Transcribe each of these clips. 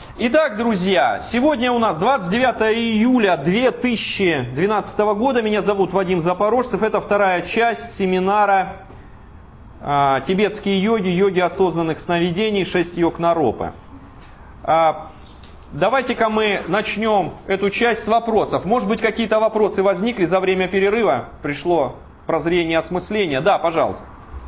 Итак, друзья, сегодня у нас 29 июля 2012 года. Меня зовут Вадим Запорожцев. Это вторая часть семинара «Тибетские йоги, йоги осознанных сновидений, 6 йог Наропы». Давайте-ка мы начнем эту часть с вопросов. Может быть, какие-то вопросы возникли за время перерыва? Пришло прозрение, осмысление? Да, пожалуйста.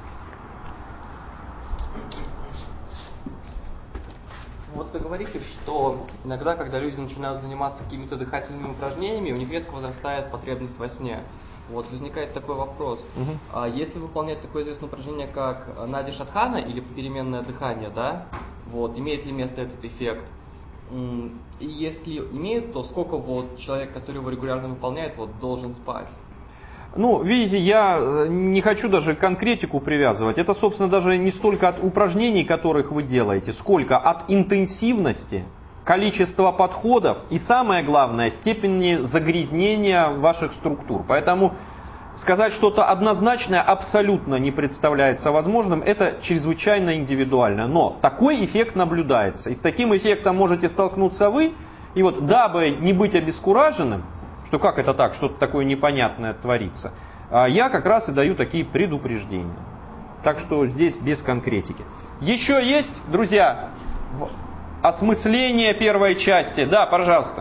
Вот вы говорите, что иногда, когда люди начинают заниматься какими-то дыхательными упражнениями, у них резко возрастает потребность во сне. Вот возникает такой вопрос. Если выполнять такое известное упражнение, как Нади Шадхана или переменное дыхание, да, вот, имеет ли место этот эффект? И если имеет, то сколько вот человек, который его регулярно выполняет, вот, должен спать? Ну, видите, я не хочу даже конкретику привязывать. Это, собственно, даже не столько от упражнений, которых вы делаете, сколько от интенсивности, количества подходов и, самое главное, степени загрязнения ваших структур. Поэтому сказать что-то однозначное абсолютно не представляется возможным. Это чрезвычайно индивидуально. Но такой эффект наблюдается. И с таким эффектом можете столкнуться вы. И вот, дабы не быть обескураженным, что как это так, что-то такое непонятное творится, я как раз и даю такие предупреждения. Так что здесь без конкретики. Еще есть, друзья, осмысление первой части? Да, пожалуйста.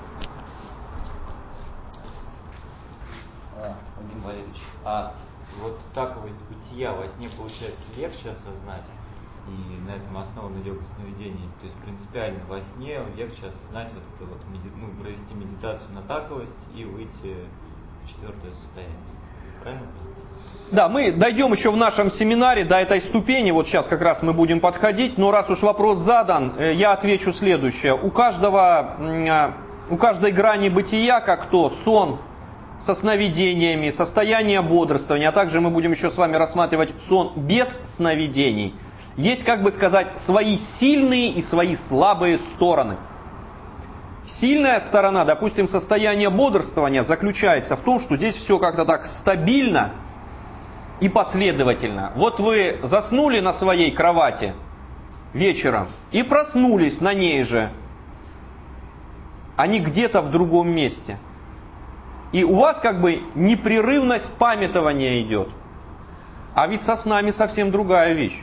Владимир Валерьевич, вот таковость бытия во сне получается легче осознать, и на этом основана йога сновидений. То есть принципиально во сне легче осознать вот это вот, провести медитацию на таковость и выйти в четвертое состояние. Правильно? Да, мы дойдем еще в нашем семинаре до этой ступени, вот сейчас как раз мы будем подходить, но раз уж вопрос задан, я отвечу следующее. У каждой грани бытия, как то сон со сновидениями, состояние бодрствования, а также мы будем еще с вами рассматривать сон без сновидений, есть, как бы сказать, свои сильные и свои слабые стороны. Сильная сторона, допустим, состояние бодрствования заключается в том, что здесь все как-то так стабильно и последовательно. Вот вы заснули на своей кровати вечером и проснулись на ней же, а не где-то в другом месте. И у вас как бы непрерывность памятования идет. А ведь со снами совсем другая вещь.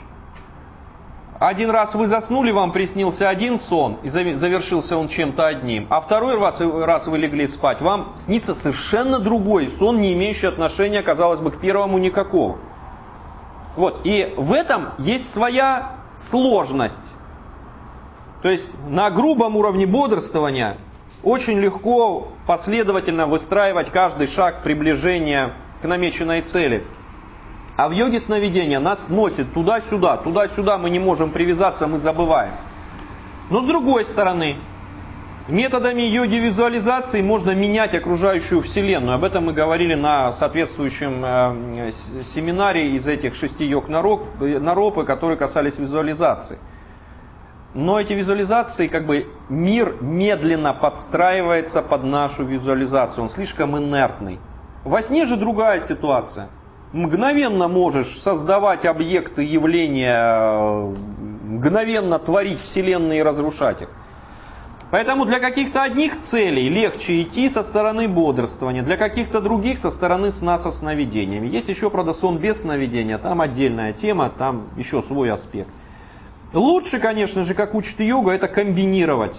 Один раз вы заснули, вам приснился один сон, и завершился он чем-то одним. А второй раз вы легли спать, вам снится совершенно другой сон, не имеющий отношения, казалось бы, к первому никакого. Вот, и в этом есть своя сложность. То есть на грубом уровне бодрствования очень легко последовательно выстраивать каждый шаг приближения к намеченной цели. А в йоге сновидения нас носит туда-сюда, туда-сюда, мы не можем привязаться, мы забываем. Но с другой стороны, методами йоги визуализации можно менять окружающую Вселенную. Об этом мы говорили на соответствующем семинаре из этих 6 йог Наропы, которые касались визуализации. Но эти визуализации, как бы мир медленно подстраивается под нашу визуализацию, он слишком инертный. Во сне же другая ситуация. Мгновенно можешь создавать объекты, явления, мгновенно творить вселенные и разрушать их. Поэтому для каких-то одних целей легче идти со стороны бодрствования, для каких-то других со стороны сна со сновидениями. Есть еще, правда, сон без сновидения, там отдельная тема, там еще свой аспект. Лучше, конечно же, как учит йога, это комбинировать.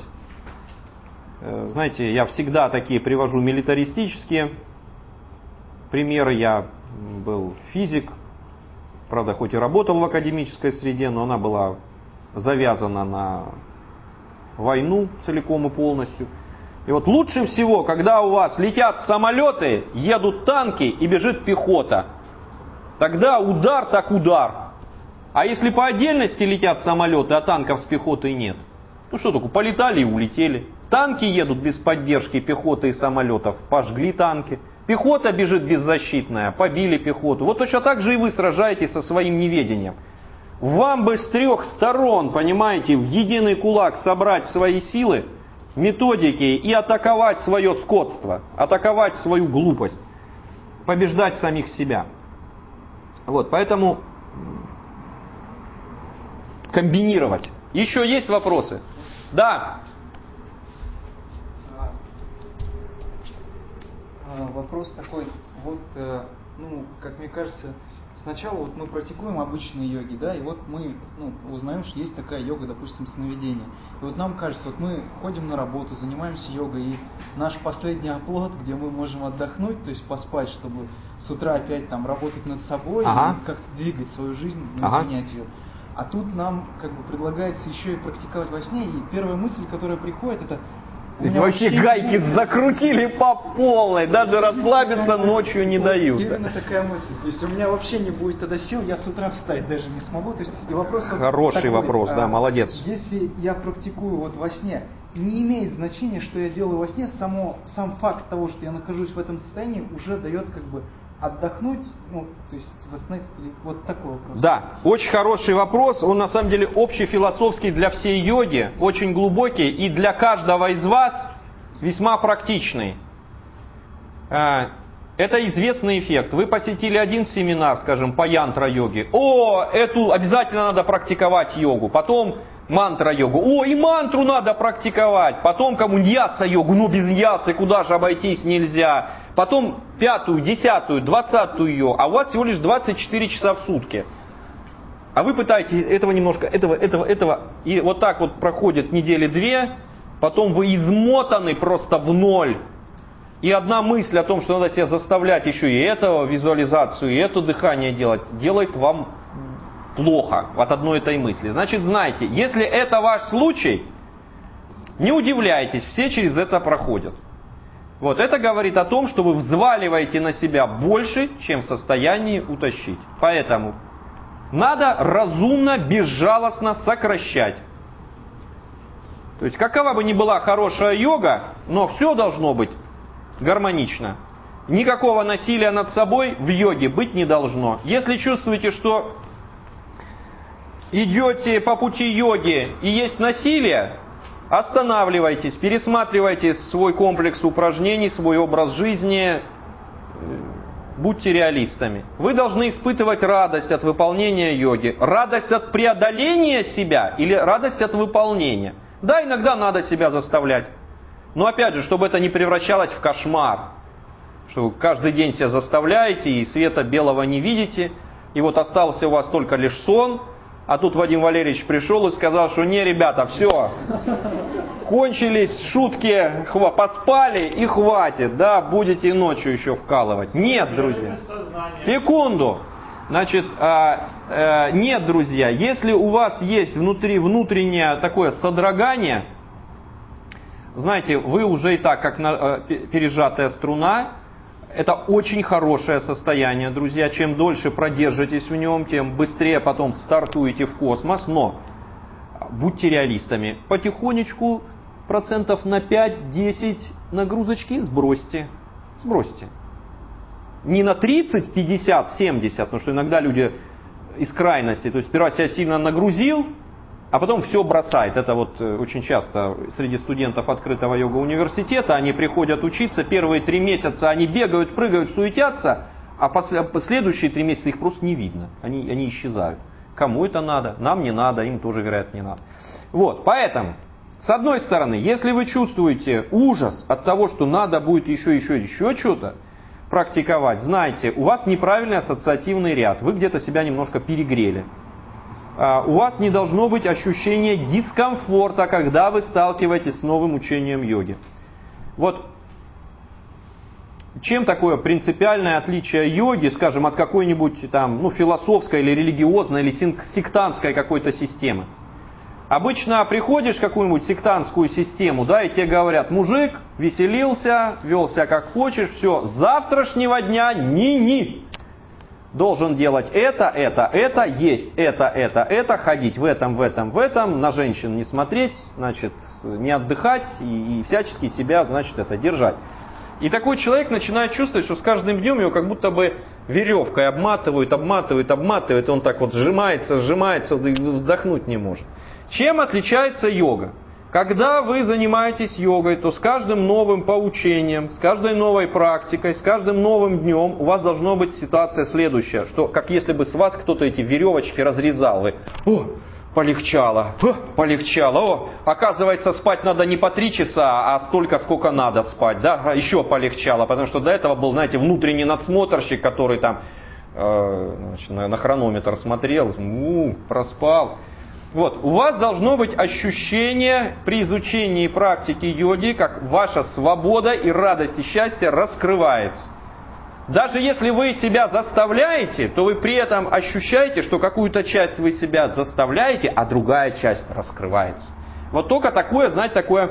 Знаете, я всегда такие привожу милитаристические примеры. Я был физик, правда, хоть и работал в академической среде, но она была завязана на войну целиком и полностью. И вот лучше всего, когда у вас летят самолеты, едут танки и бежит пехота. Тогда удар так удар. А если по отдельности летят самолеты, а танков с пехотой нет? Ну что такое, полетали и улетели. Танки едут без поддержки пехоты и самолетов, пожгли танки. Пехота бежит беззащитная, побили пехоту. Вот точно так же и вы сражаетесь со своим неведением. Вам бы с 3 сторон, понимаете, в единый кулак собрать свои силы, методики и атаковать свое скотство, атаковать свою глупость, побеждать самих себя. Вот, поэтому комбинировать. Еще есть вопросы? Да. Вопрос такой, вот, как мне кажется, сначала вот мы практикуем обычные йоги, да, и вот мы узнаем, что есть такая йога, допустим, сновидение. И вот нам кажется, вот мы ходим на работу, занимаемся йогой, и наш последний оплот, где мы можем отдохнуть, то есть поспать, чтобы с утра опять там работать над собой и как-то двигать свою жизнь, изменять ее. А тут нам как бы предлагается еще и практиковать во сне, и первая мысль, которая приходит, это... То есть вообще гайки закрутили по полной, даже расслабиться ночью не дают. Именно такая мысль. То есть у меня вообще не будет тогда сил, я с утра встать даже не смогу. То есть, и вопрос хороший такой, вопрос, да, молодец. Если я практикую вот во сне, не имеет значения, что я делаю во сне, сам факт того, что я нахожусь в этом состоянии, уже дает как бы отдохнуть, то есть восстановиться. Вот такой вопрос. Да, очень хороший вопрос. Он на самом деле общефилософский для всей йоги, очень глубокий и для каждого из вас весьма практичный. Это известный эффект. Вы посетили один семинар, скажем, по янтра-йоге. Эту обязательно надо практиковать йогу. Потом мантра-йогу. И мантру надо практиковать. Потом кому ньяса-йогу. Без ньясы куда же обойтись нельзя. Потом 5-ю, 10-ю, 20-ю ее. А у вас всего лишь 24 часа в сутки. А вы пытаетесь этого немножко, этого. И вот так вот проходит недели 2. Потом вы измотаны просто в ноль. И одна мысль о том, что надо себя заставлять еще и этого визуализацию, и это дыхание делать, делает вам плохо от одной этой мысли. Значит, знайте, если это ваш случай, не удивляйтесь, все через это проходят. Вот это говорит о том, что вы взваливаете на себя больше, чем в состоянии утащить. Поэтому надо разумно, безжалостно сокращать. То есть какова бы ни была хорошая йога, но все должно быть гармонично. Никакого насилия над собой в йоге быть не должно. Если чувствуете, что идете по пути йоги и есть насилие, останавливайтесь, пересматривайте свой комплекс упражнений, свой образ жизни, будьте реалистами. Вы должны испытывать радость от выполнения йоги, радость от преодоления себя или радость от выполнения. Да, иногда надо себя заставлять. Но опять же, чтобы это не превращалось в кошмар, что вы каждый день себя заставляете и света белого не видите, и вот остался у вас только лишь сон, а тут Вадим Валерьевич пришел и сказал, что не, ребята, все, кончились шутки, поспали и хватит, да, будете ночью еще вкалывать. Нет, друзья, секунду. Значит, нет, друзья, если у вас есть внутреннее такое содрогание, знаете, вы уже и так, как пережатая струна, это очень хорошее состояние, друзья. Чем дольше продержитесь в нем, тем быстрее потом стартуете в космос. Но будьте реалистами. Потихонечку процентов на 5-10 нагрузочки сбросьте. Сбросьте. Не на 30, 50, 70, потому что иногда люди из крайности, то есть сперва себя сильно нагрузил, а потом все бросает. Это вот очень часто среди студентов открытого йога-университета. Они приходят учиться, первые 3 месяца они бегают, прыгают, суетятся, а последующие 3 месяца их просто не видно. Они исчезают. Кому это надо? Нам не надо, им тоже, говорят, не надо. Вот, поэтому, с одной стороны, если вы чувствуете ужас от того, что надо будет еще что-то практиковать, знайте, у вас неправильный ассоциативный ряд. Вы где-то себя немножко перегрели. У вас не должно быть ощущения дискомфорта, когда вы сталкиваетесь с новым учением йоги. Вот чем такое принципиальное отличие йоги, скажем, от какой-нибудь там, философской или религиозной или сектантской какой-то системы? Обычно приходишь в какую-нибудь сектантскую систему, да, и тебе говорят: мужик веселился, вел себя как хочешь, все, с завтрашнего дня ни-ни. Должен делать это, есть это, ходить в этом, на женщин не смотреть, значит, не отдыхать и всячески себя, значит, это держать. И такой человек начинает чувствовать, что с каждым днем его как будто бы веревкой обматывают, и он так вот сжимается, вздохнуть не может. Чем отличается йога? Когда вы занимаетесь йогой, то с каждым новым поучением, с каждой новой практикой, с каждым новым днем у вас должна быть ситуация следующая, что как если бы с вас кто-то эти веревочки разрезал. Вы, полегчало, полегчало. О, оказывается, спать надо не по 3 часа, а столько, сколько надо спать. Да? Еще полегчало, потому что до этого был, знаете, внутренний надсмотрщик, который там на хронометр смотрел, проспал. Вот, у вас должно быть ощущение при изучении практики йоги, как ваша свобода и радость и счастье раскрывается. Даже если вы себя заставляете, то вы при этом ощущаете, что какую-то часть вы себя заставляете, а другая часть раскрывается. Вот только такое, знаете, такое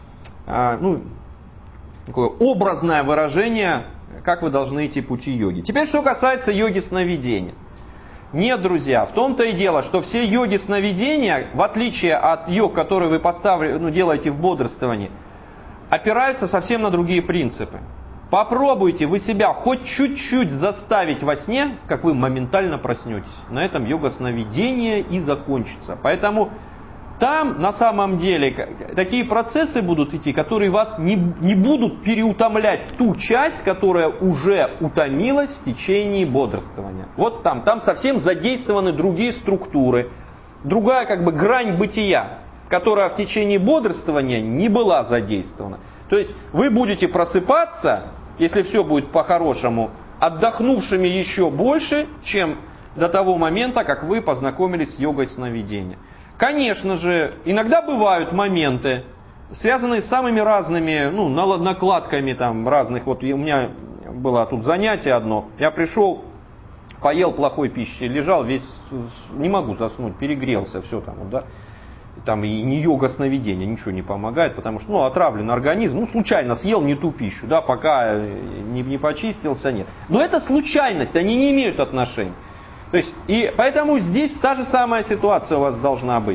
образное выражение, как вы должны идти пути йоги. Теперь, что касается йоги сновидения. Нет, друзья, в том-то и дело, что все йоги сновидения, в отличие от йог, которые вы делаете в бодрствовании, опираются совсем на другие принципы. Попробуйте вы себя хоть чуть-чуть заставить во сне, как вы моментально проснетесь. На этом йога сновидения и закончится. Поэтому там на самом деле такие процессы будут идти, которые вас не будут переутомлять ту часть, которая уже утомилась в течение бодрствования. Вот там совсем задействованы другие структуры, другая грань бытия, которая в течение бодрствования не была задействована. То есть вы будете просыпаться, если все будет по-хорошему, отдохнувшими еще больше, чем до того момента, как вы познакомились с йогой сновидения. Конечно же, иногда бывают моменты, связанные с самыми разными накладками разных. Вот у меня было тут занятие одно, я пришел, поел плохой пищи, лежал весь, не могу заснуть, перегрелся, все там, да. Там и не йога сновидения, ничего не помогает, потому что отравлен организм, случайно съел не ту пищу, да, пока не почистился, нет. Но это случайность, они не имеют отношения. То есть, и поэтому здесь та же самая ситуация у вас должна быть.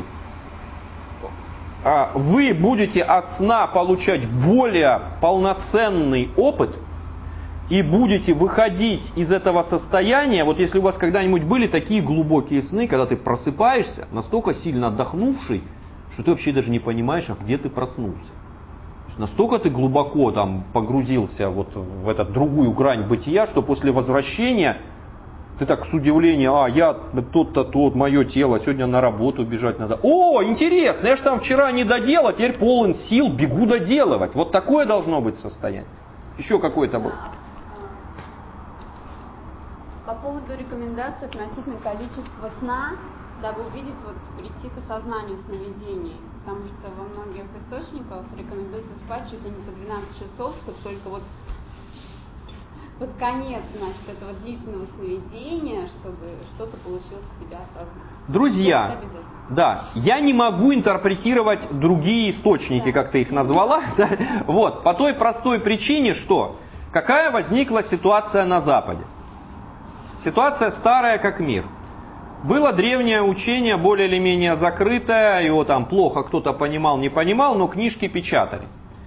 Вы будете от сна получать более полноценный опыт и будете выходить из этого состояния. Вот если у вас когда-нибудь были такие глубокие сны, когда ты просыпаешься, настолько сильно отдохнувший, что ты вообще даже не понимаешь, где ты проснулся. Настолько ты глубоко погрузился в эту другую грань бытия, что после возвращения ты так с удивлением, я тот, мое тело, сегодня на работу бежать надо. О, интересно, я же там вчера не доделал, теперь полон сил, бегу доделывать. Вот такое должно быть состояние. Еще какое-то было. По поводу рекомендаций относительно количества сна, дабы увидеть, прийти к осознанию сновидений. Потому что во многих источниках рекомендуется спать чуть ли не по 12 часов, чтобы только под конец, этого длительного сновидения, чтобы что-то получилось у тебя осознать. Друзья, да, я не могу интерпретировать другие источники, как ты их назвала, да? По той простой причине, что какая возникла ситуация на Западе. Ситуация старая как мир. Было древнее учение, более или менее закрытое, его плохо кто-то понимал, не понимал, но книжки печатали.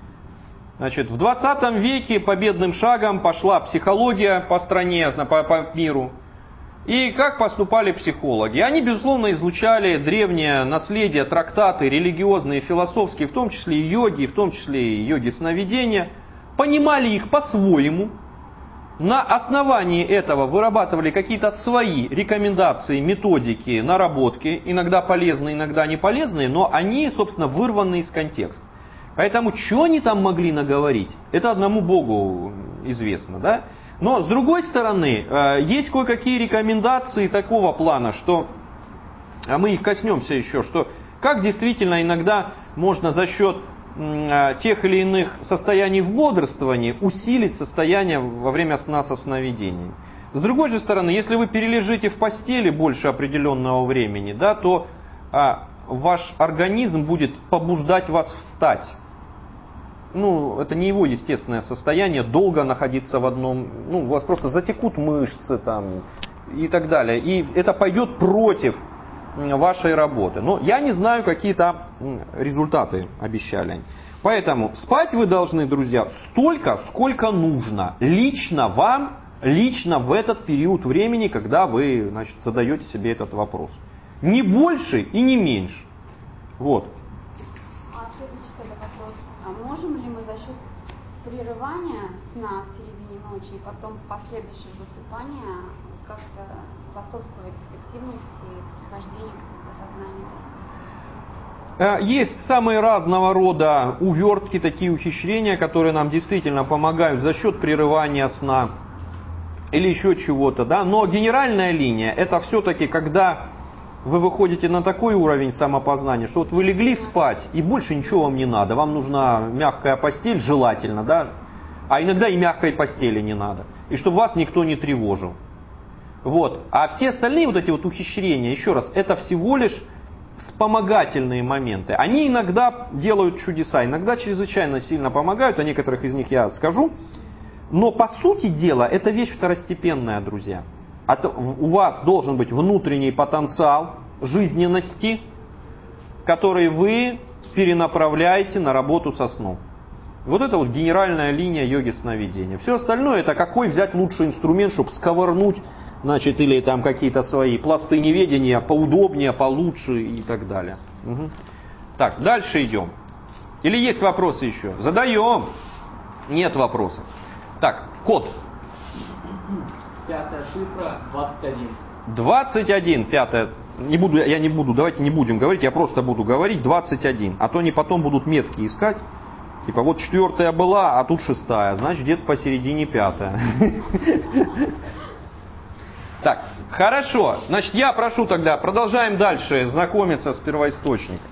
В 20 веке победным шагом пошла психология по стране, по миру. И как поступали психологи? Они, безусловно, изучали древнее наследие, трактаты религиозные, философские, в том числе и йоги, в том числе и йоги сновидения, понимали их по-своему. На основании этого вырабатывали какие-то свои рекомендации, методики, наработки, иногда полезные, иногда не полезные, но они, собственно, вырваны из контекста. Поэтому, что они там могли наговорить, это одному Богу известно, да? Но, с другой стороны, есть кое-какие рекомендации такого плана, что, мы их коснемся еще, что как действительно иногда можно за счет тех или иных состояний в бодрствовании усилить состояние во время сна со сновидением. С другой же стороны, если вы перележите в постели больше определенного времени, да, то ваш организм будет побуждать вас встать. Это не его естественное состояние, долго находиться в одном, у вас просто затекут мышцы и так далее. И это пойдет против вашей работы. Но я не знаю, какие там результаты обещали. Поэтому спать вы должны, друзья, столько, сколько нужно. Лично вам, лично в этот период времени, когда вы, задаете себе этот вопрос. Не больше и не меньше. Следующий вопрос. Можем ли мы за счет прерывания сна в середине ночи и потом последующего засыпания как-то способствовать эффективности вхождения в осознание во сне? Есть самые разного рода увертки, такие ухищрения, которые нам действительно помогают за счет прерывания сна или еще чего-то, да. Но генеральная линия — это все-таки когда вы выходите на такой уровень самопознания, что вот вы легли спать и больше ничего вам не надо. Вам нужна мягкая постель, желательно, да. А иногда и мягкой постели не надо. И чтобы вас никто не тревожил. Вот. А все остальные вот эти вот ухищрения, еще раз, это всего лишь вспомогательные моменты. Они иногда делают чудеса, иногда чрезвычайно сильно помогают, о некоторых из них я скажу. Но по сути дела это вещь второстепенная, друзья. У вас должен быть внутренний потенциал жизненности, который вы перенаправляете на работу со сном. Вот это вот генеральная линия йоги сновидения. Все остальное — это какой взять лучший инструмент, чтобы сковырнуть, значит, или там какие-то свои пласты неведения поудобнее, получше и так далее. Угу. Так, дальше идем. Или есть вопросы еще? Задаем. Нет вопросов. Так, код. 5-я цифра 21. 21, 5-я. Я не буду, давайте не будем говорить, я просто буду говорить 21. А то они потом будут метки искать. Типа вот 4-я была, а тут 6-я. Значит, где-то посередине 5-я. Так, хорошо. Значит, я прошу тогда, продолжаем дальше знакомиться с первоисточником.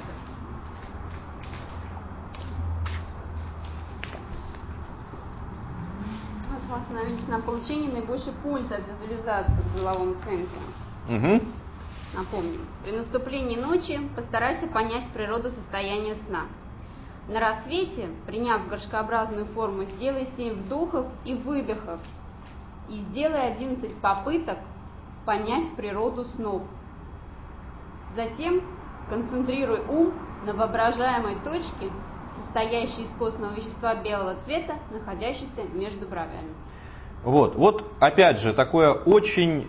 Вот вы остановились на получении наибольшей пользы от визуализации в головом центре. Угу. Напомню, при наступлении ночи постарайся понять природу состояния сна. На рассвете, приняв горшкообразную форму, сделай 7 вдохов и выдохов. И сделай 11 попыток понять природу снов. Затем концентрируй ум на воображаемой точке, состоящей из костного вещества белого цвета, находящейся между бровями. Вот опять же, такое очень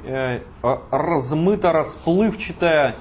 размыто-расплывчатое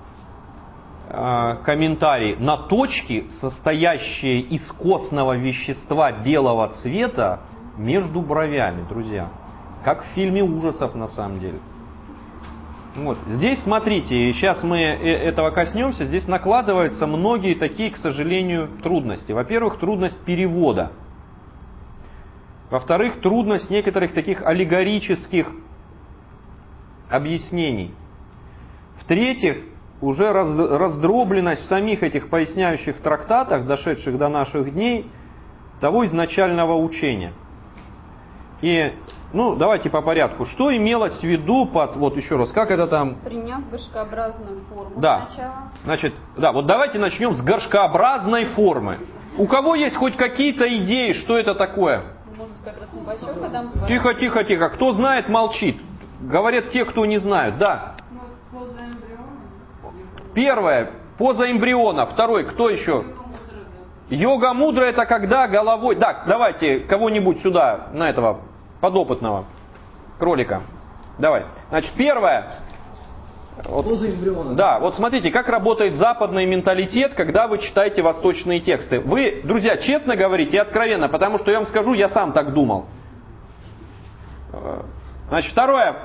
комментарий на точки, состоящие из костного вещества белого цвета между бровями, друзья. Как в фильме ужасов на самом деле. Вот. Здесь, смотрите, сейчас мы этого коснемся, здесь накладываются многие такие, к сожалению, трудности. Во-первых, трудность перевода. Во-вторых, трудность некоторых таких аллегорических объяснений. В-третьих, уже раздробленность в самих этих поясняющих трактатах, дошедших до наших дней, того изначального учения. И, давайте по порядку. Что имелось в виду под, вот еще раз, как это там? Приняв горшкообразную форму да. сначала. Значит, да, вот давайте начнем с горшкообразной формы. У кого есть хоть какие-то идеи, что это такое? Может, как раз небольшой подам. Тихо. Кто знает, молчит. Говорят те, кто не знают. Да. Поза эмбриона. Первое, поза эмбриона. Второй, кто еще? Йога мудра — это когда головой... Так, давайте кого-нибудь сюда, на этого подопытного кролика. Давай. Значит, первое. Поза эмбриона. Да, вот смотрите, как работает западный менталитет, когда вы читаете восточные тексты. Вы, друзья, честно говорите и откровенно, потому что я вам скажу, я сам так думал. Значит, второе.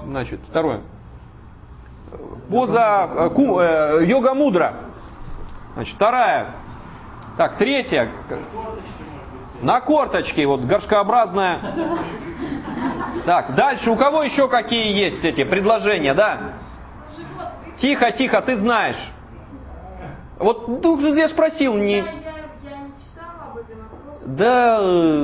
Поза йога мудра. Значит, вторая. Так, третья. На корточке, вот горшкообразная. Так, дальше. У кого еще какие есть эти предложения, да? Тихо, ты знаешь. Вот я спросил, не... Я не читала об этом вопросе. Да,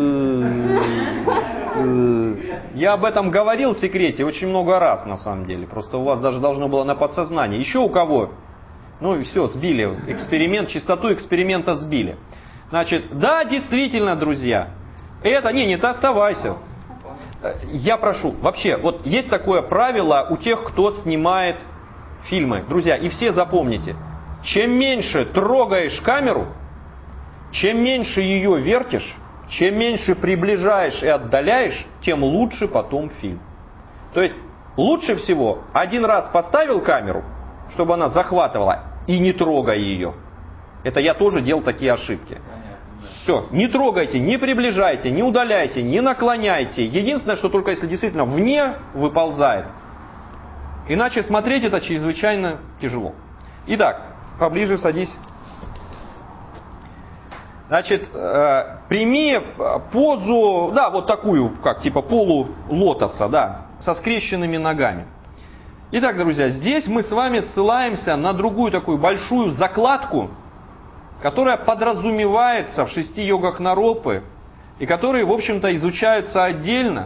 я об этом говорил в секрете очень много раз, на самом деле. Просто у вас даже должно было на подсознании. Еще у кого? Ну и все, сбили эксперимент, частоту эксперимента сбили. Значит, да, действительно, друзья, это, не ты оставайся. Я прошу, вообще, вот есть такое правило у тех, кто снимает фильмы. Друзья, и все запомните, чем меньше трогаешь камеру, чем меньше ее вертишь, чем меньше приближаешь и отдаляешь, тем лучше потом фильм. То есть лучше всего один раз поставил камеру, чтобы она захватывала, и не трогай ее. Это я тоже делал такие ошибки. Все, не трогайте, не приближайте, не удаляйте, не наклоняйте. Единственное, что только если действительно вне выползает. Иначе смотреть это чрезвычайно тяжело. Итак, поближе садись. Значит, прими позу, да, вот такую, как типа полулотоса, да, со скрещенными ногами. Итак, друзья, здесь мы с вами ссылаемся на другую такую большую закладку, которая подразумевается в 6 йогах Наропы, и которые, в общем-то, изучаются отдельно,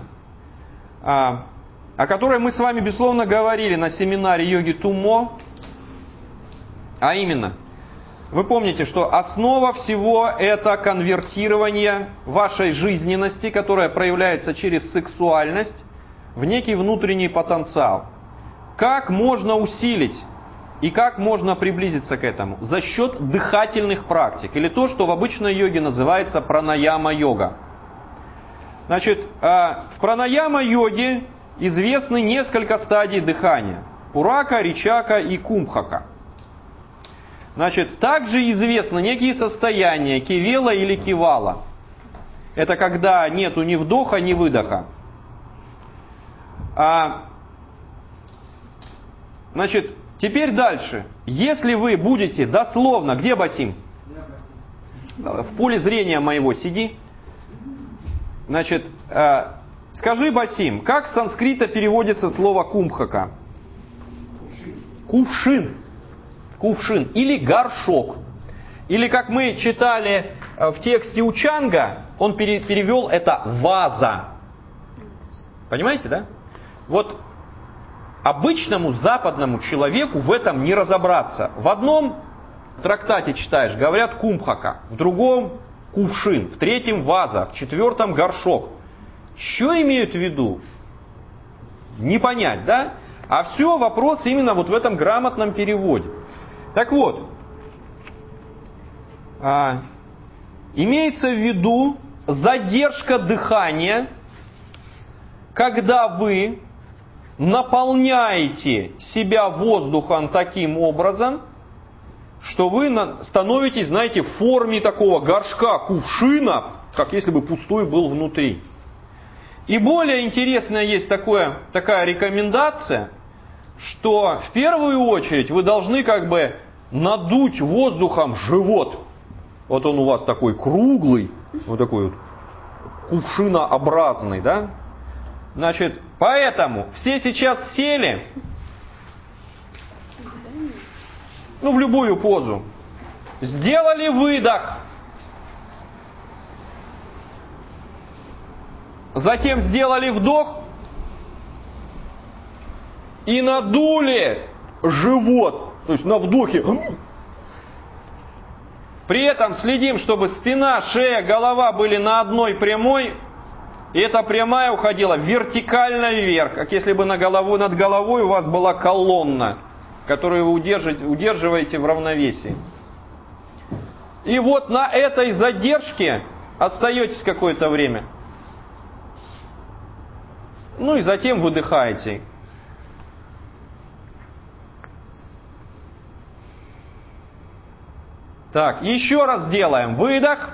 о которой мы с вами, безусловно, говорили на семинаре йоги Тумо, а именно, вы помните, что основа всего это конвертирование вашей жизненности, которая проявляется через сексуальность, в некий внутренний потенциал. Как можно усилить и как можно приблизиться к этому? За счет дыхательных практик, или то, что в обычной йоге называется пранаяма-йога. Значит, в пранаяма-йоге известны несколько стадий дыхания. Пурака, ричака и кумбхака. Значит, также известны некие состояния кивела или кивала. Это когда нету ни вдоха, ни выдоха. Значит, теперь дальше. Если вы будете дословно... Где Басим? В поле зрения моего сиди. Значит, скажи, Басим, как с санскрита переводится слово кумбхака? Кувшин. Кувшин. Или горшок. Или, как мы читали в тексте Учанга, он перевел это ваза. Понимаете, да? Вот обычному западному человеку в этом не разобраться. В одном трактате читаешь, говорят кумбхака, в другом кувшин, в третьем ваза, в четвертом горшок. Что имеют в виду? Не понять, да? А все вопрос именно вот в этом грамотном переводе. Так вот, имеется в виду задержка дыхания, когда вы наполняете себя воздухом таким образом, что вы становитесь, знаете, в форме такого горшка, кувшина, как если бы пустой был внутри. И более интересная есть такая рекомендация, что в первую очередь вы должны как бы надуть воздухом живот. Вот он у вас такой круглый, вот такой вот кувшинообразный, да? Значит, поэтому все сейчас сели, в любую позу, сделали выдох, затем сделали вдох и надули живот, то есть на вдохе. При этом следим, чтобы спина, шея, голова были на одной прямой, и эта прямая уходила вертикально вверх, как если бы над головой у вас была колонна, которую вы удерживаете в равновесии. И вот на этой задержке остаетесь какое-то время. И затем выдыхаете. Так, еще раз делаем. Выдох.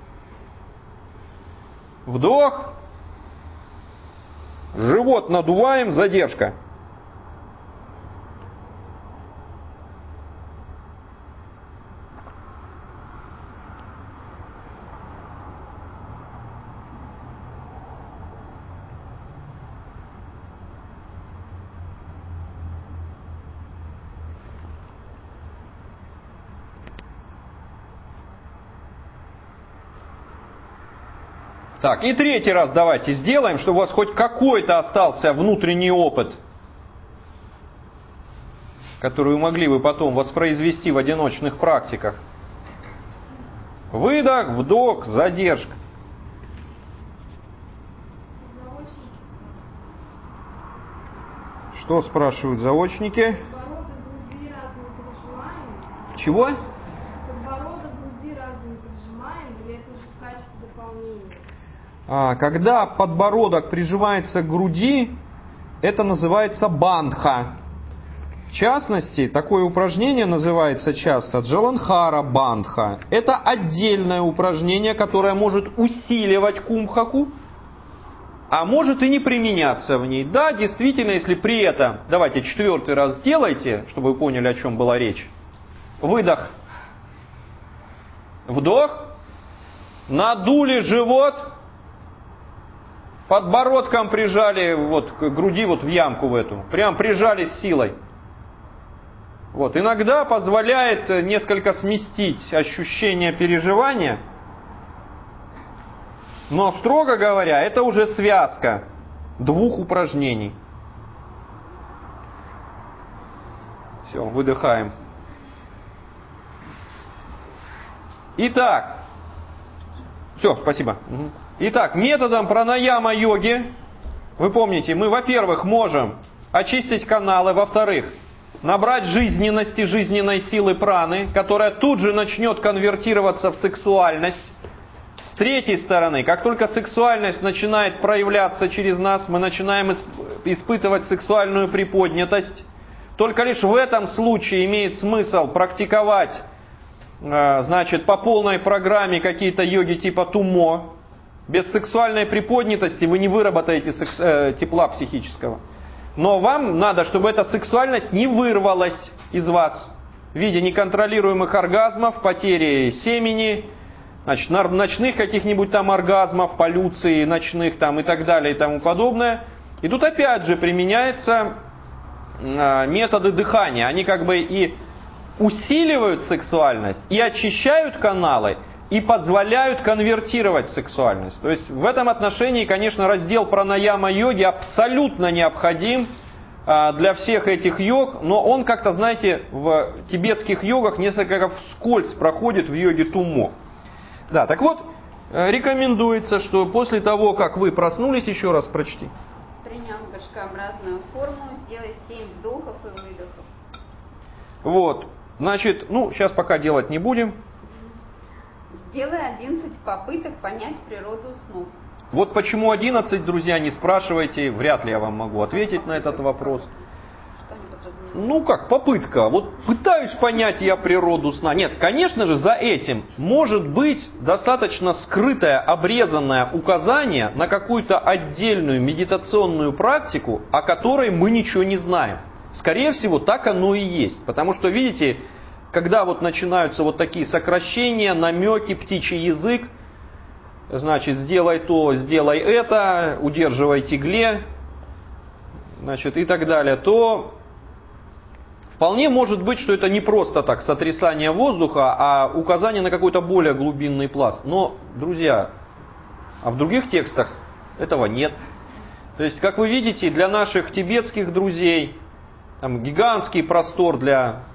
Вдох. Живот надуваем, задержка. Так, и третий раз давайте сделаем, чтобы у вас хоть какой-то остался внутренний опыт, который вы могли бы потом воспроизвести в одиночных практиках. Выдох, вдох, задержка. Что спрашивают заочники? Чего? Когда подбородок прижимается к груди, это называется бандха. В частности, такое упражнение называется часто Джаландхара Бандха. Это отдельное упражнение, которое может усиливать кумбхаку, а может и не применяться в ней. Да, действительно, если при этом, давайте 4-й раз сделайте, чтобы вы поняли, о чем была речь. Выдох. Вдох. Надули живот. Подбородком прижали вот к груди, вот в ямку в эту. Прям прижали с силой. Вот. Иногда позволяет несколько сместить ощущение переживания. Но, строго говоря, это уже связка 2 упражнений. Все, выдыхаем. Итак. Все, спасибо. Итак, методом пранаяма-йоги, вы помните, мы, во-первых, можем очистить каналы, во-вторых, набрать жизненности, жизненной силы праны, которая тут же начнет конвертироваться в сексуальность. С третьей стороны, как только сексуальность начинает проявляться через нас, мы начинаем испытывать сексуальную приподнятость. Только лишь в этом случае имеет смысл практиковать, значит, по полной программе какие-то йоги типа тумо. Без сексуальной приподнятости вы не выработаете тепла психического. Но вам надо, чтобы эта сексуальность не вырвалась из вас в виде неконтролируемых оргазмов, потери семени, значит, ночных каких-нибудь там оргазмов, полюций ночных там и так далее и тому подобное. И тут опять же применяются методы дыхания. Они как бы и усиливают сексуальность, и очищают каналы, и позволяют конвертировать сексуальность. То есть в этом отношении, конечно, раздел пранаяма-йоги абсолютно необходим для всех этих йог, но он как-то, знаете, в тибетских йогах несколько вскользь проходит в йоге тумо. Да, так вот, рекомендуется, что после того, как вы проснулись, еще раз прочти. Приняв горшкообразную форму, сделай 7 вдохов и выдохов. Вот, значит, сейчас пока делать не будем. Сделай 11 попыток понять природу снов. Вот почему 11, друзья, не спрашивайте, вряд ли я вам могу ответить на этот вопрос. Как попытка. Вот пытаюсь понять я природу сна. Нет, конечно же, за этим может быть достаточно скрытое, обрезанное указание на какую-то отдельную медитационную практику, о которой мы ничего не знаем. Скорее всего, так оно и есть. Потому что, видите, когда вот начинаются вот такие сокращения, намеки, птичий язык, значит, сделай то, сделай это, удерживай тигле, значит, и так далее, то вполне может быть, что это не просто так сотрясание воздуха, а указание на какой-то более глубинный пласт. Но, друзья, а в других текстах этого нет. То есть, как вы видите, для наших тибетских друзей там гигантский простор для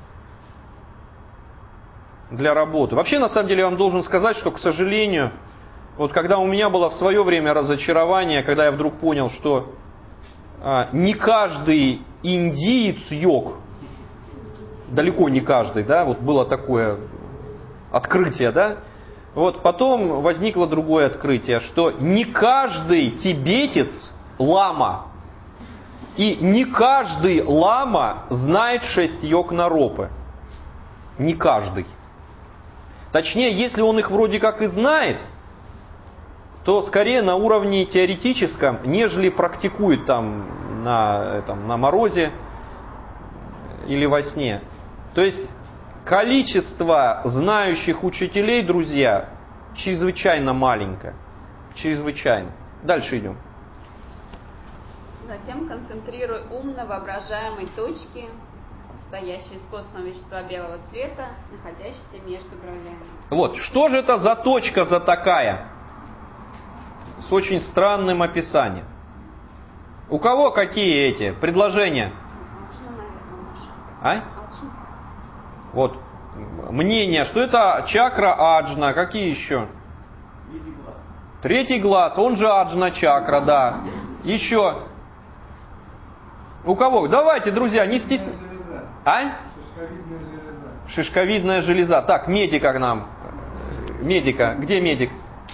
работы. Вообще, на самом деле, я вам должен сказать, что, к сожалению, вот когда у меня было в свое время разочарование, когда я вдруг понял, что не каждый индиец-йог, далеко не каждый, да, вот было такое открытие, да, вот потом возникло другое открытие, что не каждый тибетец лама, и не каждый лама знает 6 йог-наропы. Не каждый. Точнее, если он их вроде как и знает, то скорее на уровне теоретическом, нежели практикует там на морозе или во сне. То есть количество знающих учителей, друзья, чрезвычайно маленькое. Чрезвычайно. Дальше идем. Затем концентрируй ум на воображаемой точке, стоящей из костного вещества белого цвета, находящейся между бровями. Вот, что же это за точка за такая? С очень странным описанием. У кого какие эти предложения? А? Вот, мнение, что это чакра аджна, какие еще? Третий глаз, он же аджна чакра, да. Еще. У кого? Давайте, друзья, не стесняйтесь. А? Шишковидная железа. Шишковидная железа. Так, медика к нам. Медика. Где медик?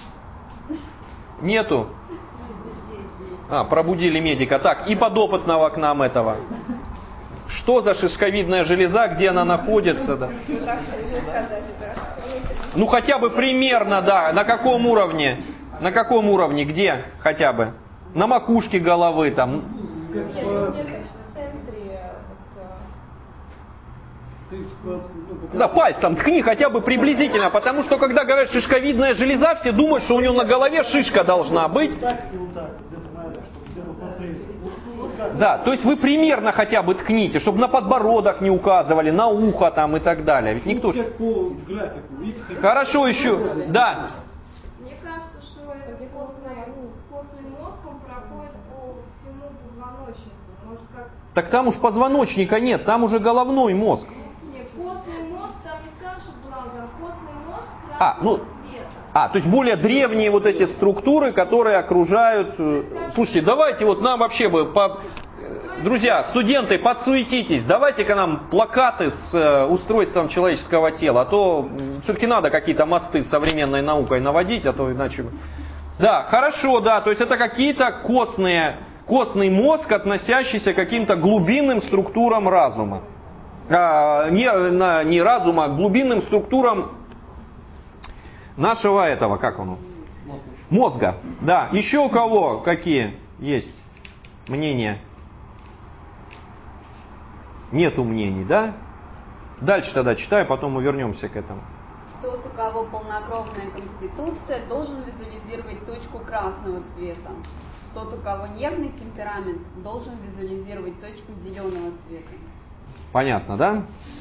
Нету? Пробудили медика. Так, и подопытного к нам этого. Что за шишковидная железа, где она находится? Да? Ну хотя бы примерно, да. На каком уровне? На каком уровне? Где хотя бы? На макушке головы там. Да, пальцем ткни хотя бы приблизительно, потому что когда говорят шишковидная железа, все думают, что у него на голове шишка должна быть. Да, то есть вы примерно хотя бы ткните, чтобы на подбородок не указывали, на ухо там и так далее. Ведь никто... Хорошо еще, да. Мне кажется, что это костный мозг, он проходит по всему позвоночнику. Может, как... Так там уж позвоночника нет, там уже головной мозг. Нет, костный мозг, там не скажешь, что глаза, костный мозг красного цвета. То есть более древние вот эти структуры, которые окружают... Слушайте, давайте вот нам вообще бы... Друзья, студенты, подсуетитесь, давайте-ка нам плакаты с устройством человеческого тела, а то все-таки надо какие-то мосты с современной наукой наводить, а то иначе... Да, хорошо, да, то есть это какие-то костный мозг, относящийся к каким-то глубинным структурам разума. Не разума, а глубинным структурам нашего этого, как оно? Мозга. Да, еще у кого какие есть мнения? Нету мнений, да? Дальше тогда читаю, потом мы вернемся к этому. Тот, у кого полнокровная конституция, должен визуализировать точку красного цвета. Тот, у кого нервный темперамент, должен визуализировать точку зеленого цвета. Понятно, да?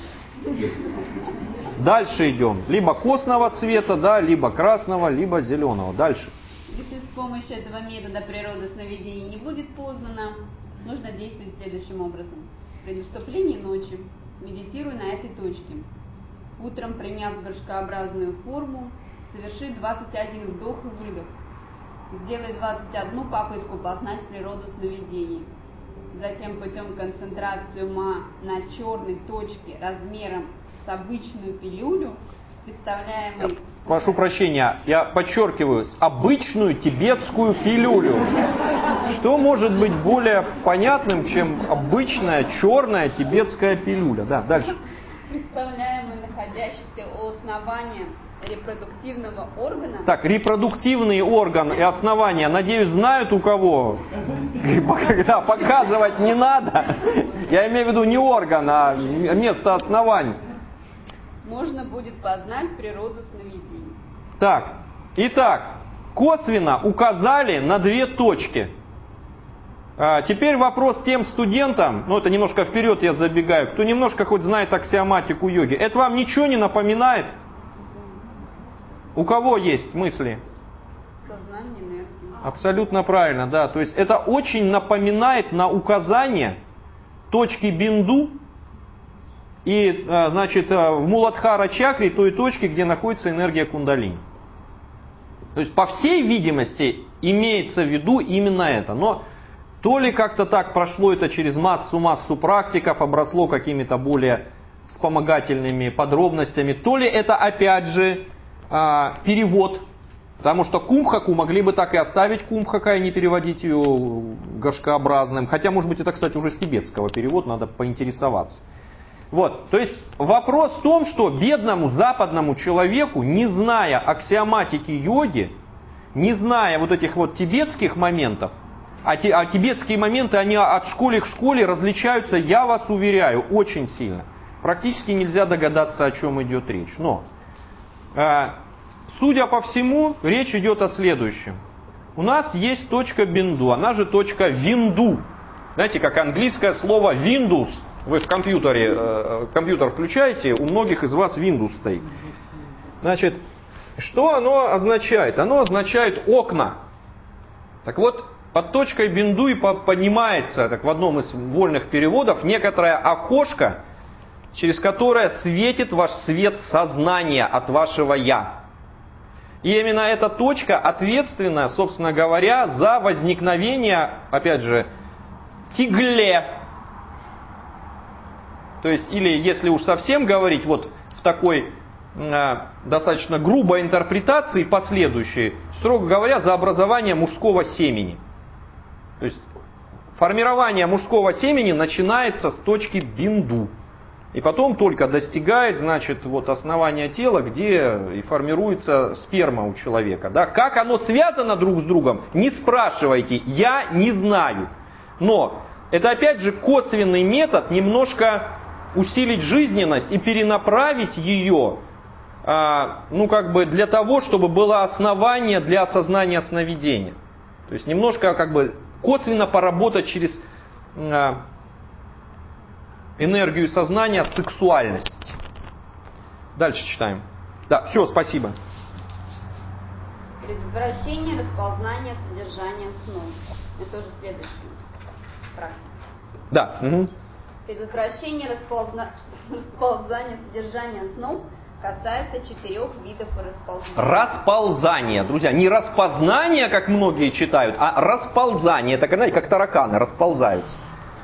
Дальше идем. Либо костного цвета, да, либо красного, либо зеленого. Дальше. Если с помощью этого метода природа сновидений не будет познана, нужно действовать следующим образом. При наступлении ночи медитируй на этой точке. Утром, приняв горшкообразную форму, соверши 21 вдох и выдох. Сделай 21 попытку познать природу сновидений. Затем путем концентрации ума на черной точке размером с обычную пилюлю, представляемой... Прошу прощения, я подчеркиваю, с обычную тибетскую пилюлю. Что может быть более понятным, чем обычная черная тибетская пилюля? Да, дальше. Представляемый находящийся у основания репродуктивного органа. Так, репродуктивный орган и основания, надеюсь, знают у кого? Когда показывать не надо. Я имею в виду не орган, а место основания. Можно будет познать природу сновидений. Так, итак, косвенно указали на две точки. Теперь вопрос тем студентам, это немножко вперед я забегаю, кто немножко хоть знает аксиоматику йоги. Это вам ничего не напоминает? У кого есть мысли? Сознание, энергия. Абсолютно правильно, да. То есть это очень напоминает на указание точки бинду и, значит, в Муладхара чакре той точки, где находится энергия кундалини. То есть, по всей видимости, имеется в виду именно это. Но то ли как-то так прошло это через массу практиков, обросло какими-то более вспомогательными подробностями, то ли это опять же перевод. Потому что кумхаку могли бы так и оставить кумхака и не переводить ее горшкообразным. Хотя, может быть, это, кстати, уже с тибетского перевода, надо поинтересоваться. Вот, то есть вопрос в том, что бедному западному человеку, не зная аксиоматики йоги, не зная вот этих вот тибетских моментов, а тибетские моменты, они от школы к школе различаются, я вас уверяю, очень сильно. Практически нельзя догадаться, о чем идет речь. Но, судя по всему, речь идет о следующем. У нас есть точка бинду, она же точка винду. Знаете, как английское слово Windows. Вы в компьютер включаете, у многих из вас Windows стоит. Значит, что оно означает? Оно означает окна. Так вот, под точкой бинду и понимается, так в одном из вольных переводов, некоторое окошко, через которое светит ваш свет сознания от вашего «я». И именно эта точка ответственна, собственно говоря, за возникновение, опять же, тигле. То есть, или если уж совсем говорить вот в такой достаточно грубой интерпретации последующей, строго говоря, за образование мужского семени. То есть, формирование мужского семени начинается с точки бинду. И потом только достигает, значит, вот основания тела, где и формируется сперма у человека. Да? Как оно связано друг с другом, не спрашивайте, я не знаю. Но это опять же косвенный метод немножко усилить жизненность и перенаправить ее, ну как бы для того, чтобы было основание для осознания сновидения. То есть немножко как бы косвенно поработать через энергию сознания, сексуальность. Дальше читаем. Да, все, спасибо. Предотвращение расползания содержания снов. Это уже следующий практика. Да. Угу. Предотвращение расползания содержания снов касается 4 видов расползания. Расползание, друзья, не распознание, как многие читают, а расползание. Это, знаете, как тараканы расползаются.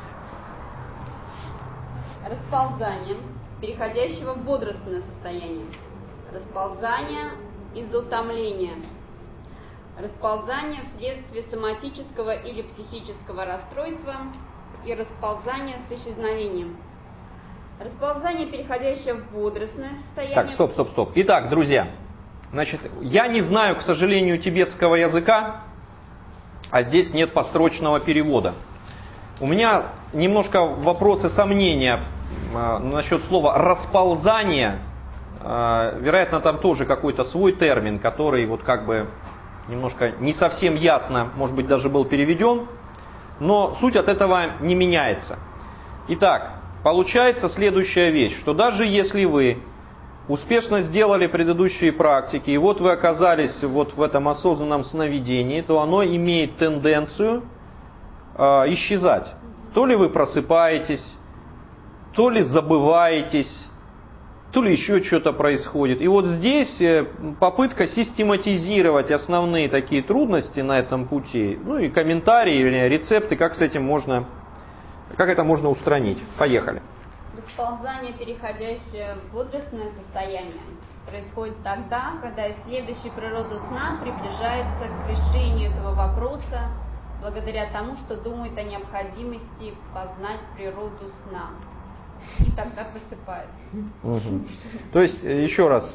Расползание, переходящего в бодрственное состояние. Расползание из-за утомления. Расползание вследствие соматического или психического расстройства и расползание с исчезновением. Расползание, переходящее в бодрственное состояние. Так, стоп. Итак, друзья, значит, я не знаю, к сожалению, тибетского языка, а здесь нет подстрочного перевода. У меня немножко вопросы, сомнения насчет слова «расползание». Вероятно, там тоже какой-то свой термин, который вот как бы немножко не совсем ясно, может быть, даже был переведен, но суть от этого не меняется. Итак, получается следующая вещь, что даже если вы успешно сделали предыдущие практики, и вот вы оказались вот в этом осознанном сновидении, то оно имеет тенденцию исчезать. То ли вы просыпаетесь, то ли забываетесь, то ли еще что-то происходит. И вот здесь попытка систематизировать основные такие трудности на этом пути, ну и комментарии, или рецепты, как с этим можно, как это можно устранить. Поехали. Расползание, переходящее в бодрственное состояние, происходит тогда, когда исследующий природу сна приближается к решению этого вопроса благодаря тому, что думает о необходимости познать природу сна. И тогда просыпается. Угу. То есть, еще раз,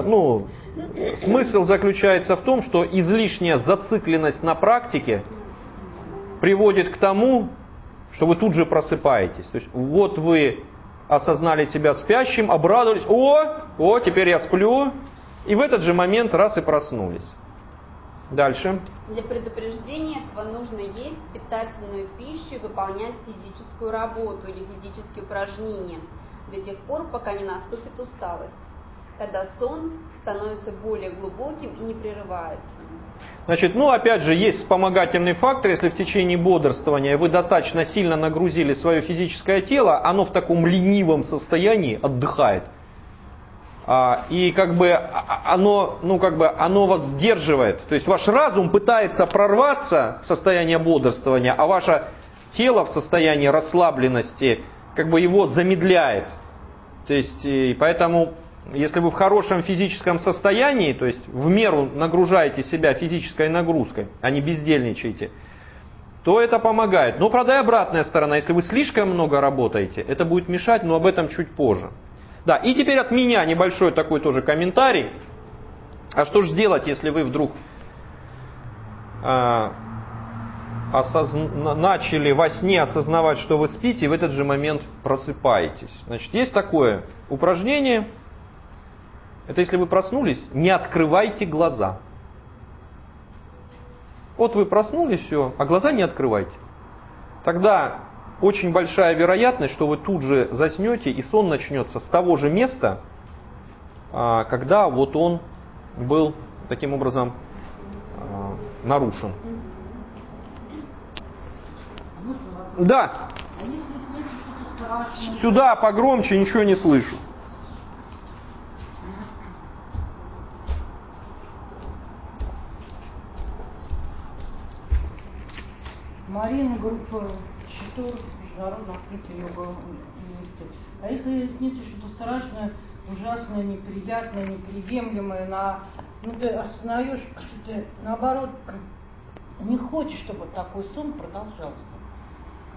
смысл заключается в том, что излишняя зацикленность на практике приводит к тому, что вы тут же просыпаетесь. То есть, вот вы осознали себя спящим, обрадовались, о, теперь я сплю, и в этот же момент раз и проснулись. Дальше. Для предупреждения этого нужно есть питательную пищу и выполнять физическую работу или физические упражнения до тех пор, пока не наступит усталость. Тогда сон становится более глубоким и не прерывается. Значит, опять же, есть вспомогательный фактор, если в течение бодрствования вы достаточно сильно нагрузили свое физическое тело, оно в таком ленивом состоянии отдыхает. И оно вас сдерживает. То есть ваш разум пытается прорваться в состояние бодрствования, а ваше тело в состоянии расслабленности его замедляет. То есть, и поэтому, если вы в хорошем физическом состоянии, то есть в меру нагружаете себя физической нагрузкой, а не бездельничаете, то это помогает. Но, правда, и обратная сторона. Если вы слишком много работаете, это будет мешать, но об этом чуть позже. Да, и теперь от меня небольшой такой тоже комментарий. А что же делать, если вы вдруг начали во сне осознавать, что вы спите, и в этот же момент просыпаетесь? Значит, есть такое упражнение. Это если вы проснулись, не открывайте глаза. Вот вы проснулись, все, а глаза не открывайте. Тогда очень большая вероятность, что вы тут же заснете, и сон начнется с того же места, когда вот он был таким образом нарушен. Да. Сюда погромче, ничего не слышу. Марина, группа Читур, Международный открытый йога университет. А если снится что-то страшное, ужасное, неприятное, неприемлемое, ты осознаешь, что ты наоборот не хочешь, чтобы такой сон продолжался.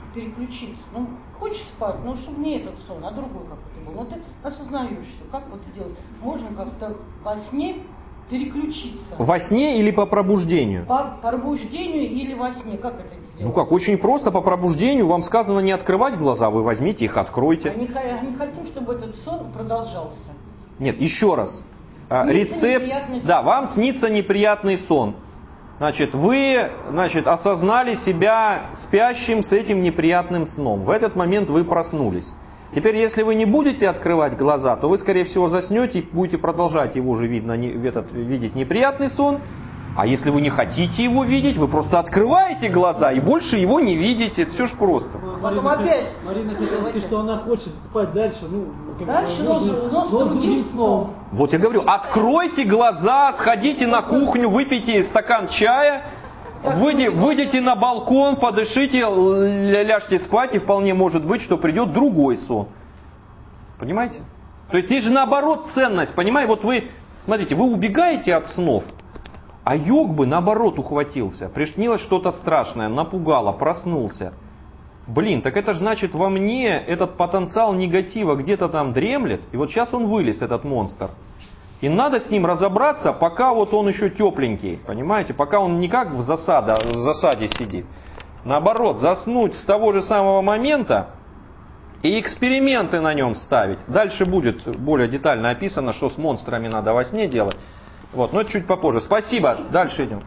переключиться. Ну, хочешь спать, ну, чтобы не этот сон, а другой какой-то был. Но ты осознаешь, что как вот сделать. Можно как-то во сне переключиться. Во сне или по пробуждению? По пробуждению или во сне, как это сделать? Ну как, очень просто, по пробуждению вам сказано не открывать глаза, вы возьмите их, откройте. Не хотим, чтобы этот сон продолжался. Нет, еще раз. Рецепт, да, вам снится неприятный сон. Значит, вы осознали себя спящим с этим неприятным сном. В этот момент вы проснулись. Теперь, если вы не будете открывать глаза, то вы, скорее всего, заснете и будете продолжать его же видеть неприятный сон. А если вы не хотите его видеть, вы просто открываете глаза и больше его не видите. Это все ж просто. Потом опять. Марина хотела сказать, что она хочет спать дальше. Дальше, но с другим сном. Вот я говорю, откройте глаза, сходите на кухню, выпейте стакан чая, выйдите на балкон, подышите, ляжьте спать, и вполне может быть, что придет другой сон. Понимаете? То есть здесь же наоборот ценность, понимаете? Вот вы, смотрите, вы убегаете от снов, а йог бы наоборот ухватился. Приснилось что-то страшное, напугало, проснулся. Блин, так это же значит во мне этот потенциал негатива где-то там дремлет, и вот сейчас он вылез, этот монстр. И надо с ним разобраться, пока вот он еще тепленький, понимаете? Пока он не как в засаде сидит. Наоборот, заснуть с того же самого момента и эксперименты на нем ставить. Дальше будет более детально описано, что с монстрами надо во сне делать. Вот, но это чуть попозже. Спасибо. Дальше идем.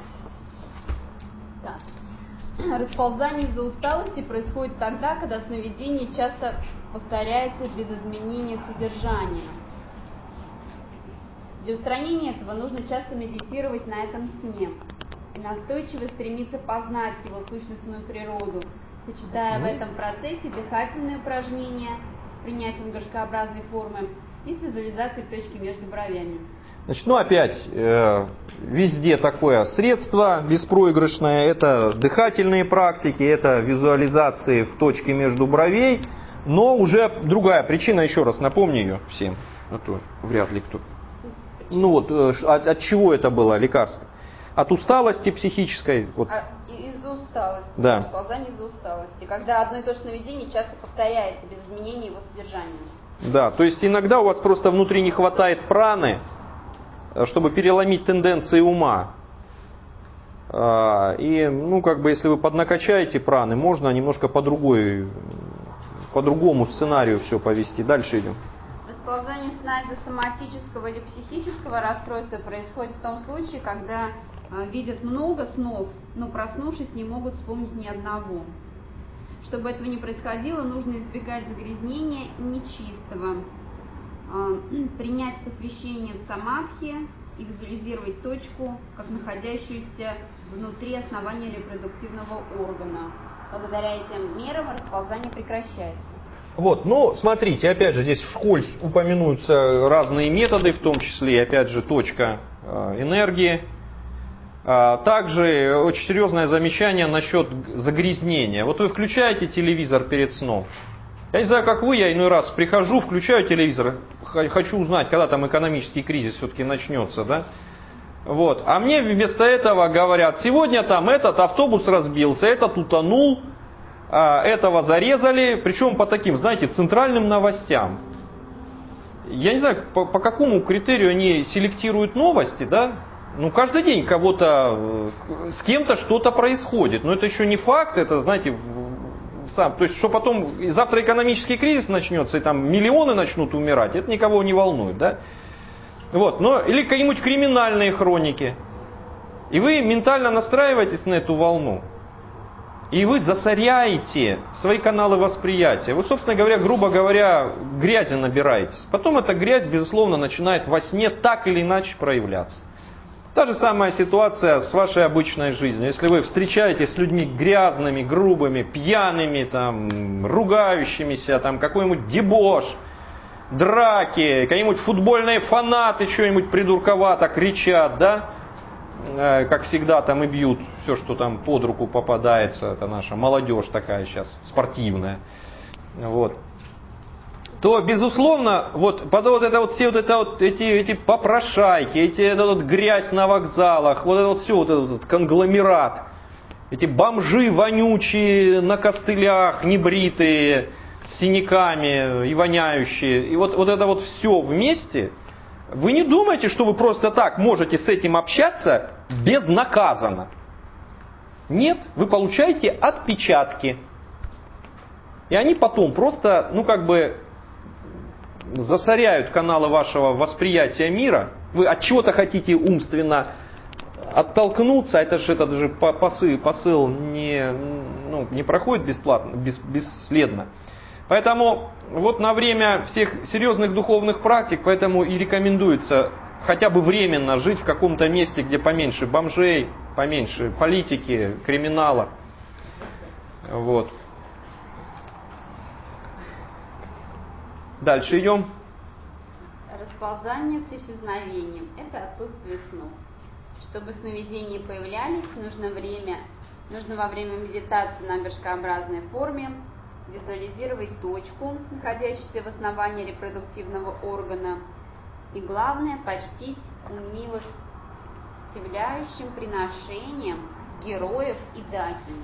Да. Расползание из-за усталости происходит тогда, когда сновидение часто повторяется без изменения содержания. Для устранения этого нужно часто медитировать на этом сне и настойчиво стремиться познать его сущностную природу, сочетая в этом процессе дыхательные упражнения с принятием горшкообразной формы и с визуализацией точки между бровями. Значит, опять, везде такое средство беспроигрышное, это дыхательные практики, это визуализации в точке между бровей, но уже другая причина, еще раз напомню ее всем, а то вряд ли кто. От чего это было лекарство? От усталости психической? Вот. Из-за усталости, да. Расползание из-за усталости, когда одно и то же сновидение часто повторяется без изменения его содержания. Да, то есть иногда у вас просто внутри не хватает праны, чтобы переломить тенденции ума. И, если вы поднакачаете праны, можно немножко по другому сценарию все повести. Дальше идем. Расползание сна из-за соматического или психического расстройства происходит в том случае, когда видят много снов, но проснувшись не могут вспомнить ни одного. Чтобы этого не происходило, нужно избегать загрязнения и нечистого. Принять посвящение в самадхи и визуализировать точку, как находящуюся внутри основания репродуктивного органа. Благодаря этим мерам расползание прекращается. Вот, смотрите, опять же, здесь вскользь упомянутся разные методы, в том числе, опять же, точка энергии. Также очень серьезное замечание насчет загрязнения. Вот вы включаете телевизор перед сном. Я не знаю, как вы, я иной раз прихожу, включаю телевизор, хочу узнать, когда там экономический кризис все-таки начнется, да? Вот. А мне вместо этого говорят, сегодня там этот автобус разбился, этот утонул, этого зарезали, причем по таким, знаете, центральным новостям. Я не знаю, по какому критерию они селектируют новости, да? Каждый день с кем-то что-то происходит, но это еще не факт, это, знаете, то есть, что потом завтра экономический кризис начнется, и там миллионы начнут умирать, это никого не волнует, да? Вот, или какие-нибудь криминальные хроники. И вы ментально настраиваетесь на эту волну. И вы засоряете свои каналы восприятия. Вы, собственно говоря, грубо говоря, грязи набираетесь. Потом эта грязь, безусловно, начинает во сне так или иначе проявляться. Та же самая ситуация с вашей обычной жизнью. Если вы встречаетесь с людьми грязными, грубыми, пьяными, ругающимися, какой-нибудь дебош, драки, какие-нибудь футбольные фанаты что-нибудь придурковато кричат, да? Как всегда и бьют все, что там под руку попадается. Это наша молодежь такая сейчас, спортивная. Вот. То, безусловно, эти попрошайки, эта грязь на вокзалах, все, этот конгломерат Эти бомжи вонючие, на костылях, небритые, с синяками и воняющие. И вот это вот все вместе. Вы не думаете, что вы просто так можете с этим общаться безнаказанно. Нет, вы получаете отпечатки. И они потом просто, засоряют каналы вашего восприятия мира. Вы от чего-то хотите умственно оттолкнуться, это же посыл не проходит бесследно. Поэтому вот на время всех серьезных духовных практик, поэтому и рекомендуется хотя бы временно жить в каком-то месте, где поменьше бомжей, поменьше политики, криминала. Вот. Дальше идем. Расползание с исчезновением – это отсутствие снов. Чтобы сновидения появлялись, нужно во время медитации на горшкообразной форме визуализировать точку, находящуюся в основании репродуктивного органа. И главное, почтить умилостивляющим приношением героев и даки.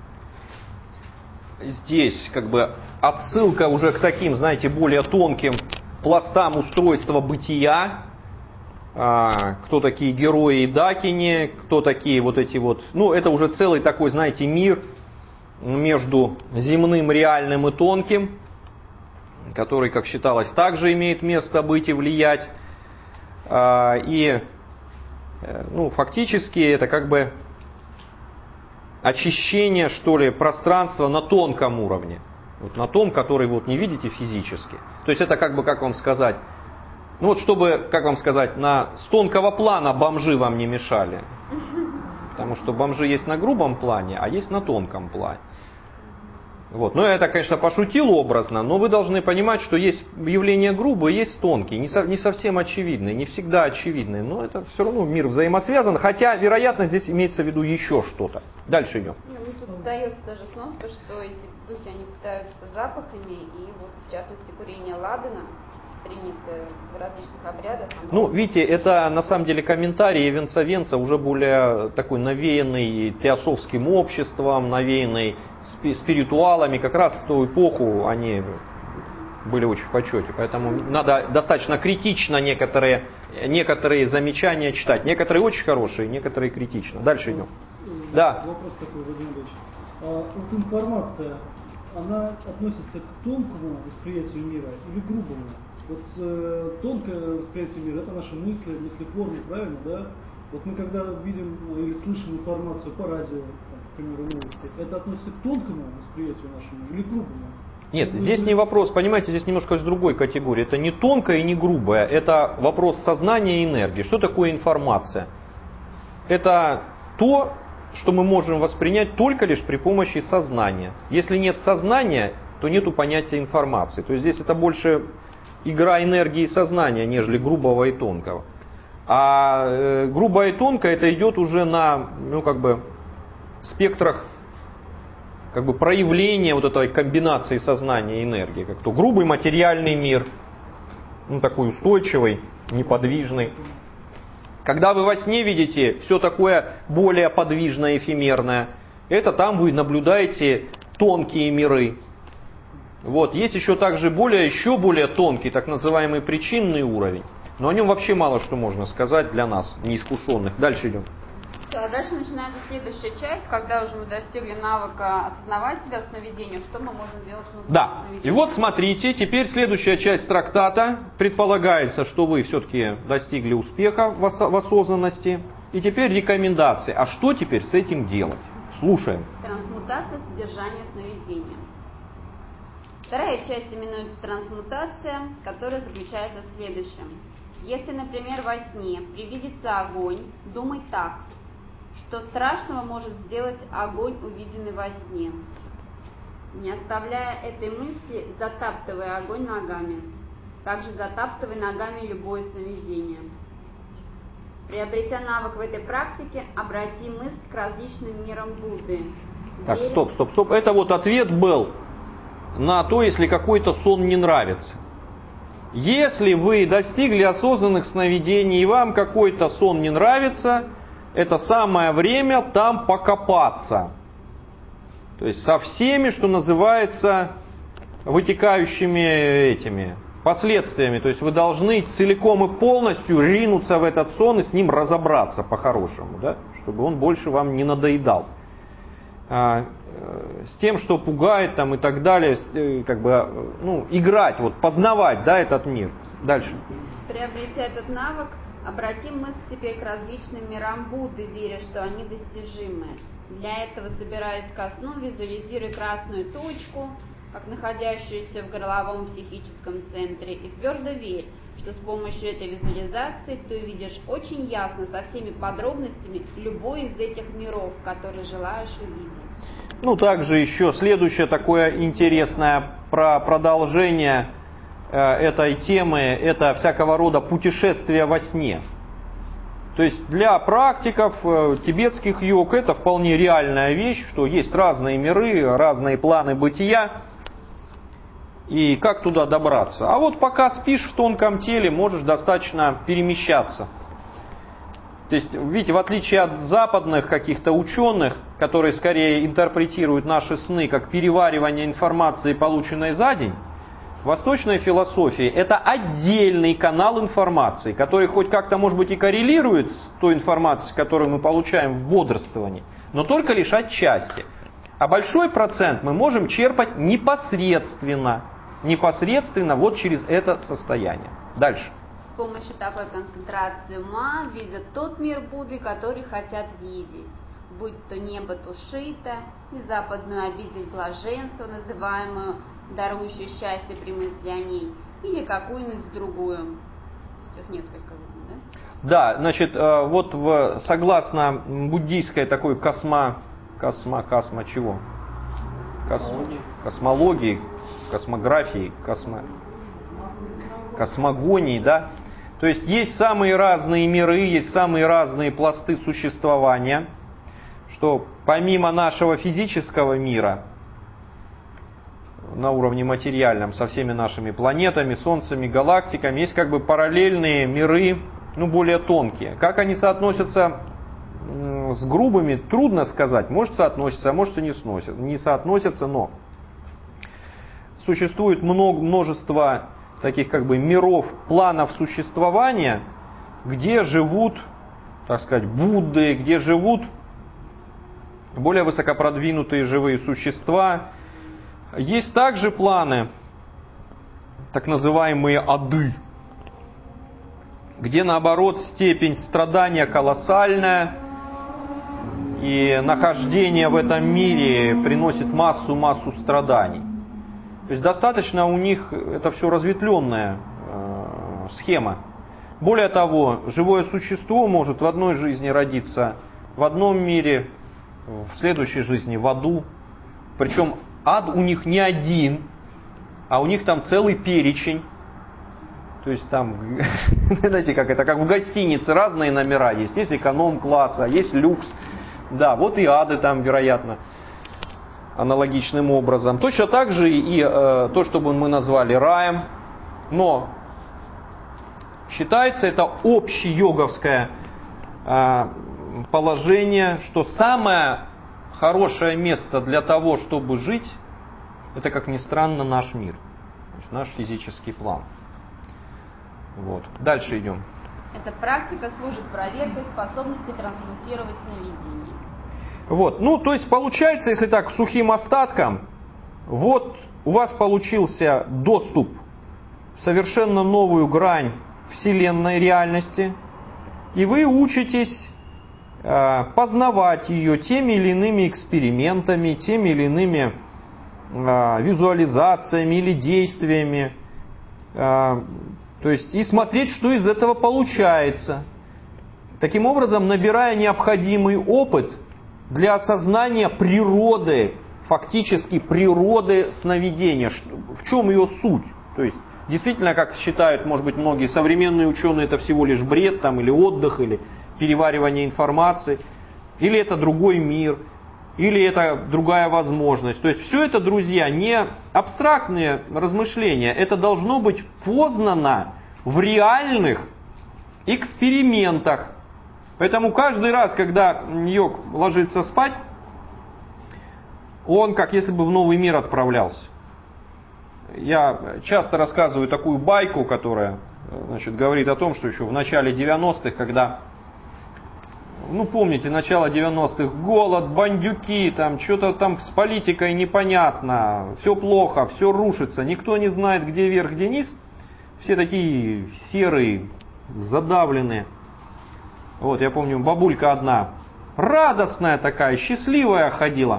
Здесь отсылка уже к таким, более тонким пластам устройства бытия. Кто такие герои и дакини, кто такие вот эти вот... это уже целый такой, мир между земным, реальным и тонким, который, как считалось, также имеет место быть и влиять. Фактически это очищение, пространства на тонком уровне. На том, который не видите физически. То есть это как вам сказать, чтобы, с тонкого плана бомжи вам не мешали. Потому что бомжи есть на грубом плане, а есть на тонком плане. Вот. Я это, конечно, пошутил образно, но вы должны понимать, что есть явления грубые, есть тонкие, не совсем очевидные, не всегда очевидные. Но это все равно мир взаимосвязан, хотя, вероятно, здесь имеется в виду еще что-то. Дальше идем. Тут дается даже сноска, что эти духи, они питаются запахами, и в частности курение ладана принято в различных обрядах. Видите, это на самом деле комментарий Венца уже более такой навеянный теософским обществом, навеянный спиритуалами. Как раз в ту эпоху они были очень в почете. Поэтому надо достаточно критично некоторые замечания читать. Некоторые очень хорошие, некоторые критично. Дальше идем. Да. Вопрос такой, Владимир Ильич. Информация, она относится к тонкому восприятию мира или к грубому? Тонкое восприятие мира — это наши мысли формы, правильно, да? Мы когда видим или слышим информацию по радио, к примеру, новости, это относится к тонкому восприятию нашему или к грубому? Нет, здесь не вопрос, понимаете, здесь немножко с другой категории. Это не тонкое и не грубое, это вопрос сознания и энергии. Что такое информация? Это то, что мы можем воспринять только лишь при помощи сознания. Если нет сознания, то нету понятия информации. То есть здесь это больше игра энергии и сознания, нежели грубого и тонкого. А грубое и тонкое это идет уже на спектрах проявления этой комбинации сознания и энергии. Как то грубый материальный мир, такой устойчивый, неподвижный. Когда вы во сне видите все такое более подвижное, эфемерное, это там вы наблюдаете тонкие миры. Есть еще также еще более тонкий, так называемый причинный уровень. Но о нем вообще мало что можно сказать для нас, неискушенных. Дальше идем. Все, а дальше начинается следующая часть, когда уже мы достигли навыка осознавать себя в сновидениях, что мы можем делать внутри сновидения. И вот смотрите, теперь следующая часть трактата. Предполагается, что вы все-таки достигли успеха в осознанности. И теперь рекомендации. А что теперь с этим делать? Слушаем. Трансмутация содержания сновидения. Вторая часть именуется трансмутация, которая заключается в следующем. Если, например, во сне привидится огонь, думай так, что страшного может сделать огонь, увиденный во сне. Не оставляя этой мысли, затаптывай огонь ногами. Также затаптывай ногами любое сновидение. Приобретя навык в этой практике, обрати мысль к различным мирам Будды. Так, стоп. Это ответ был на то, если какой-то сон не нравится. Если вы достигли осознанных сновидений и вам какой-то сон не нравится, это самое время там покопаться. То есть со всеми, что называется, вытекающими этими последствиями. То есть вы должны целиком и полностью ринуться в этот сон и с ним разобраться по-хорошему, да? Чтобы он больше вам не надоедал. С тем, что пугает там и так далее, как бы, ну, играть, вот, познавать, да, этот мир. Дальше. Приобретя этот навык, обратим мысль теперь к различным мирам Будды, веря, что они достижимы. Для этого, собираясь ко сну, визуализируй красную точку, как находящуюся в горловом психическом центре, и твердо верь, что с помощью этой визуализации ты увидишь очень ясно, со всеми подробностями, любой из этих миров, который желаешь увидеть. Ну, также еще следующее такое интересное продолжение этой темы, это всякого рода путешествия во сне. То есть для практиков тибетских йог это вполне реальная вещь, что есть разные миры, разные планы бытия, и как туда добраться. А вот пока спишь в тонком теле, можешь достаточно перемещаться. То есть, видите, в отличие от западных каких-то ученых, которые скорее интерпретируют наши сны как переваривание информации, полученной за день, в восточной философии это отдельный канал информации, который хоть как-то, может быть, и коррелирует с той информацией, которую мы получаем в бодрствовании, но только лишь отчасти. А большой процент мы можем черпать непосредственно вот через это состояние. Дальше. С помощью такой концентрации ума видят тот мир Будды, который хотят видеть, будь то небо Тушита, и западную обитель блаженства, называемую дарующую счастье при мысли о ней, или какую-нибудь другую. Всех несколько, да? Да, значит, вот согласно буддийской такой космологии, космографии, космогонии, да. То есть самые разные миры, есть самые разные пласты существования, что помимо нашего физического мира, на уровне материальном, со всеми нашими планетами, солнцами, галактиками, есть как бы параллельные миры, ну, более тонкие. Как они соотносятся с грубыми, трудно сказать. Может соотносятся, а может и не соотносятся, но существует множество таких как бы миров, планов существования, где живут, так сказать, Будды, где живут более высокопродвинутые живые существа. Есть также планы, так называемые ады, где наоборот степень страдания колоссальная, и нахождение в этом мире приносит массу страданий. То есть достаточно у них это все разветвленная схема. Более того, живое существо может в одной жизни родиться в одном мире, в следующей жизни в аду. Причем ад у них не один, а у них там целый перечень. То есть там, знаете, как это, как в гостинице разные номера есть. Есть эконом-класса, есть люкс. Да, вот и ады там, вероятно, аналогичным образом. Точно так же и то, что мы назвали раем. Но считается это общейоговское положение, что самое хорошее место для того, чтобы жить, это, как ни странно, наш мир, наш физический план. Вот. Дальше идем. Эта практика служит проверкой способности трансмутировать сновидения. Вот. Ну, то есть получается, если так, сухим остатком, вот у вас получился доступ в совершенно новую грань вселенной реальности, и вы учитесь познавать ее теми или иными экспериментами, теми или иными визуализациями или действиями. То есть и смотреть, что из этого получается. Таким образом, набирая необходимый опыт для осознания природы, фактически природы сновидения. В чем ее суть? То есть, действительно, как считают, может быть, многие современные ученые, это всего лишь бред, там, или отдых, или переваривание информации, или это другой мир, или это другая возможность. То есть все это, друзья, не абстрактные размышления, это должно быть познано в реальных экспериментах. Поэтому каждый раз, когда йог ложится спать, Он как если бы в новый мир отправлялся. Я часто рассказываю такую байку, которая, значит, говорит о том, что еще в начале 90-х, когда, ну помните, начало 90-х, голод, бандюки, там что-то там с политикой непонятно, все плохо, все рушится, никто не знает, где верх, где низ, все такие серые, задавленные. Вот, я помню, бабулька одна, радостная такая, счастливая ходила.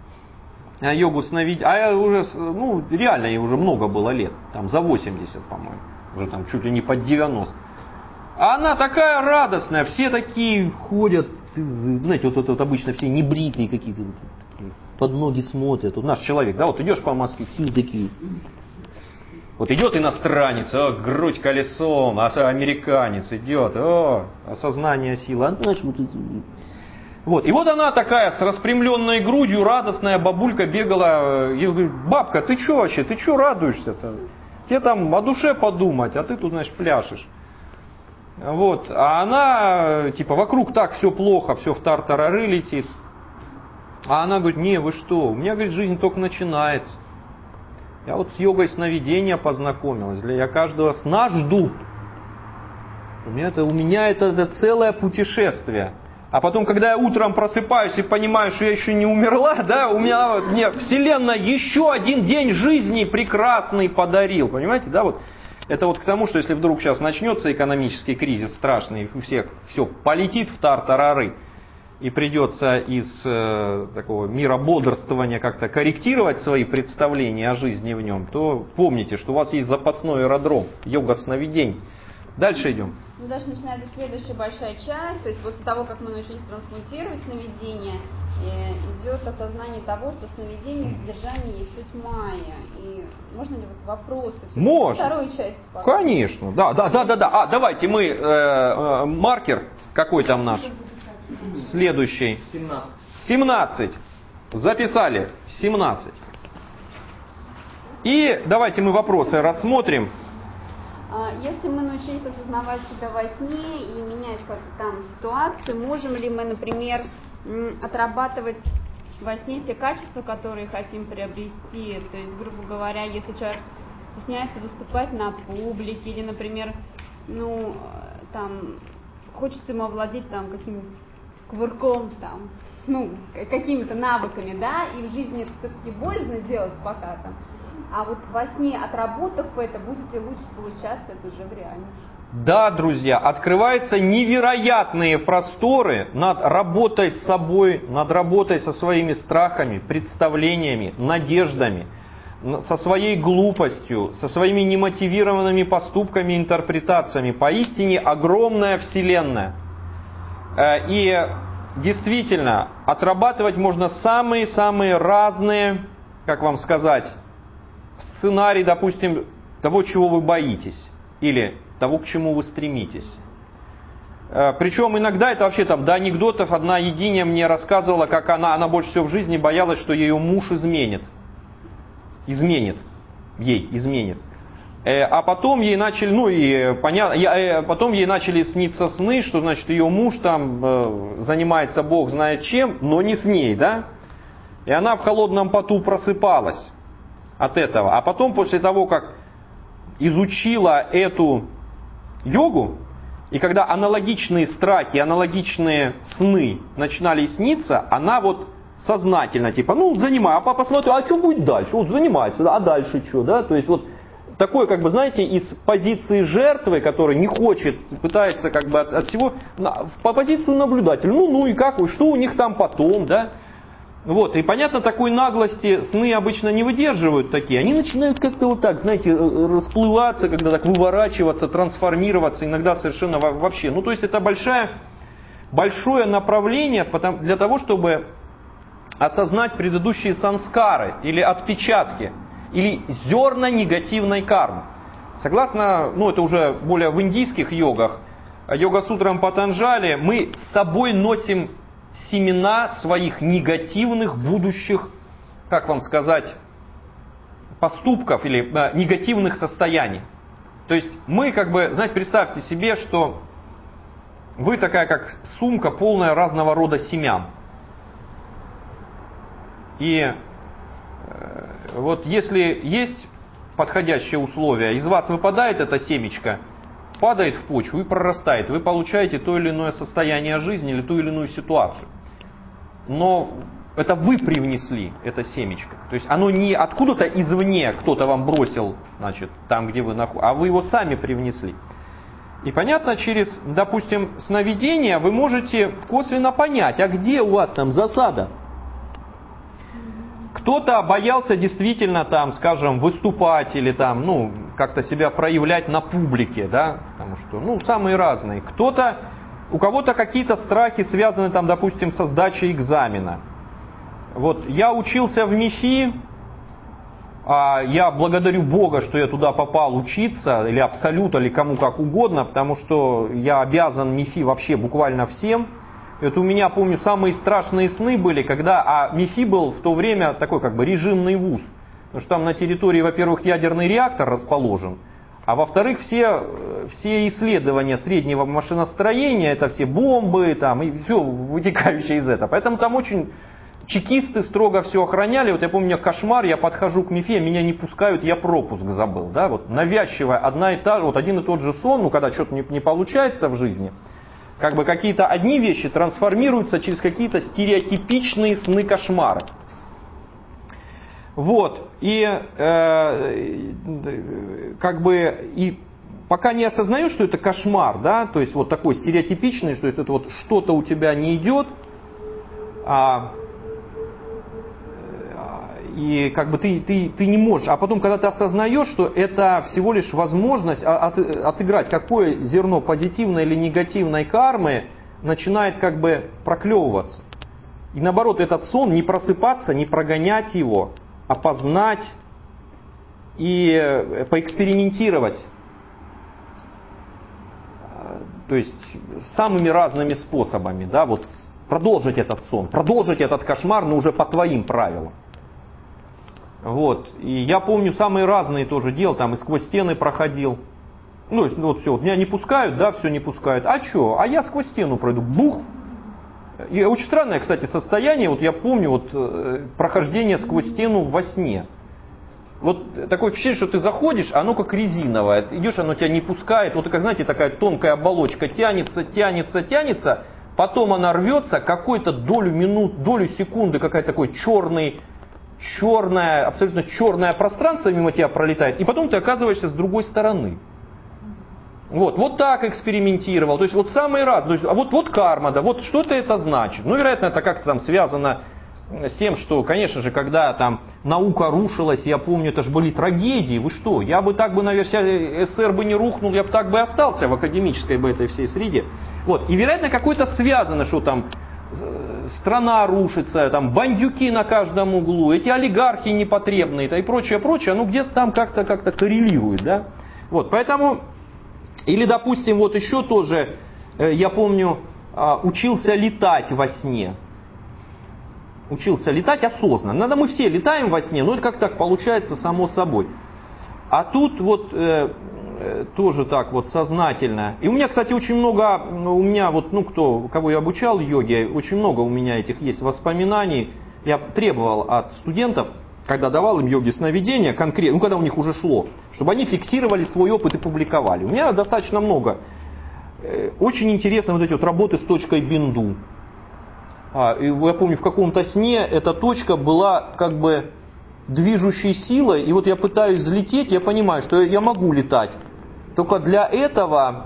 Йогу сновидения, а я уже, ну реально ей уже много было лет, там за 80, по-моему, уже там чуть ли не под 90. А она такая радостная, все такие ходят, знаете, вот обычно все небритые какие-то, под ноги смотрят. Вот наш человек, да, вот идешь по Москве, все такие. Вот идет иностранец, о, грудь колесом, американец идет, о, осознание силы. А знаешь, вот. И вот она такая с распрямленной грудью, радостная бабулька бегала и говорит: бабка, ты что вообще, ты что радуешься-то? Тебе там о душе подумать, а ты тут, значит, пляшешь. Вот. А она, типа, вокруг так все плохо, все в тартарары летит. А она говорит: не, вы что, у меня, говорит, жизнь только начинается. Я вот с йогой сновидения познакомилась, я каждого сна жду. У меня это целое путешествие. А потом, когда я утром просыпаюсь и понимаю, что я еще не умерла, да, мне Вселенная еще один день жизни прекрасный подарил. Понимаете, да, вот. Это вот к тому, что если вдруг сейчас начнется экономический кризис страшный, и у всех все полетит в тартарары, и придется из такого мира бодрствования как-то корректировать свои представления о жизни в нем, то помните, что у вас есть запасной аэродром, йога сновидений. Дальше идем. Ну, дальше начинается следующая большая часть, то есть после того, как мы научились трансмутировать сновидение, идет осознание того, что сновидение, содержание есть суть майя. И можно ли вот вопросы? Можно. Вторую часть, пожалуйста. Конечно, да. Давайте мы, маркер, какой там наш? Следующий. 17. Записали. 17. И давайте мы вопросы рассмотрим. Если мы научились осознавать себя во сне и менять как-то там ситуацию, можем ли мы, например, отрабатывать во сне те качества, которые хотим приобрести? То есть, грубо говоря, если человек стесняется выступать на публике, или, например, ну, там, хочется ему овладеть там каким-нибудь кувырком, там, ну, какими-то навыками, да, и в жизни это все-таки боязно делать пока там. А вот во сне, отработав это, будет ли лучше получаться это уже в реальности? Да, друзья, открываются невероятные просторы над работой с собой, над работой со своими страхами, представлениями, надеждами, со своей глупостью, со своими немотивированными поступками, интерпретациями. Поистине огромная вселенная. И действительно, отрабатывать можно самые-самые разные, как вам сказать, сценарий, допустим, того, чего вы боитесь, или того, к чему вы стремитесь. Причем иногда это вообще там до анекдотов. Одна Единя мне рассказывала, как она больше всего в жизни боялась, что ее муж изменит. Изменит. А потом ей начали, потом ей начали сниться сны, что значит ее муж там занимается бог знает чем, но не с ней, да? И она в холодном поту просыпалась от этого. А потом, после того, как изучила эту йогу, и когда аналогичные страхи, аналогичные сны начинали сниться, она вот сознательно, типа, занимай, а папа смотрит, а что будет дальше? Вот занимается, а дальше что, да? То есть вот такой, как бы, знаете, из позиции жертвы, который не хочет, пытается как бы от всего, по позицию наблюдателя, и как, что у них там потом, да? Вот, и понятно, такой наглости сны обычно не выдерживают такие. Они начинают как-то вот так, знаете, расплываться, когда так выворачиваться, трансформироваться, иногда совершенно вообще. То есть это большое направление для того, чтобы осознать предыдущие санскары или отпечатки, или зерна негативной кармы. Согласно, это уже более в индийских йогах, йога-сутрам Патанджали, мы с собой носим семена своих негативных будущих, как вам сказать, поступков или негативных состояний. То есть мы как бы, знаете, представьте себе, что вы такая как сумка, полная разного рода семян. И вот если есть подходящие условия, из вас выпадает это семечко, падает в почву и прорастает, вы получаете то или иное состояние жизни или ту или иную ситуацию. Но это вы привнесли это семечко. То есть оно не откуда-то извне кто-то вам бросил, значит, там, где вы находитесь, а вы его сами привнесли. И понятно, через, допустим, сновидение вы можете косвенно понять, а где у вас там засада. Кто-то боялся действительно там, скажем, выступать или там, ну, как-то себя проявлять на публике, да, потому что, ну, самые разные. У кого-то какие-то страхи связаны там, допустим, со сдачей экзамена. Вот я учился в МИФИ, я благодарю Бога, что я туда попал учиться, или Абсолют, или кому как угодно, потому что я обязан МИФИ вообще буквально всем. Это у меня, помню, самые страшные сны были, когда МИФИ был в то время такой как бы режимный вуз. Потому что там на территории, во-первых, ядерный реактор расположен, а во-вторых, все исследования среднего машиностроения, это все бомбы там, и все вытекающее из этого. Поэтому там очень чекисты строго все охраняли. Вот я помню, у меня кошмар, я подхожу к МИФИ, меня не пускают, я пропуск забыл. Да? Вот навязчивая один и тот же сон, ну когда что-то не получается в жизни, как бы какие-то одни вещи трансформируются через какие-то стереотипичные сны-кошмары. Вот. И как бы и пока не осознаешь, что это кошмар, да, то есть вот такой стереотипичный, что это вот что-то у тебя не идет, и как бы ты не можешь. А потом, когда ты осознаешь, что это всего лишь возможность отыграть, какое зерно позитивной или негативной кармы начинает как бы проклевываться. И наоборот, этот сон не просыпаться, не прогонять его, а познать и поэкспериментировать. То есть самыми разными способами, да, вот продолжить этот сон, продолжить этот кошмар, но уже по твоим правилам. Вот. И я помню самые разные тоже дела, там и сквозь стены проходил. Ну, вот все, вот меня не пускают, да, все не пускают. А что? А я сквозь стену пройду, бух. И очень странное, кстати, состояние, вот я помню, вот прохождение сквозь стену во сне. Вот такое впечатление, что ты заходишь, оно как резиновое. Идешь, оно тебя не пускает. Вот как, знаете, такая тонкая оболочка тянется. Потом она рвется, какую-то долю секунды, какая-то такой абсолютно черное пространство мимо тебя пролетает. И потом ты оказываешься с другой стороны. Вот так экспериментировал. То есть вот самые разные. А вот карма, да, вот что-то это значит. Ну, вероятно, это как-то там связано с тем, что, конечно же, когда там наука рушилась, я помню, это же были трагедии. Вы что? Я бы так бы, наверное, СССР бы не рухнул, я бы так бы остался в академической бы этой всей среде. Вот. И, вероятно, какое-то связано, что там страна рушится, там бандюки на каждом углу, эти олигархи непотребные и прочее, оно где-то там как-то коррелирует, да? Вот, поэтому, или, допустим, вот еще тоже, я помню, учился летать во сне. Учился летать осознанно. Мы все летаем во сне, но это как так получается само собой. А тут вот тоже так вот сознательно. И у меня, кстати, очень много, кого я обучал йоге, очень много у меня этих есть воспоминаний. Я требовал от студентов, когда давал им йоги сновидения, конкретно, когда у них уже шло, чтобы они фиксировали свой опыт и публиковали. У меня достаточно много. Очень интересно вот эти вот работы с точкой бинду. Я помню, в каком-то сне эта точка была как бы движущей силой, и вот я пытаюсь взлететь, я понимаю, что я могу летать. Только для этого,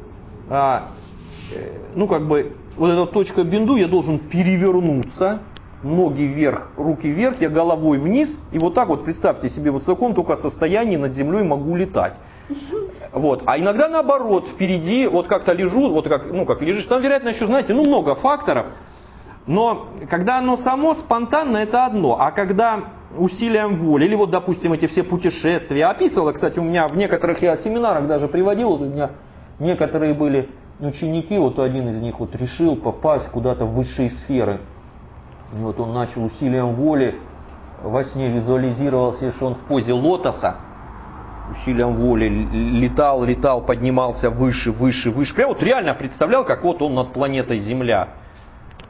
вот эта точка бинду, я должен перевернуться, ноги вверх, руки вверх, я головой вниз, и вот так вот, представьте себе, вот в таком только состоянии над землей могу летать. Вот. А иногда наоборот, впереди, вот как-то лежу, вот как лежишь, там, вероятно, еще, знаете, много факторов. Но когда оно само, спонтанно, это одно. А когда усилием воли, или вот, допустим, эти все путешествия. Я описывал, кстати, у меня в некоторых я семинарах даже приводил, вот у меня некоторые были ученики, вот один из них вот решил попасть куда-то в высшие сферы. И вот он начал усилием воли, во сне визуализировал себе, что он в позе лотоса, усилием воли летал, поднимался выше. Прям вот реально представлял, как вот он над планетой Земля.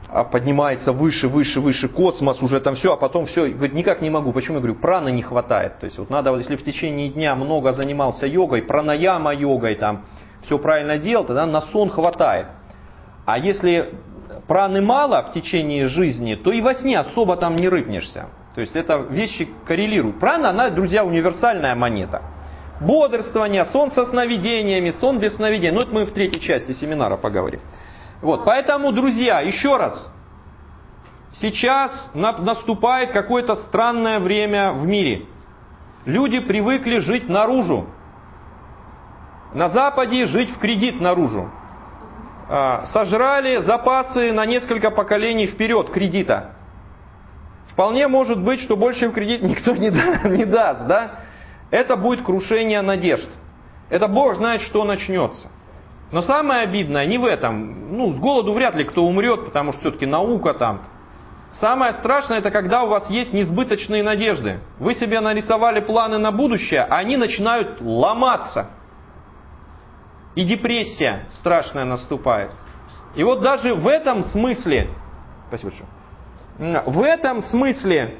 поднимается выше, выше, выше космос, уже там все, а потом все. Говорит, никак не могу. Почему? Я говорю, праны не хватает. То есть вот надо, если в течение дня много занимался йогой, пранаяма йогой, там все правильно делал, тогда на сон хватает. А если праны мало в течение жизни, то и во сне особо там не рыпнешься. То есть это вещи коррелируют. Прана, она, друзья, универсальная монета. Бодрствование, сон со сновидениями, сон без сновидений. Ну, это мы в третьей части семинара поговорим. Вот, поэтому, друзья, еще раз. Сейчас наступает какое-то странное время в мире. Люди привыкли жить наружу. На Западе жить в кредит наружу. Сожрали запасы на несколько поколений вперед кредита. Вполне может быть, что больше в кредит никто не даст, да? Это будет крушение надежд. Это Бог знает, что начнется. Но самое обидное не в этом. Ну, с голоду вряд ли кто умрет, потому что все-таки наука там. Самое страшное, это когда у вас есть несбыточные надежды. Вы себе нарисовали планы на будущее, а они начинают ломаться. И депрессия страшная наступает. И вот даже в этом смысле, спасибо большое, в этом смысле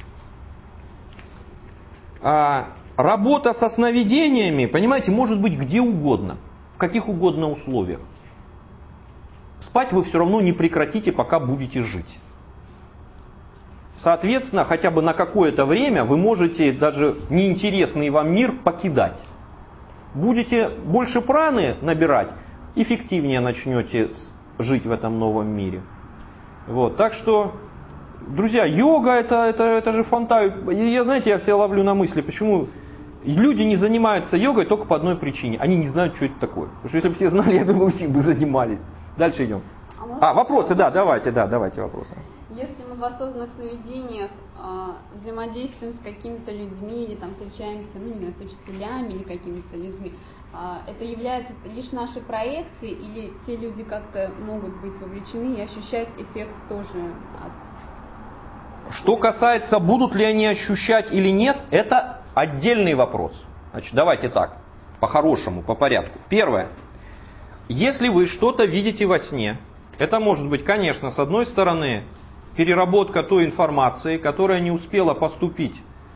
работа со сновидениями, понимаете, может быть где угодно, в каких угодно условиях. Спать вы все равно не прекратите, пока будете жить. Соответственно, хотя бы на какое-то время вы можете даже неинтересный вам мир покидать. Будете больше праны набирать, эффективнее начнете жить в этом новом мире. Вот. Так что, друзья, йога это же фантазия. Знаете, я себя ловлю на мысли, почему люди не занимаются йогой только по одной причине. Они не знают, что это такое. Потому что если бы все знали, я думаю, все бы занимались. Дальше идем. Вопросы, да, давайте вопросы. Если мы в осознанных сновидениях взаимодействуем с какими-то людьми или там встречаемся, ну не знаю, с учителями или какими-то людьми, это является лишь нашей проекцией или те люди как-то могут быть вовлечены и ощущать эффект тоже от... Что касается, будут ли они ощущать или нет, это отдельный вопрос. Значит, давайте так, по-хорошему, по порядку. Первое. Если вы что-то видите во сне, это может быть, конечно, с одной стороны, переработка той информации, которая не успела поступить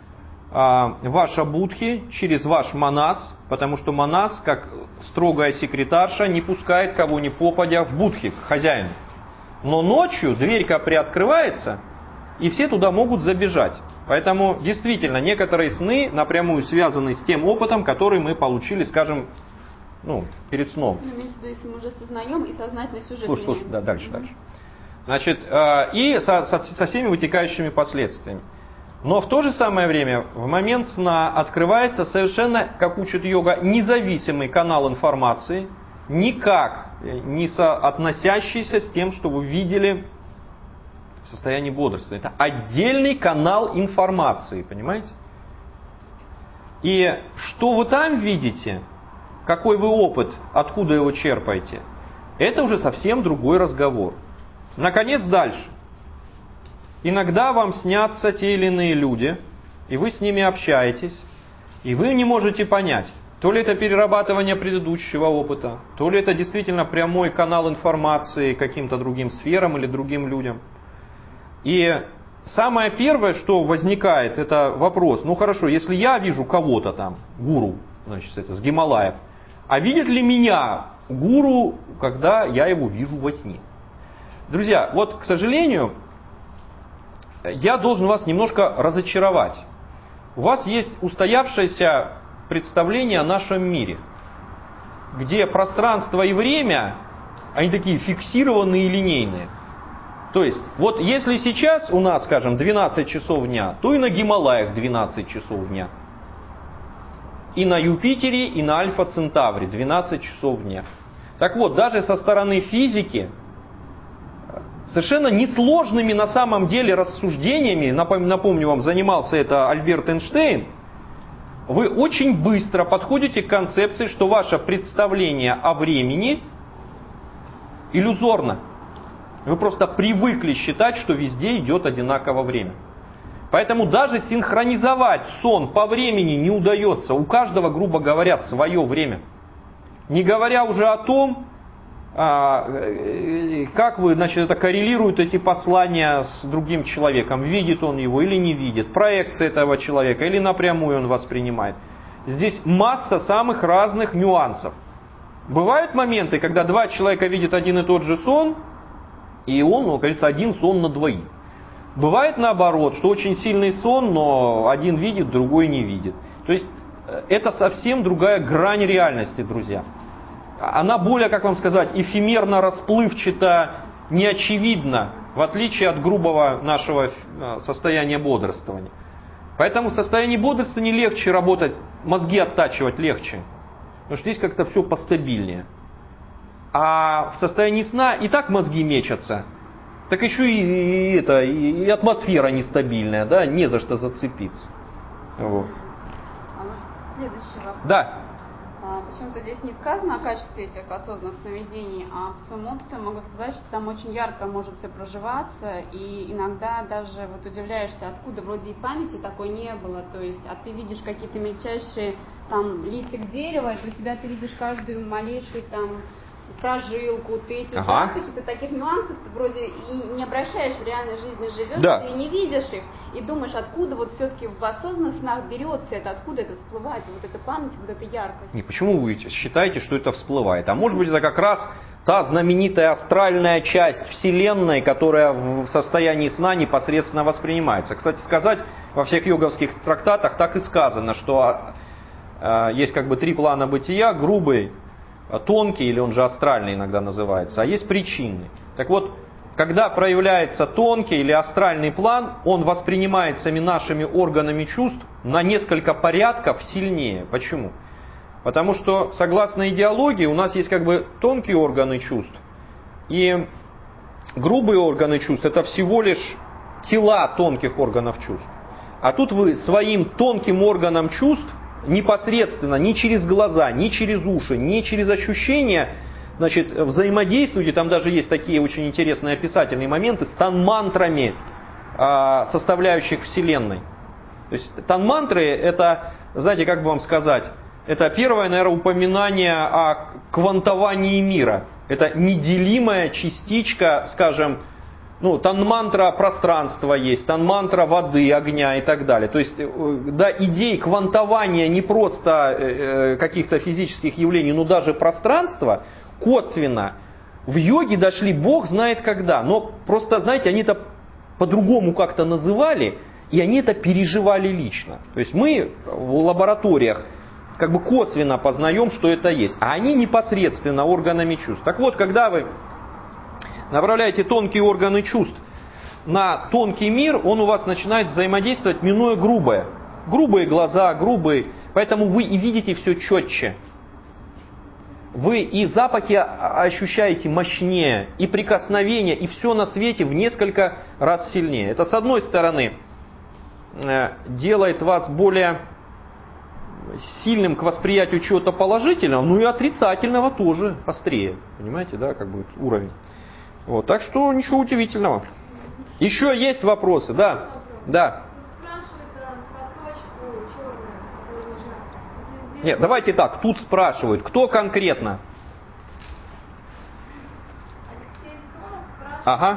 в ваша будхи через ваш манас, потому что манас, как строгая секретарша, не пускает кого ни попадя в будхи к хозяину. Но ночью дверька приоткрывается, и все туда могут забежать. Поэтому действительно некоторые сны напрямую связаны с тем опытом, который мы получили, скажем, перед сном. Имеется в виду, если мы уже сознаем и сознательный сюжет. Слушай, да, дальше. Значит, и со всеми вытекающими последствиями. Но в то же самое время, в момент сна открывается совершенно, как учит йога, независимый канал информации, никак не соотносящийся с тем, что вы видели в состоянии бодрства. Это отдельный канал информации, понимаете? И что вы там видите, какой вы опыт, откуда его черпаете, это уже совсем другой разговор. Наконец, дальше. Иногда вам снятся те или иные люди, и вы с ними общаетесь, и вы не можете понять, то ли это перерабатывание предыдущего опыта, то ли это действительно прямой канал информации каким-то другим сферам или другим людям. И самое первое, что возникает, это вопрос, хорошо, если я вижу кого-то там, гуру, значит, это с Гималаев, а видит ли меня гуру, когда я его вижу во сне? Друзья, вот, к сожалению, я должен вас немножко разочаровать. У вас есть устоявшееся представление о нашем мире, где пространство и время, они такие фиксированные и линейные. То есть, вот если сейчас у нас, скажем, 12 часов дня, то и на Гималаях 12 часов дня. И на Юпитере, и на Альфа-Центавре 12 часов дня. Так вот, даже со стороны физики, совершенно несложными на самом деле рассуждениями, напомню вам, занимался это Альберт Эйнштейн, вы очень быстро подходите к концепции, что ваше представление о времени иллюзорно. Вы просто привыкли считать, что везде идет одинаково время. Поэтому даже синхронизовать сон по времени не удается. У каждого, грубо говоря, свое время. Не говоря уже о том, как вы, значит, это коррелирует эти послания с другим человеком, видит он его или не видит, проекция этого человека или напрямую он воспринимает. Здесь масса самых разных нюансов. Бывают моменты, когда два человека видят один и тот же сон, и он, как говорится, один сон на двоих. Бывает наоборот, что очень сильный сон, но один видит, другой не видит. То есть это совсем другая грань реальности, друзья. Она более, как вам сказать, эфемерно, расплывчато, неочевидна, в отличие от грубого нашего состояния бодрствования. Поэтому в состоянии бодрствования легче работать, мозги оттачивать легче. Потому что здесь как-то все постабильнее. А в состоянии сна и так мозги мечутся. Так еще и атмосфера нестабильная, да, не за что зацепиться. Вот. А вот следующий вопрос. Да. Почему-то здесь не сказано о качестве этих осознанных сновидений, а по своему опыту могу сказать, что там очень ярко может все проживаться, и иногда даже вот удивляешься, откуда вроде и памяти такой не было, то есть, а ты видишь какие-то мельчайшие там листик дерева, и для тебя ты видишь каждую малейшую там прожилку, ты эти каких-то таких нюансов ты вроде и не обращаешь в реальной жизни, живешь, да. Ты не видишь их, и думаешь, откуда вот все-таки в осознанных снах берется это, откуда это всплывает, вот эта память, вот эта яркость. И почему вы считаете, что это всплывает? А может быть, это как раз та знаменитая астральная часть Вселенной, которая в состоянии сна непосредственно воспринимается. Кстати сказать, во всех йоговских трактатах так и сказано, что есть как бы три плана бытия: грубый, тонкий, или он же астральный иногда называется, а есть причинный. Так вот, когда проявляется тонкий или астральный план, он воспринимается нашими органами чувств на несколько порядков сильнее. Почему? Потому что, согласно идеологии, у нас есть как бы тонкие органы чувств, и грубые органы чувств — это всего лишь тела тонких органов чувств. А тут вы своим тонким органом чувств непосредственно, ни через глаза, ни через уши, ни через ощущения, значит, взаимодействуете. Там даже есть такие очень интересные описательные моменты с танмантрами, составляющих Вселенной. То есть танмантры — это, знаете, как бы вам сказать, это первое, наверное, упоминание о квантовании мира. Это неделимая частичка, скажем, танмантра пространства есть, танмантра воды, огня и так далее. То есть до идей квантования не просто каких-то физических явлений, но даже пространства косвенно в йоге дошли бог знает когда. Но просто, знаете, они это по-другому как-то называли, и они это переживали лично. То есть мы в лабораториях как бы косвенно познаем, что это есть, а они непосредственно органами чувств. Так вот, когда вы направляете тонкие органы чувств на тонкий мир, он у вас начинает взаимодействовать, минуя грубое. Грубые глаза, грубые. Поэтому вы и видите все четче. Вы и запахи ощущаете мощнее, и прикосновения, и все на свете в несколько раз сильнее. Это, с одной стороны, делает вас более сильным к восприятию чего-то положительного, но и отрицательного тоже острее. Понимаете, да, как бы уровень. Вот, так что ничего удивительного. Еще есть вопросы, да? Да. Нет, давайте так, тут спрашивают, кто конкретно? Ага.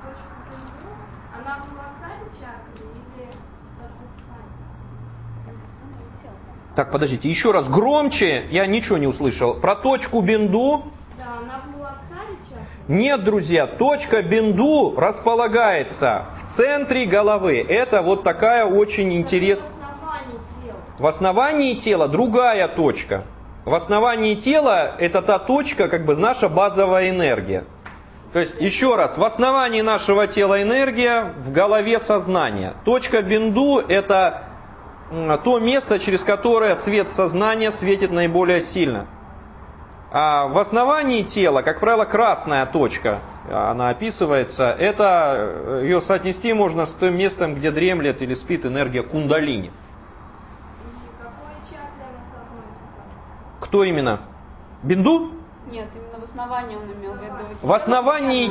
Так, подождите, еще раз громче, я ничего не услышал. Про точку бинду? Да, она была царича. Нет, друзья, точка бинду располагается в центре головы. Это вот такая очень интересная... В основании тела другая точка. В основании тела это та точка, как бы наша базовая энергия. То есть, еще раз, в основании нашего тела энергия, в голове сознание. Точка бинду это то место, через которое свет сознания светит наиболее сильно. А в основании тела, как правило, красная точка, она описывается, это ее соотнести можно с тем местом, где дремлет или спит энергия кундалини. Кто именно? Бинду? Нет, именно в основании он имел в виду. В основании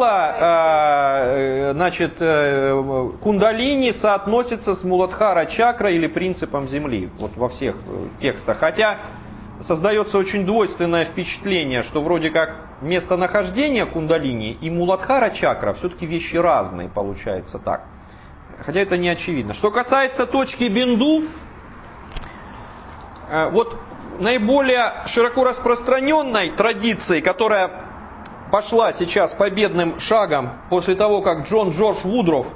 тела, значит, кундалини соотносится с Муладхара чакрой или принципом Земли, вот во всех текстах. Хотя создается очень двойственное впечатление, что вроде как местонахождение кундалини и муладхара чакра все-таки вещи разные, получается так. Хотя это не очевидно. Что касается точки бинду, вот наиболее широко распространенной традицией, которая пошла сейчас победным шагом после того, как Джон Джордж Вудроф,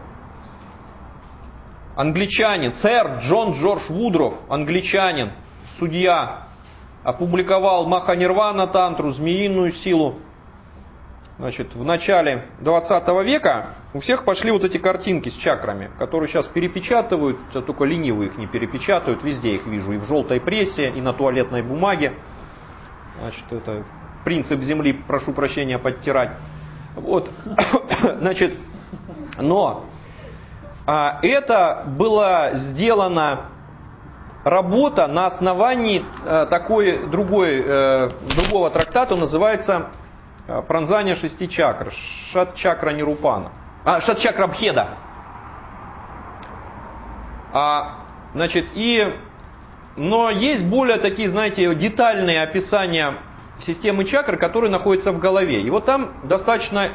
англичанин, сэр Джон Джордж Вудроф, англичанин, судья, опубликовал Маханирвана тантру, змеиную силу. Значит, в начале 20 века у всех пошли вот эти картинки с чакрами, которые сейчас перепечатывают, только ленивые их не перепечатывают, везде их вижу, и в желтой прессе, и на туалетной бумаге. Значит, это принцип Земли, прошу прощения, подтирать. Вот, значит, но это была сделана работа на основании другого трактата, называется «Пронзание 6 чакр», Шат-чакра Нирупана. Шат-чакра Бхеда. Но есть более такие, знаете, детальные описания системы чакр, которые находятся в голове. И вот там достаточно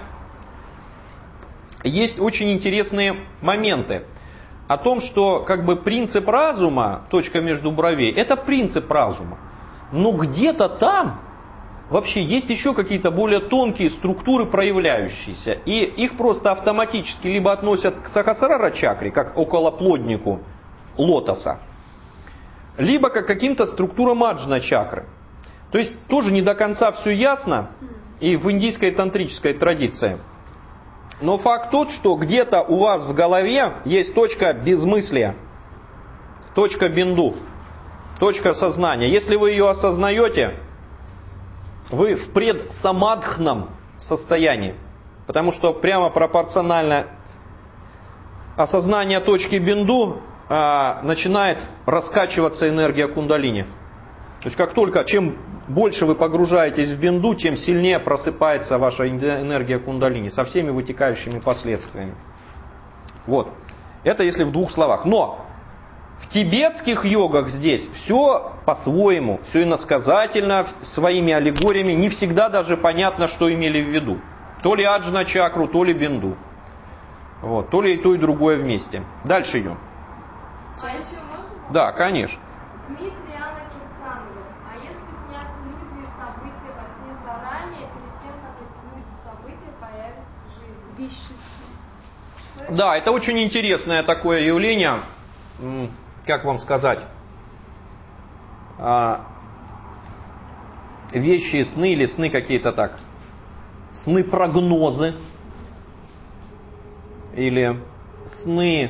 есть очень интересные моменты о том, что как бы принцип разума, точка между бровей, это принцип разума. Но где-то там вообще есть еще какие-то более тонкие структуры проявляющиеся. И их просто автоматически либо относят к Сахасрара чакре, как околоплоднику лотоса, либо как каким-то структурам аджна чакры. То есть тоже не до конца все ясно и в индийской тантрической традиции. Но факт тот, что где-то у вас в голове есть точка безмыслия, точка бинду, точка сознания. Если вы ее осознаете, вы в предсамадхном состоянии. Потому что прямо пропорционально осознанию точки бинду начинает раскачиваться энергия кундалини. То есть как только, чем больше вы погружаетесь в бинду, тем сильнее просыпается ваша энергия кундалини со всеми вытекающими последствиями. Вот. Это если в двух словах. Но в тибетских йогах здесь все по-своему, все иносказательно, своими аллегориями. Не всегда даже понятно, что имели в виду. То ли аджна чакру, то ли бинду. Вот. То ли и то, и другое вместе. Дальше идем. А еще можно? Да, конечно. Дмитрий Анна Кирсанова. А если снять люди события во сне заранее, перед тем, как эти люди события появятся в жизни? Вещи. Да, это очень интересное такое явление. Как вам сказать? Вещи, сны или сны какие-то так. Сны-прогнозы. Или сны,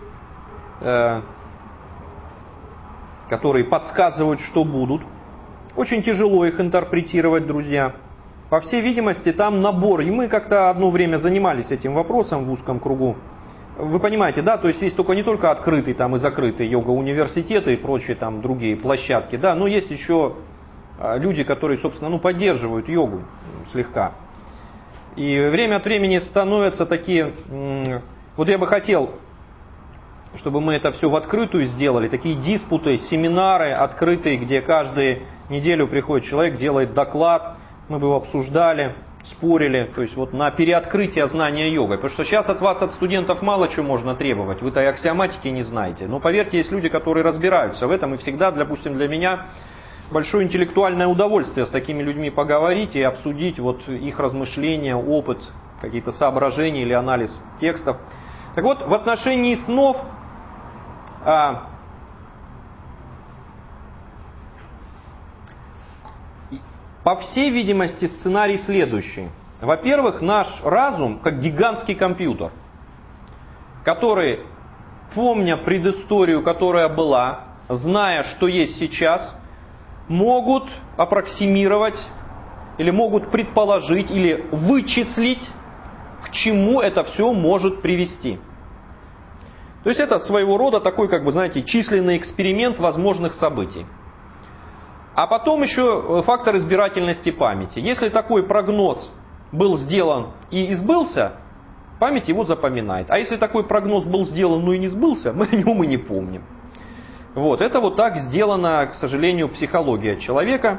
которые подсказывают, что будут. Очень тяжело их интерпретировать, друзья. По всей видимости, там набор. И мы как-то одно время занимались этим вопросом в узком кругу. Вы понимаете, да? То есть есть только не только открытые там и закрытые йога-университеты и прочие там другие площадки, да, но есть еще люди, которые, собственно, поддерживают йогу слегка. И время от времени становятся такие... Вот я бы хотел, чтобы мы это все в открытую сделали. Такие диспуты, семинары открытые, где каждую неделю приходит человек, делает доклад. Мы бы его обсуждали, спорили. То есть вот на переоткрытие знания йогой. Потому что сейчас от вас, от студентов, мало чего можно требовать. Вы-то и аксиоматики не знаете. Но поверьте, есть люди, которые разбираются в этом. И всегда, допустим, для меня... большое интеллектуальное удовольствие с такими людьми поговорить и обсудить вот их размышления, опыт, какие-то соображения или анализ текстов. Так вот, в отношении снов по всей видимости сценарий следующий. Во-первых, наш разум как гигантский компьютер, который, помня предысторию, которая была, зная, что есть сейчас, могут аппроксимировать или могут предположить или вычислить, к чему это все может привести. То есть это своего рода такой, как бы, знаете, численный эксперимент возможных событий. А потом еще фактор избирательности памяти. Если такой прогноз был сделан и сбылся, память его запоминает. А если такой прогноз был сделан, но и не сбылся, мы о нем и не помним. Вот, это вот так сделана, к сожалению, психология человека.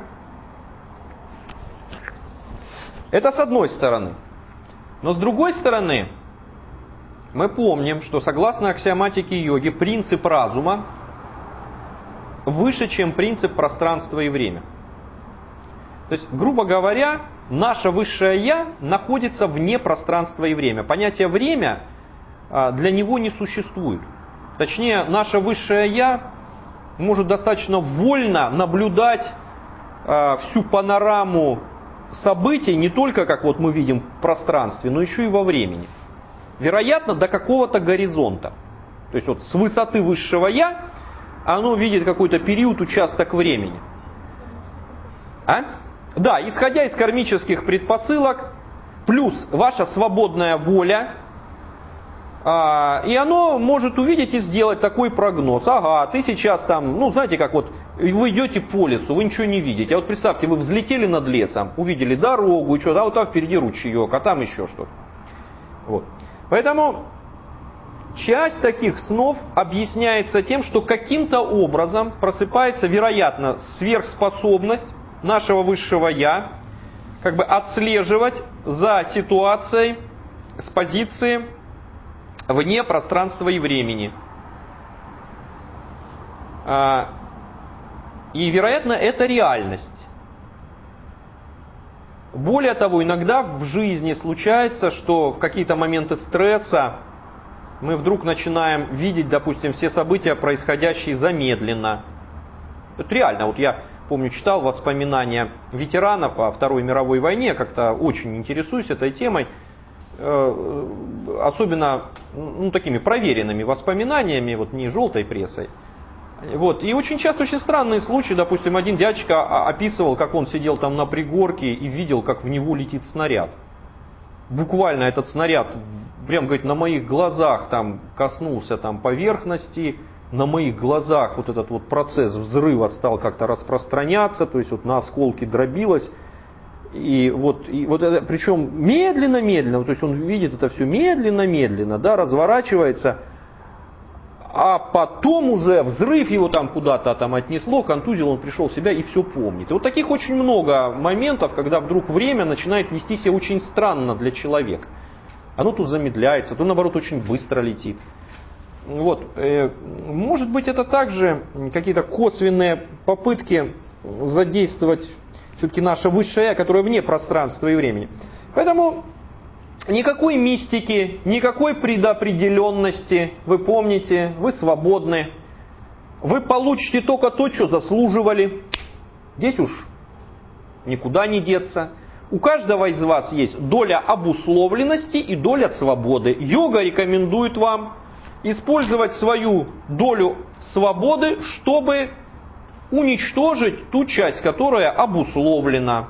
Это с одной стороны. Но с другой стороны, мы помним, что согласно аксиоматике йоги, принцип разума выше, чем принцип пространства и времени. То есть, грубо говоря, наше высшее «я» находится вне пространства и времени. Понятие «время» для него не существует. Точнее, наше высшее «я» может достаточно вольно наблюдать всю панораму событий, не только, как вот мы видим, в пространстве, но еще и во времени. Вероятно, до какого-то горизонта. То есть вот с высоты высшего «я» оно видит какой-то период, участок времени. Да, исходя из кармических предпосылок, плюс ваша свободная воля, и оно может увидеть и сделать такой прогноз. Ага, ты сейчас там, ну знаете, как вот вы идете по лесу, вы ничего не видите. А вот представьте, вы взлетели над лесом, увидели дорогу, и что-то, а вот там впереди ручеек, а там еще что-то. Вот. Поэтому часть таких снов объясняется тем, что каким-то образом просыпается, вероятно, сверхспособность нашего высшего «я», как бы отслеживать за ситуацией с позиции вне пространства и времени. И, вероятно, это реальность. Более того, иногда в жизни случается, что в какие-то моменты стресса мы вдруг начинаем видеть, допустим, все события, происходящие замедленно. Это реально. Вот я помню, читал воспоминания ветеранов о Второй мировой войне, как-то очень интересуюсь этой темой, особенно такими проверенными воспоминаниями, вот не желтой прессой. Вот. И очень часто очень странные случаи, допустим, один дядечка описывал, как он сидел там на пригорке и видел, как в него летит снаряд. Буквально этот снаряд, прям, говорит, на моих глазах там коснулся там поверхности, на моих глазах вот этот вот процесс взрыва стал как-то распространяться, то есть вот на осколки дробилось. И вот это, причем медленно-медленно, то есть он видит это все медленно-медленно, да, разворачивается, а потом уже взрыв его там куда-то там отнесло, контузил, он пришел в себя и все помнит. И вот таких очень много моментов, когда вдруг время начинает вести себя очень странно для человека. Оно тут замедляется, то наоборот очень быстро летит. Вот. Может быть, это также какие-то косвенные попытки задействовать все-таки наше высшее «я», которое вне пространства и времени. Поэтому никакой мистики, никакой предопределенности. Вы помните, вы свободны. Вы получите только то, что заслуживали. Здесь уж никуда не деться. У каждого из вас есть доля обусловленности и доля свободы. Йога рекомендует вам использовать свою долю свободы, чтобы уничтожить ту часть, которая обусловлена.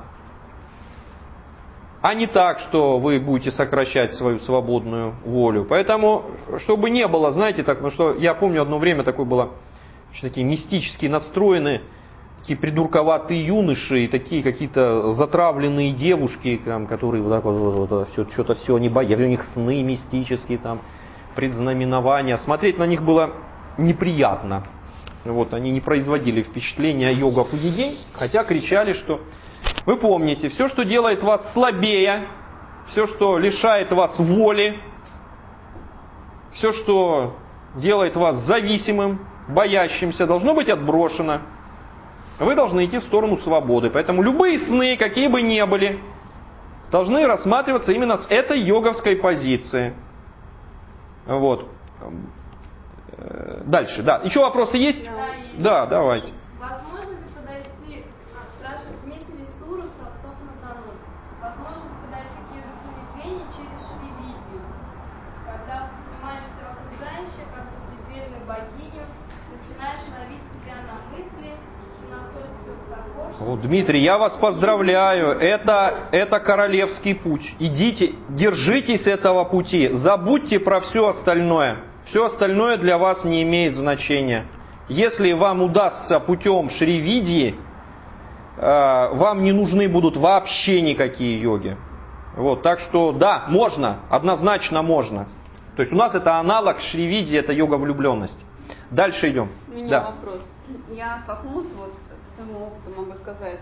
А не так, что вы будете сокращать свою свободную волю. Поэтому, чтобы не было, знаете, так, ну что я помню, одно время такое было, такие мистически настроенные, такие придурковатые юноши и такие какие-то затравленные девушки, там, которые вот так вот что-то все они боятся, у них сны мистические, там, предзнаменования. Смотреть на них было неприятно. Вот, они не производили впечатления йога-пудидень, хотя кричали, что вы помните, все, что делает вас слабее, все, что лишает вас воли, все, что делает вас зависимым, боящимся, должно быть отброшено. Вы должны идти в сторону свободы. Поэтому любые сны, какие бы ни были, должны рассматриваться именно с этой йоговской позиции. Вот. Дальше, да. Еще вопросы есть? Да, давайте. Возможно ли подойти, спрашивает Дмитрий Суров, Ростов-на-Дону, возможно ли подойти к йоге через шривидию, когда воспринимаешь все окружающее как запредельную богиню, начинаешь ловить себя на мысли, что настолько все высоко. Вот, Дмитрий, я вас поздравляю, это королевский путь. Идите, держитесь этого пути, забудьте про все остальное. Все остальное для вас не имеет значения. Если вам удастся путем шривидьи, вам не нужны будут вообще никакие йоги. Вот, так что да, можно, однозначно можно. То есть у нас это аналог шривидьи, это йога влюбленности. Дальше идем. У меня Да. вопрос. Я столкнулась, вот по своему опыту могу сказать,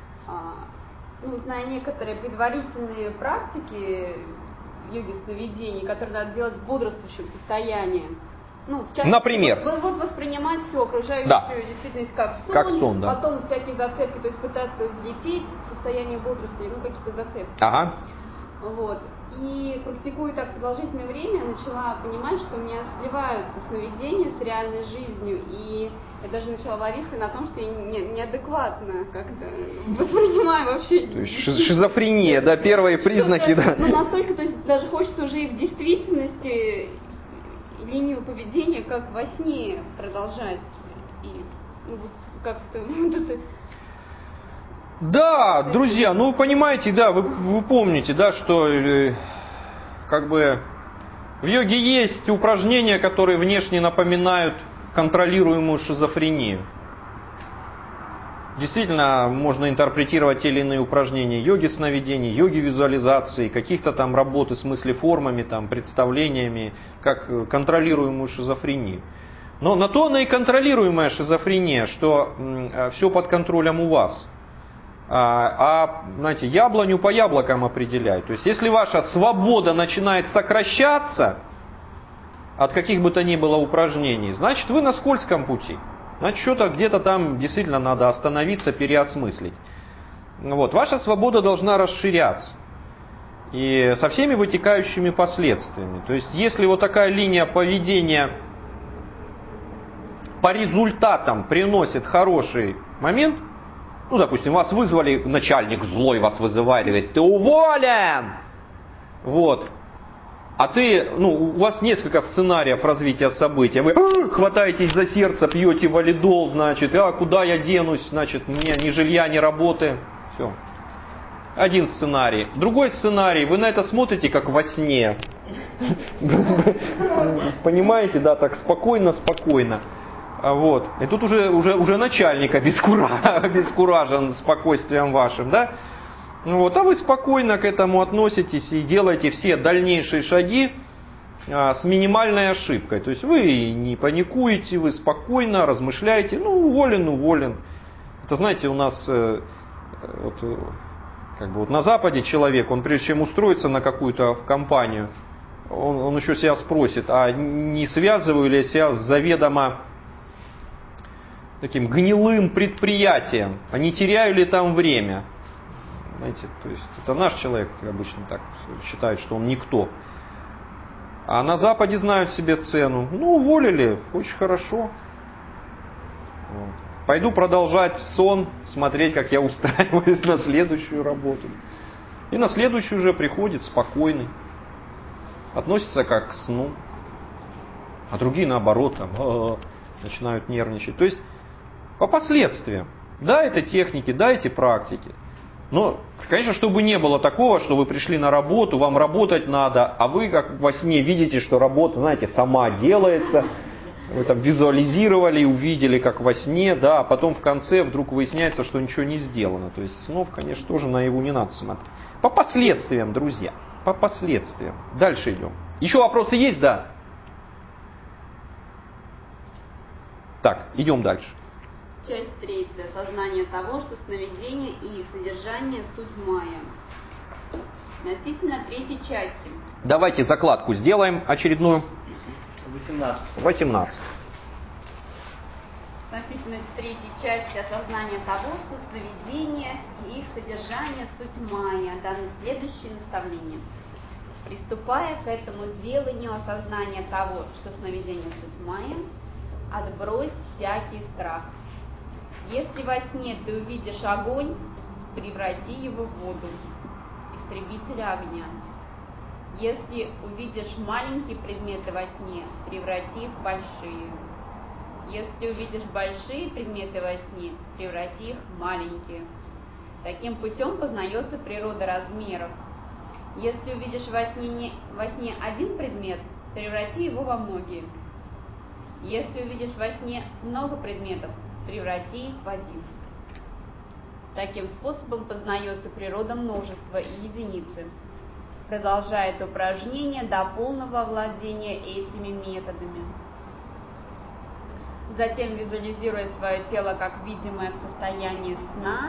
зная некоторые предварительные практики йоги сновидений, которые надо делать в бодрствующем состоянии. В частности, Например? Вот воспринимать всю окружающую действительность как сон, да. потом всякие зацепки, то есть пытаться взлететь в состоянии бодрствования, какие-то зацепки. Ага. Вот. И практикуя так продолжительное время, я начала понимать, что у меня сливаются сновидения с реальной жизнью, и я даже начала ловиться на том, что я неадекватно как-то воспринимаю вообще. То есть шизофрения, да, первые признаки, да. Настолько, то есть даже хочется уже и в действительности линию поведения, как во сне, продолжать. И как-то вот это... Да, друзья, понимаете, да, вы помните, да, что как бы в йоге есть упражнения, которые внешне напоминают контролируемую шизофрению. Действительно, можно интерпретировать те или иные упражнения йоги сновидений, йоги визуализации, каких-то там работы с мыслеформами, там, представлениями, как контролируемую шизофрению. Но на то она и контролируемая шизофрения, что все под контролем у вас. Знаете, яблоню по яблокам определяют. То есть, если ваша свобода начинает сокращаться от каких бы то ни было упражнений, значит, вы на скользком пути. Значит, что-то где-то там действительно надо остановиться, переосмыслить. Ваша свобода должна расширяться. И со всеми вытекающими последствиями. То есть, если вот такая линия поведения по результатам приносит хороший момент, допустим, вас вызвали, начальник злой вас вызывает и говорит, ты уволен! А ты, у вас несколько сценариев развития событий. Вы хватаетесь за сердце, пьете валидол, значит, куда я денусь, значит, мне ни жилья, ни работы. Все. Один сценарий. Другой сценарий, вы на это смотрите как во сне. Понимаете, да, так спокойно. И тут уже начальник обескуражен спокойствием вашим, да? А вы спокойно к этому относитесь и делаете все дальнейшие шаги с минимальной ошибкой. То есть вы не паникуете, вы спокойно размышляете, уволен. Это, знаете, у нас на Западе человек, он прежде чем устроиться на какую-то компанию, он еще себя спросит, а не связываю ли я себя с заведомо таким гнилым предприятием, а не теряю ли там время? Знаете, то есть это наш человек обычно так считает, что он никто. А на Западе знают себе цену. Уволили, очень хорошо. Пойду продолжать сон, смотреть, как я устраиваюсь на следующую работу. И на следующую уже приходит спокойный. Относится как к сну. А другие наоборот начинают нервничать. То есть по последствиям. Да, это техники, да, эти практики. Но, конечно, чтобы не было такого, что вы пришли на работу, вам работать надо, а вы как во сне видите, что работа, знаете, сама делается. Вы там визуализировали и увидели, как во сне, да, а потом в конце вдруг выясняется, что ничего не сделано. То есть снов, конечно, тоже наяву не надо смотреть. По последствиям, друзья, по последствиям. Дальше идем. Еще вопросы есть, да? Так, идем дальше. Часть 3. Осознание того, что сновидение и их содержание – суть майя. Относительно 3 части. Давайте закладку сделаем очередную. 18. Относительно 3 части осознания того, что сновидение и их содержание – суть майя, даны следующие наставления. Приступая к этому деланию осознания того, что сновидение – суть майя, отбрось всякий страх. Если во сне ты увидишь огонь, преврати его в воду, истребителя огня. Если увидишь маленькие предметы во сне, преврати их в большие. Если увидишь большие предметы во сне, преврати их в маленькие. Таким путем познается природа размеров. Если увидишь во сне один предмет, преврати его во многие. Если увидишь во сне много предметов, преврати их в один. Таким способом познается природа множества и единицы. Продолжает упражнение до полного овладения этими методами. затем визуализируя свое тело как видимое в состоянии сна,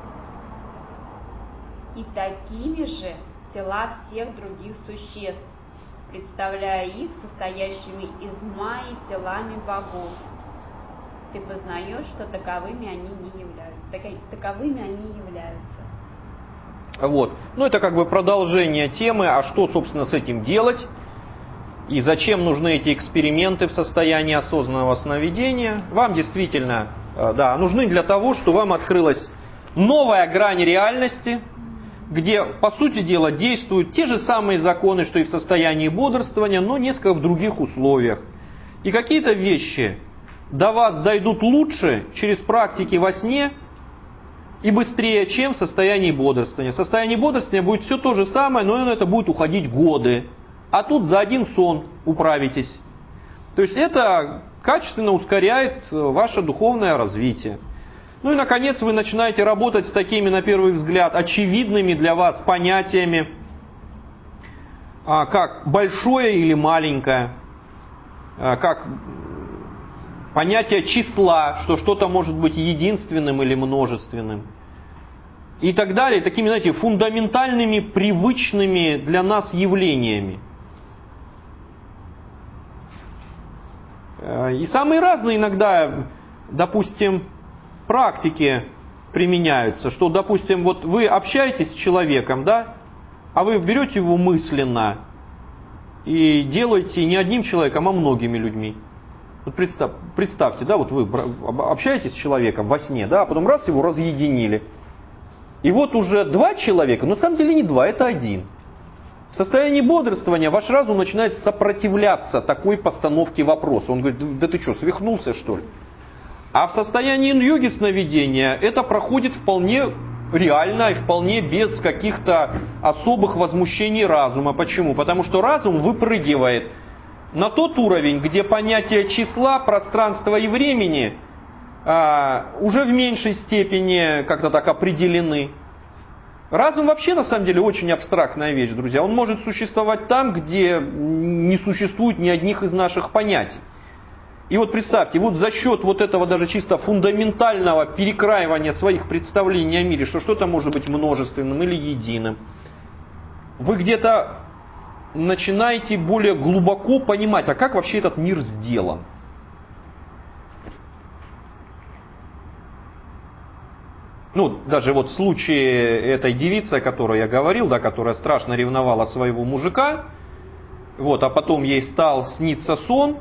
и такими же тела всех других существ, представляя их состоящими из Майи телами богов. Ты познаешь, что таковыми они не являются. Таковыми они являются. Вот. Ну, это как бы продолжение темы, а что, собственно, с этим делать? И зачем нужны эти эксперименты в состоянии осознанного сновидения? Вам действительно, да, нужны для того, чтобы вам открылась новая грань реальности, где, по сути дела, действуют те же самые законы, что и в состоянии бодрствования, но несколько в других условиях. И какие-то вещи до вас дойдут лучше через практики во сне и быстрее, чем в состоянии бодрствования. В состоянии бодрствования будет все то же самое, но на это будет уходить годы. А тут за один сон управитесь. То есть это качественно ускоряет ваше духовное развитие. Ну и, наконец, вы начинаете работать с такими, на первый взгляд, очевидными для вас понятиями, как большое или маленькое, как понятие числа, что что-то может быть единственным или множественным. И так далее, такими, знаете, фундаментальными, привычными для нас явлениями. И самые разные иногда, допустим, практики применяются, что, допустим, вот вы общаетесь с человеком, да, а вы берете его мысленно и делаете не одним человеком, а многими людьми. Вот представьте, да, вот вы общаетесь с человеком во сне, да, а потом раз его разъединили. И вот уже два человека, но на самом деле не два, это один. В состоянии бодрствования ваш разум начинает сопротивляться такой постановке вопроса. Он говорит, да ты что, свихнулся что ли? А в состоянии йоги сновидения это проходит вполне реально и вполне без каких-то особых возмущений разума. Почему? Потому что разум выпрыгивает на тот уровень, где понятия числа, пространства и времени уже в меньшей степени как-то так определены. Разум вообще на самом деле очень абстрактная вещь, друзья. Он может существовать там, где не существует ни одних из наших понятий. И вот представьте, вот за счет вот этого даже чисто фундаментального перекраивания своих представлений о мире, что что-то может быть множественным или единым, вы где-то начинаете более глубоко понимать, а как вообще этот мир сделан. Ну, даже вот в случае этой девицы, о которой я говорил, да, которая страшно ревновала своего мужика, вот, а потом ей стал сниться сон,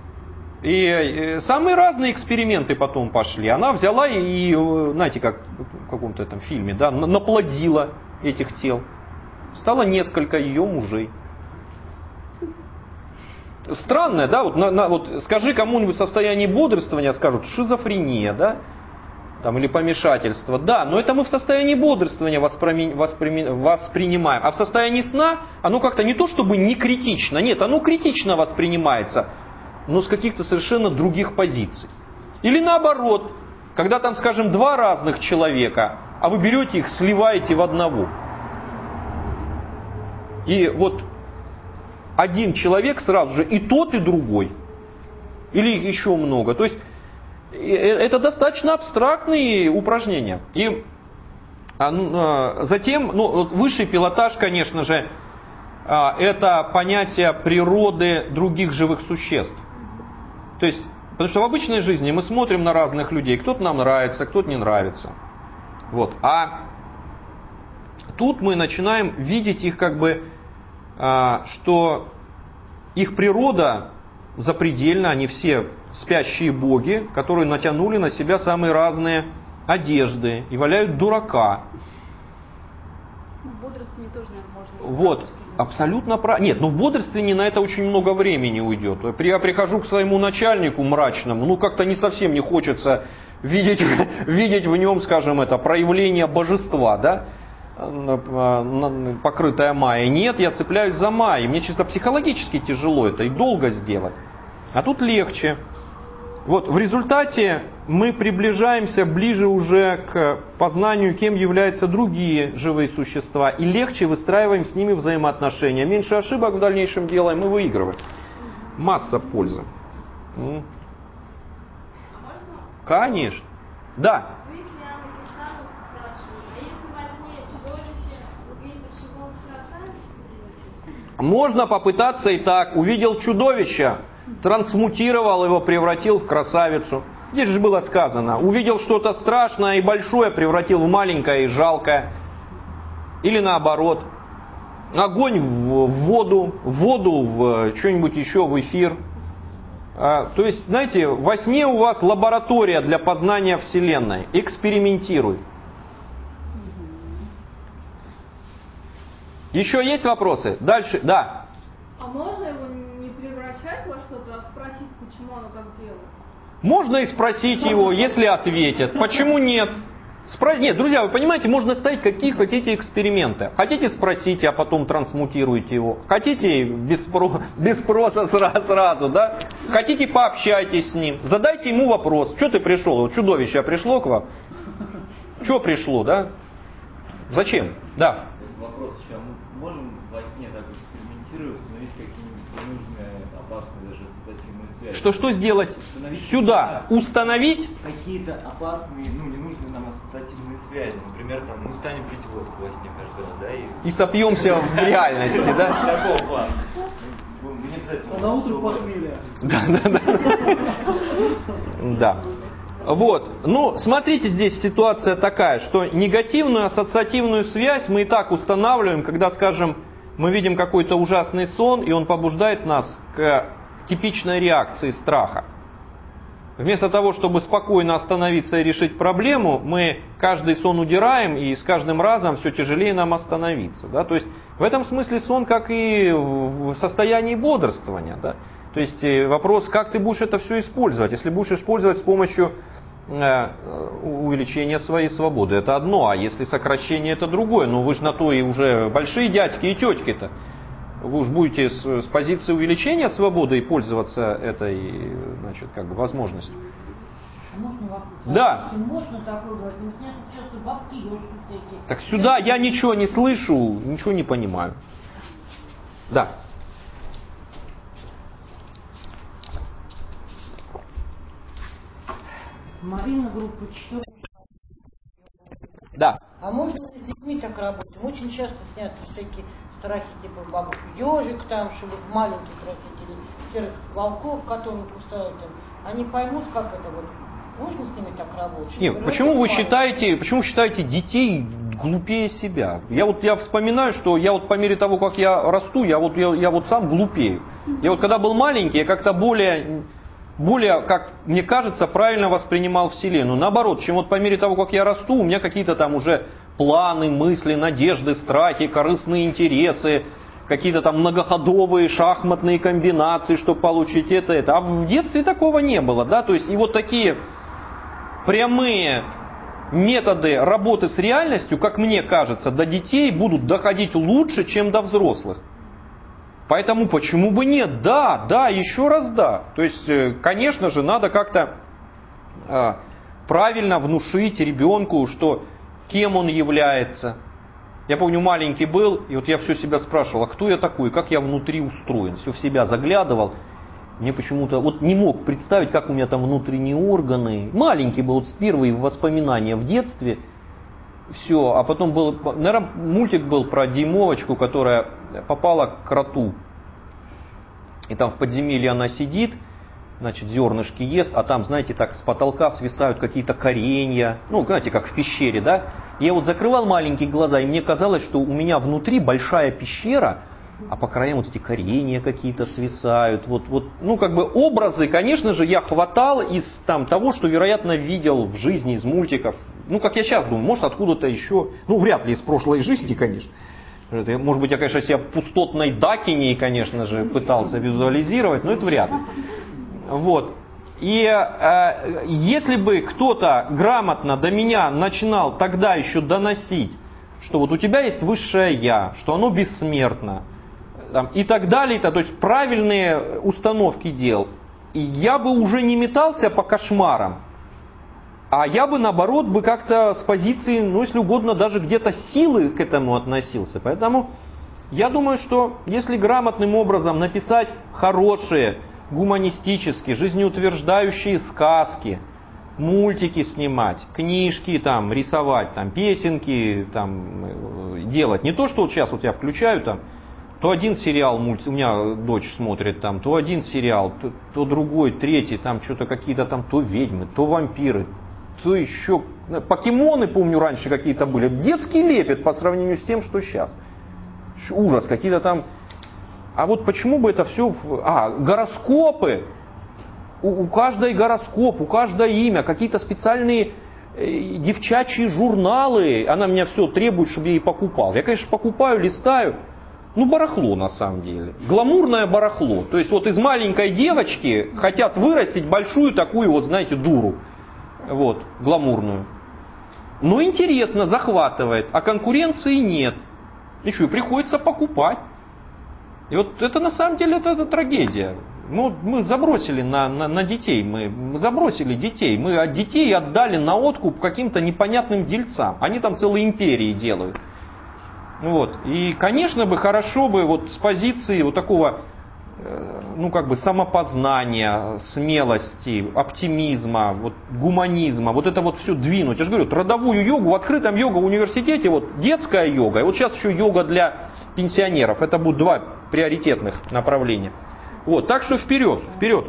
и самые разные эксперименты потом пошли. Она взяла и, знаете, как в каком-то этом фильме, да, наплодила этих тел. Стало несколько ее мужей. Странное, да, вот скажи кому-нибудь в состоянии бодрствования, скажут шизофрения, да, там, или помешательство. Да, но это мы в состоянии бодрствования воспринимаем. А в состоянии сна оно как-то не то чтобы не критично, нет, оно критично воспринимается, но с каких-то совершенно других позиций. Или наоборот, когда там, скажем, два разных человека, а вы берете их, сливаете в одного. И вот один человек сразу же и тот, и другой. Или их еще много. То есть это достаточно абстрактные упражнения. И затем, высший пилотаж, конечно же, это понятие природы других живых существ. То есть, потому что в обычной жизни мы смотрим на разных людей. Кто-то нам нравится, кто-то не нравится. Вот. А тут мы начинаем видеть их как бы, что их природа запредельна, они все спящие боги, которые натянули на себя самые разные одежды и валяют дурака. В бодрствовании тоже, наверное, можно. Вот, абсолютно правильно. Нет, в бодрствовании на это очень много времени уйдет. Я прихожу к своему начальнику мрачному, как-то не совсем не хочется видеть в нем, скажем, это проявление божества, да, покрытая майей. Нет, я цепляюсь за майей. Мне чисто психологически тяжело это и долго сделать. А тут легче. Вот, в результате мы приближаемся ближе уже к познанию, кем являются другие живые существа, и легче выстраиваем с ними взаимоотношения. Меньше ошибок в дальнейшем делаем, мы выигрываем. Масса пользы. Конечно. Да. Вы Иоанна Кирсанова спрашивали, а если во сне чудовище увидит, что он красавец? Можно попытаться и так. Увидел чудовище, трансмутировал его, превратил в красавицу. Здесь же было сказано, увидел что-то страшное и большое, превратил в маленькое и жалкое. Или наоборот, огонь в воду, воду в что-нибудь еще, в эфир. То есть, знаете, во сне у вас лаборатория для познания Вселенной. Экспериментируй. Еще есть вопросы? Дальше, да. А можно его не превращать во что-то, а спросить, почему оно так делает? Можно и спросить его, если ответят. Почему нет? Нет, друзья, вы понимаете, можно ставить какие хотите эксперименты. Хотите, спросите, а потом трансмутируйте его. Хотите, без спроса сразу, да? Хотите, пообщайтесь с ним. Задайте ему вопрос. Что ты пришел? Вот чудовище пришло к вам? Что пришло, да? Зачем? Да. Вопрос еще. Мы можем во сне так экспериментировать, установить какие-нибудь ненужные, опасные даже ассоциативные связи? Что сделать? Сюда. Установить? Какие-то опасные, ненужные нам ассоциативные связи. Например, там, мы станем пить водку во сне каждый раз, да? И сопьемся в реальности, да? Такого плана. А на утро похмелья. Да. Вот. Ну, смотрите, здесь ситуация такая, что негативную ассоциативную связь мы и так устанавливаем, когда, скажем, мы видим какой-то ужасный сон, и он побуждает нас к типичной реакции страха. Вместо того, чтобы спокойно остановиться и решить проблему, мы каждый сон удираем, и с каждым разом все тяжелее нам остановиться. Да? То есть в этом смысле сон как и в состоянии бодрствования. Да? То есть вопрос, как ты будешь это все использовать. Если будешь использовать с помощью увеличения своей свободы, это одно, а если сокращение, это другое. Но вы же на то и уже большие дядьки и тетки-то. Вы уж будете с позиции увеличения свободы и пользоваться этой, значит, как бы возможностью. Можно вопрос? Да. Можно такое говорить? Но меня сейчас бабки ешки всякие. Так сюда я ничего не слышу, ничего не понимаю. Да. Марина, группа 4. Да. А можно с детьми так работать? Очень часто снятся всякие страхи, типа бабушек ежик там, чтобы их маленьких родителей, серых волков, которые кусают им. Они поймут, как это вот. Можно с ними так работать? Нет, почему вы считаете детей глупее себя? Я вспоминаю, что я вот по мере того, как я расту, я вот сам глупею. Я вот когда был маленький, я как-то более, как мне кажется, правильно воспринимал Вселенную. Наоборот, чем вот по мере того, как я расту, у меня какие-то там уже планы, мысли, надежды, страхи, корыстные интересы, какие-то там многоходовые шахматные комбинации, чтобы получить это. А в детстве такого не было, да? То есть и вот такие прямые методы работы с реальностью, как мне кажется, до детей будут доходить лучше, чем до взрослых. Поэтому почему бы нет? Да, еще раз да. То есть, конечно же, надо как-то правильно внушить ребенку, что кем он является. Я помню, маленький был, и вот я все себя спрашивал, а кто я такой, как я внутри устроен. Все в себя заглядывал. Мне почему-то вот не мог представить, как у меня там внутренние органы. Маленький был, вот первые воспоминания в детстве. Все, а потом был, наверное, мультик был про дюймовочку, которая попала к кроту. И там в подземелье она сидит, значит, зернышки ест, а там, знаете, так с потолка свисают какие-то коренья. Ну, знаете, как в пещере, да? Я вот закрывал маленькие глаза, и мне казалось, что у меня внутри большая пещера, а по краям вот эти коренья какие-то свисают. Вот, ну, как бы образы, конечно же, я хватал из того, что, вероятно, видел в жизни, из мультиков. Ну, как я сейчас думаю, может, откуда-то еще, ну, вряд ли из прошлой жизни, конечно. Может быть, я, конечно, себя пустотной Дакиней, конечно же, пытался визуализировать, но это вряд ли. Вот. И если бы кто-то грамотно до меня начинал тогда еще доносить, что вот у тебя есть высшее Я, что оно бессмертно, там, и так далее, то есть правильные установки дел, и я бы уже не метался по кошмарам, а я бы, наоборот, бы как-то с позиции, ну, если угодно, даже где-то силы к этому относился. Поэтому я думаю, что если грамотным образом написать хорошие, гуманистические, жизнеутверждающие сказки, мультики снимать, книжки там, рисовать, там, песенки там, делать. Не то, что вот сейчас вот я включаю там, то один сериал, у меня дочь смотрит там, то один сериал, то другой, третий, там что-то какие-то там, то ведьмы, то вампиры, то еще... Покемоны, помню, раньше какие-то были. Детский лепет по сравнению с тем, что сейчас. Ужас, какие-то там... А вот почему бы это все... гороскопы. У каждой гороскоп, у каждое имя, какие-то специальные девчачьи журналы. Она меня все требует, чтобы я ей покупал. Я, конечно, покупаю, листаю. Барахло на самом деле. Гламурное барахло. То есть вот из маленькой девочки хотят вырастить большую такую вот, знаете, дуру. Вот, гламурную. Но интересно, захватывает, а конкуренции нет. И что, приходится покупать. И вот это на самом деле это трагедия. Мы забросили на детей, мы забросили детей. Мы от детей отдали на откуп каким-то непонятным дельцам. Они там целые империи делают. Вот. И, конечно бы, хорошо бы вот с позиции вот такого, самопознания, смелости, оптимизма, вот, гуманизма, вот это вот все двинуть. Я же говорю, родовую йогу в открытом йога-университете, вот детская йога, и вот сейчас еще йога для пенсионеров. Это будут два приоритетных направления. Вот, так что вперед, вперед.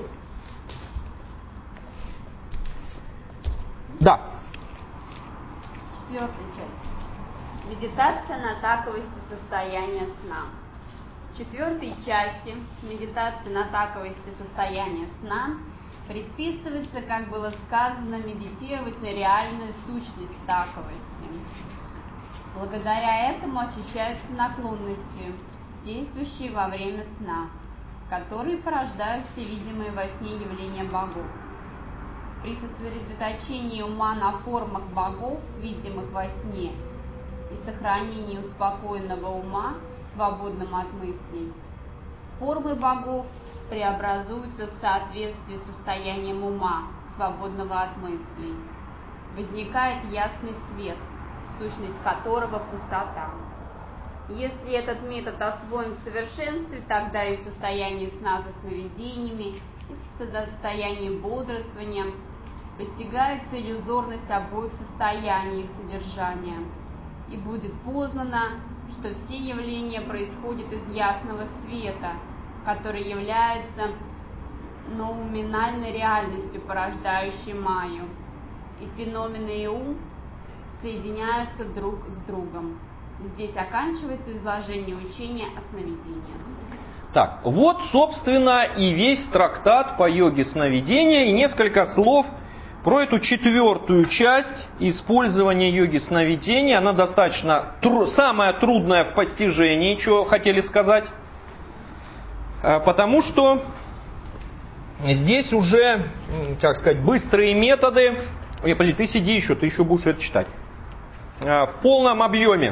Да. Четвертая часть. Медитация на таковости состояния сна. В четвертой части медитации на таковости состояния сна предписывается, как было сказано, медитировать на реальную сущность таковости. Благодаря этому очищаются наклонности, действующие во время сна, которые порождают все видимые во сне явления богов. При сосредоточении ума на формах богов, видимых во сне, и сохранении успокоенного ума, свободным от мыслей, формы богов преобразуются в соответствии с состоянием ума, свободного от мыслей. Возникает ясный свет, сущность которого пустота. Если этот метод освоен в совершенстве, тогда и в состоянии сна со сновидениями, и в состоянии бодрствования постигается иллюзорность обоих состояний их содержания, и будет познано, что все явления происходят из ясного света, который является ноуминальной реальностью, порождающей майю, и феномены и ум соединяются друг с другом. Здесь оканчивается изложение учения о сновидениях. Так, вот, собственно, и весь трактат по йоге сновидения, и несколько слов про эту четвертую часть использования йоги сновидения. Она достаточно самая трудная в постижении, что хотели сказать. Потому что здесь уже, быстрые методы. Подожди, ты сиди еще, ты еще будешь это читать. В полном объеме.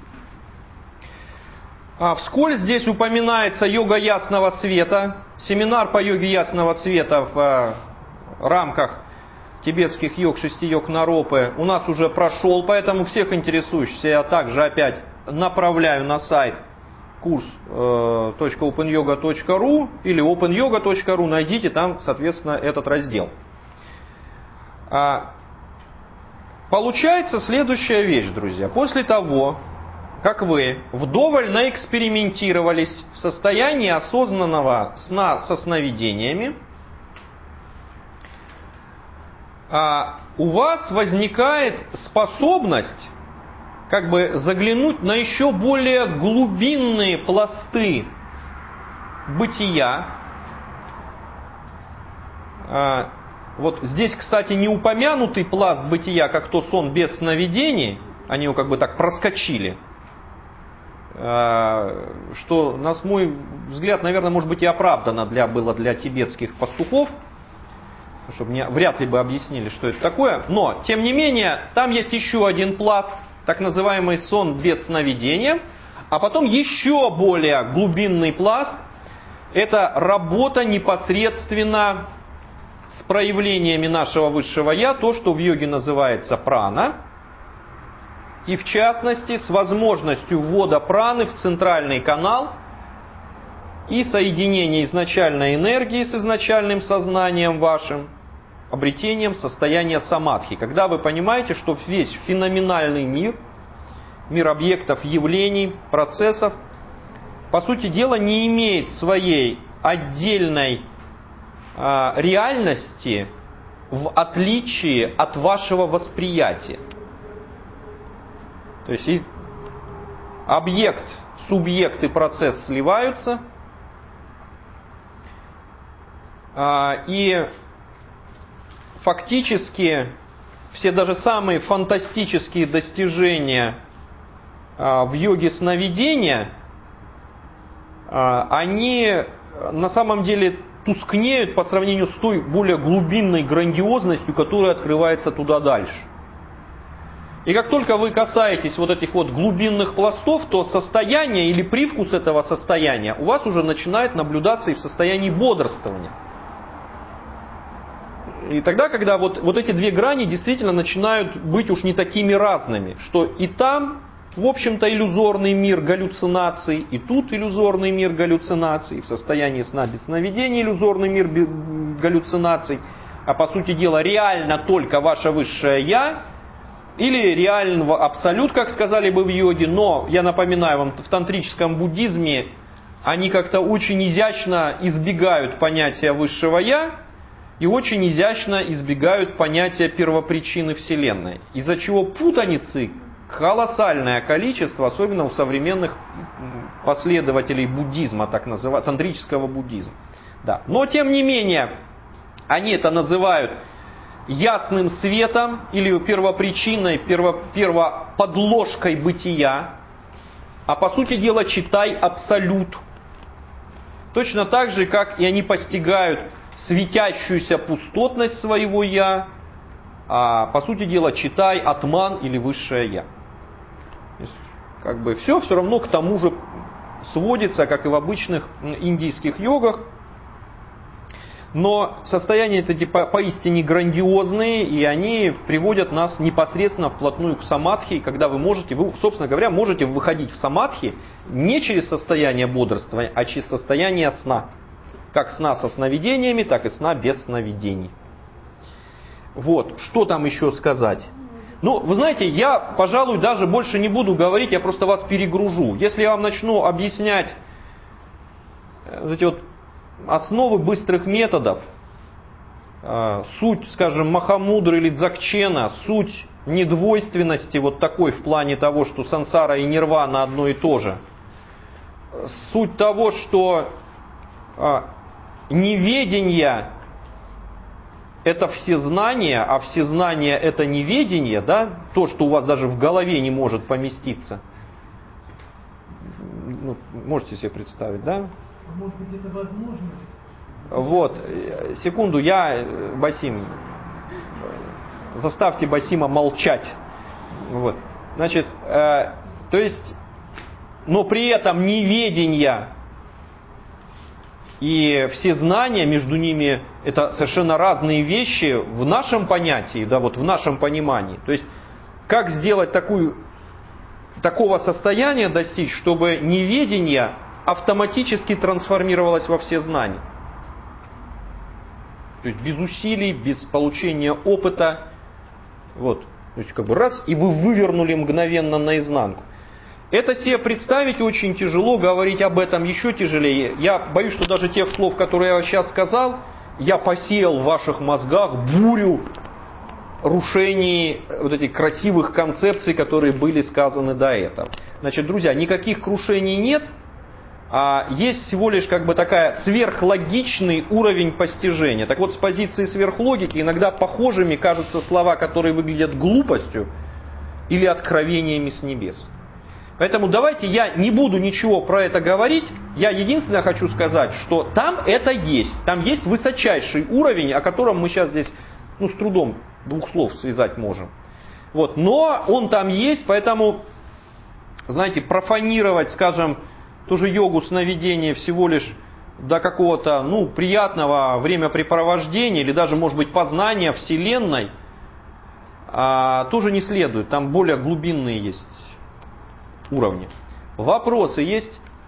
Вскользь здесь упоминается йога ясного света. Семинар по йоге ясного света в рамках тибетских йог, 6 йог Наропы у нас уже прошел, поэтому всех интересующихся я также опять направляю на сайт kurs.openyoga.ru или openyoga.ru, найдите там, соответственно, этот раздел. Получается следующая вещь, друзья. После того, как вы вдоволь наэкспериментировались в состоянии осознанного сна со сновидениями, у вас возникает способность заглянуть на еще более глубинные пласты бытия. Вот здесь, кстати, не упомянутый пласт бытия, как то сон без сновидений, они его так проскочили, что, на мой взгляд, наверное, может быть и оправдано было для тибетских пастухов, чтобы мне вряд ли бы объяснили, что это такое. Но, тем не менее, там есть еще один пласт, так называемый сон без сновидения, а потом еще более глубинный пласт, это работа непосредственно с проявлениями нашего высшего Я, то, что в йоге называется прана, и в частности с возможностью ввода праны в центральный канал и соединения изначальной энергии с изначальным сознанием вашим, обретением состояния самадхи. Когда вы понимаете, что весь феноменальный мир, мир объектов, явлений, процессов, по сути дела, не имеет своей отдельной реальности в отличие от вашего восприятия. То есть объект, субъект и процесс сливаются, и фактически все даже самые фантастические достижения в йоге сновидения, они на самом деле тускнеют по сравнению с той более глубинной грандиозностью, которая открывается туда дальше. И как только вы касаетесь вот этих вот глубинных пластов, то состояние или привкус этого состояния у вас уже начинает наблюдаться и в состоянии бодрствования. И тогда, когда вот эти две грани действительно начинают быть уж не такими разными, что и там, в общем-то, иллюзорный мир галлюцинаций, и тут иллюзорный мир галлюцинаций, в состоянии сна без сновидений иллюзорный мир галлюцинаций, а по сути дела реально только ваше высшее Я, или реального абсолют, как сказали бы в йоге, но, я напоминаю вам, в тантрическом буддизме они как-то очень изящно избегают понятия высшего Я и очень изящно избегают понятия первопричины Вселенной, из-за чего путаницы колоссальное количество, особенно у современных последователей буддизма, так называемого, тантрического буддизма. Да. Но тем не менее, они это называют ясным светом или первопричиной, первоподложкой бытия, а по сути дела читай абсолют. Точно так же, как и они постигают светящуюся пустотность своего Я, а по сути дела читай атман или высшее Я. Как бы все равно к тому же сводится, как и в обычных индийских йогах. Но состояния эти поистине грандиозные, и они приводят нас непосредственно вплотную к самадхи, когда вы, собственно говоря, можете выходить в самадхи не через состояние бодрствования, а через состояние сна. Как сна со сновидениями, так и сна без сновидений. Вот, что там еще сказать? Ну, вы знаете, я, пожалуй, даже больше не буду говорить, я просто вас перегружу. Если я вам начну объяснять вот эти вот основы быстрых методов, суть, скажем, Махамудры или Дзогчена, суть недвойственности вот такой в плане того, что сансара и нирвана одно и то же, суть того, что неведение это всезнание, а всезнание это неведение, да, то, что у вас даже в голове не может поместиться. Ну, можете себе представить, да? Может быть, это возможность? Вот, секунду, Басим, заставьте Басима молчать. Вот, значит, то есть, но при этом неведение и всезнание, между ними это совершенно разные вещи в нашем понятии, да, вот в нашем понимании. То есть, как сделать такого состояния достичь, чтобы неведение автоматически трансформировалось во всезнание. То есть, без усилий, без получения опыта. Вот, то есть, как бы раз, и вы вывернули мгновенно наизнанку. Это себе представить очень тяжело, говорить об этом еще тяжелее. Я боюсь, что даже тех слов, которые я сейчас сказал, я посеял в ваших мозгах бурю рушений вот этих красивых концепций, которые были сказаны до этого. Значит, друзья, никаких крушений нет, а есть всего лишь как бы такая сверхлогичный уровень постижения. Так вот, с позиции сверхлогики иногда похожими кажутся слова, которые выглядят глупостью или откровениями с небес. Поэтому давайте я не буду ничего про это говорить. Я единственное хочу сказать, что там это есть. Там есть высочайший уровень, о котором мы сейчас здесь с трудом двух слов связать можем. Вот. Но он там есть, поэтому, знаете, профанировать, скажем, ту же йогу сновидения всего лишь до какого-то приятного времяпрепровождения или даже, может быть, познания Вселенной тоже не следует. Там более глубинные есть уровни. Вопросы есть? Ну, у меня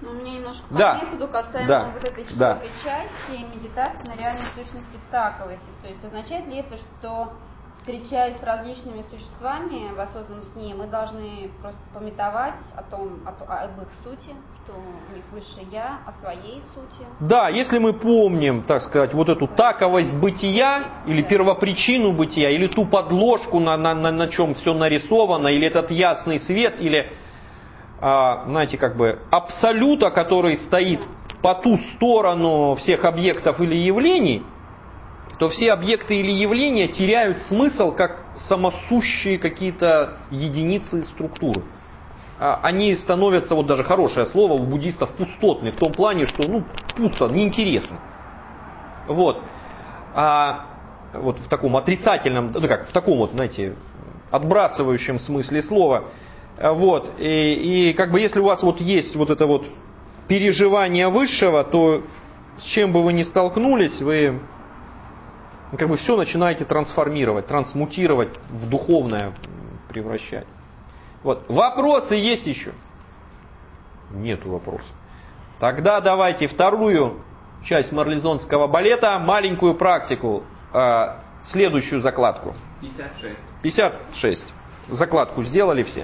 немножко Да. по методу касаемо Да. вот этой Да. четвертой части медитации на реальной сущности таковости. То есть означает ли это, что встречаясь с различными существами в осознанном сне, мы должны просто памятовать об их сути, что у них высшее я, о своей сути? Да, если мы помним, так сказать, вот эту таковость бытия, или первопричину бытия, или ту подложку, на чем все нарисовано, или этот ясный свет, или, знаете, как бы абсолюта, который стоит по ту сторону всех объектов или явлений, то все объекты или явления теряют смысл как самосущие какие-то единицы и структуры. Они становятся, вот даже хорошее слово у буддистов, пустотные, в том плане, что пусто, неинтересно. Вот. Вот в таком отрицательном, в таком вот, знаете, отбрасывающем смысле слова. Вот. И как бы если у вас вот есть вот это вот переживание высшего, то с чем бы вы ни столкнулись, вы как бы все начинаете трансформировать, трансмутировать, в духовное превращать. Вот. Вопросы есть еще? Нету вопросов. Тогда давайте вторую часть марлезонского балета, маленькую практику, следующую закладку. 56. 56. Закладку сделали все?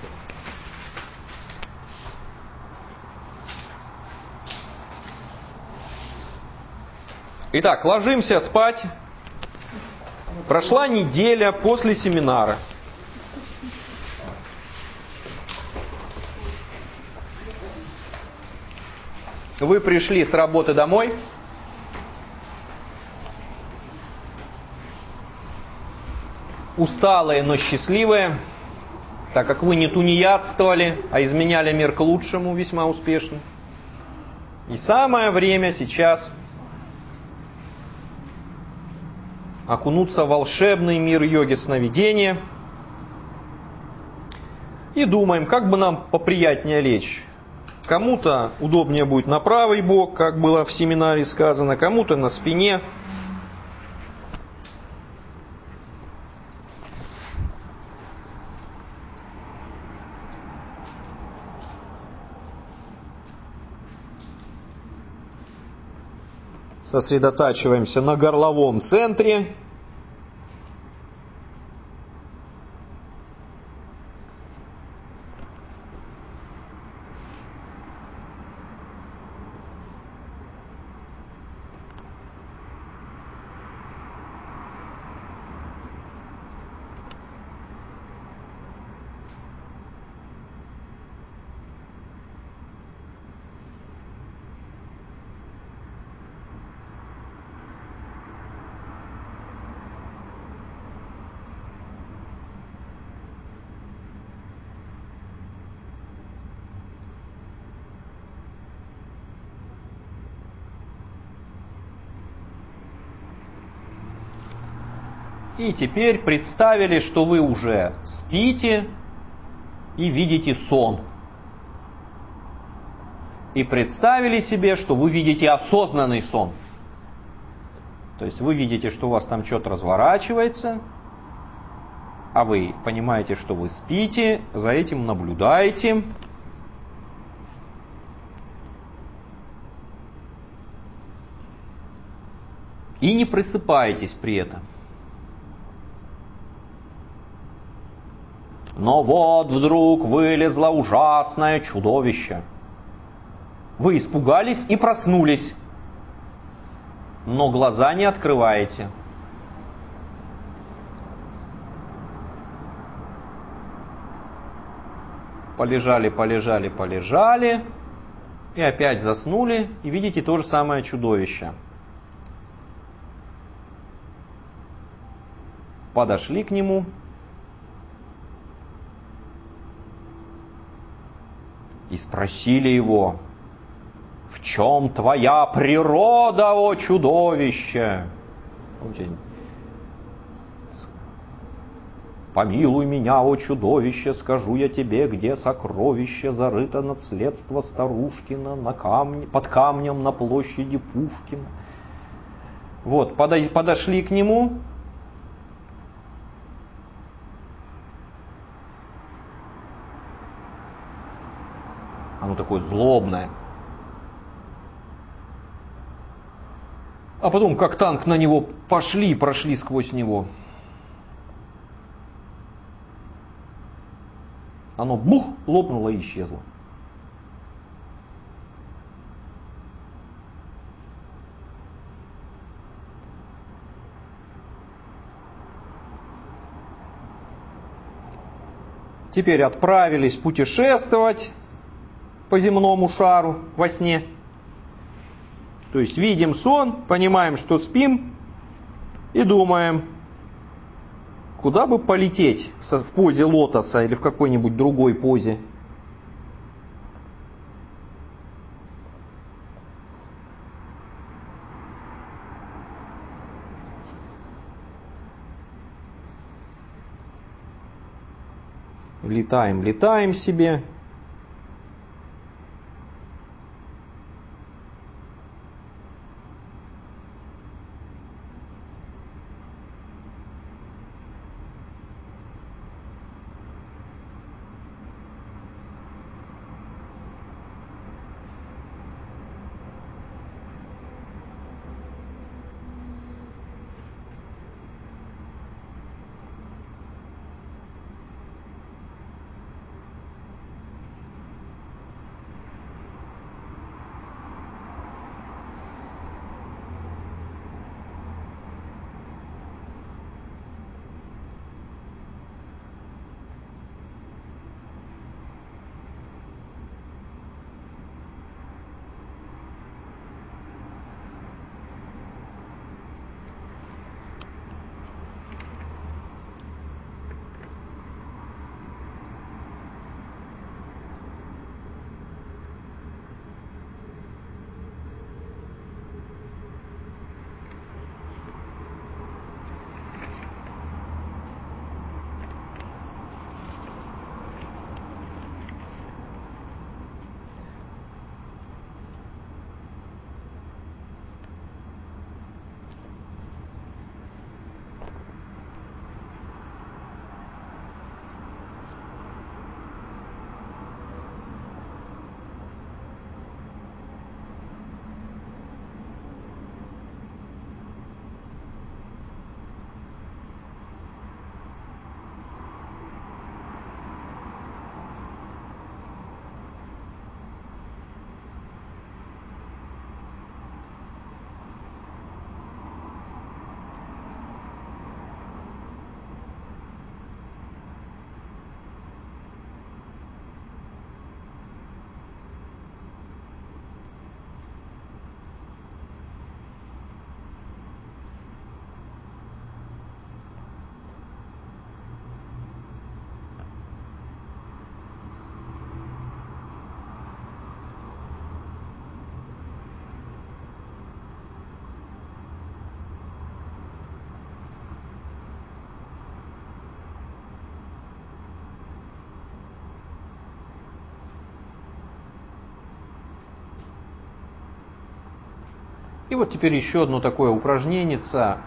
Итак, ложимся спать. Прошла неделя после семинара. Вы пришли с работы домой. Усталые, но счастливые, так как вы не тунеядствовали, а изменяли мир к лучшему весьма успешно. И самое время сейчас окунуться в волшебный мир йоги сновидения. И думаем, как бы нам поприятнее лечь. Кому-то удобнее будет на правый бок, как было в семинаре сказано, кому-то на спине. Сосредотачиваемся на горловом центре. И теперь представили, что вы уже спите и видите сон. И представили себе, что вы видите осознанный сон. То есть вы видите, что у вас там что-то разворачивается, а вы понимаете, что вы спите, за этим наблюдаете. И не просыпаетесь при этом. Но вот вдруг вылезло ужасное чудовище. Вы испугались и проснулись, но глаза не открываете. Полежали, полежали, полежали, и опять заснули, и видите то же самое чудовище. Подошли к нему. И спросили его: в чем твоя природа, о чудовище? Помилуй меня, о чудовище, скажу я тебе, где сокровище зарыто наследство Старушкина под камнем на площади Пушкина. Вот, подошли к нему. Оно такое злобное. А потом, как танк на него пошли и прошли сквозь него. Оно бух, лопнуло и исчезло. Теперь отправились путешествовать по земному шару во сне. То есть видим сон, понимаем, что спим, и думаем, куда бы полететь в позе лотоса или в какой-нибудь другой позе. Летаем, летаем себе. И вот теперь еще одно такое упражнение.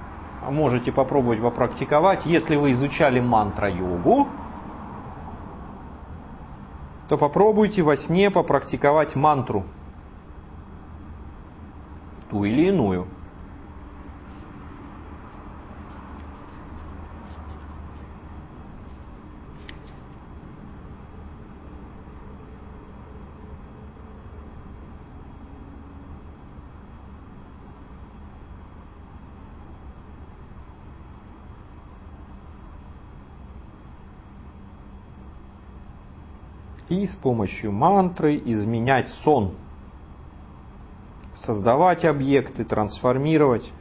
Можете попробовать попрактиковать. Если вы изучали мантра-йогу, то попробуйте во сне попрактиковать мантру. Ту или иную. И с помощью мантры изменять сон. Создавать объекты, трансформировать.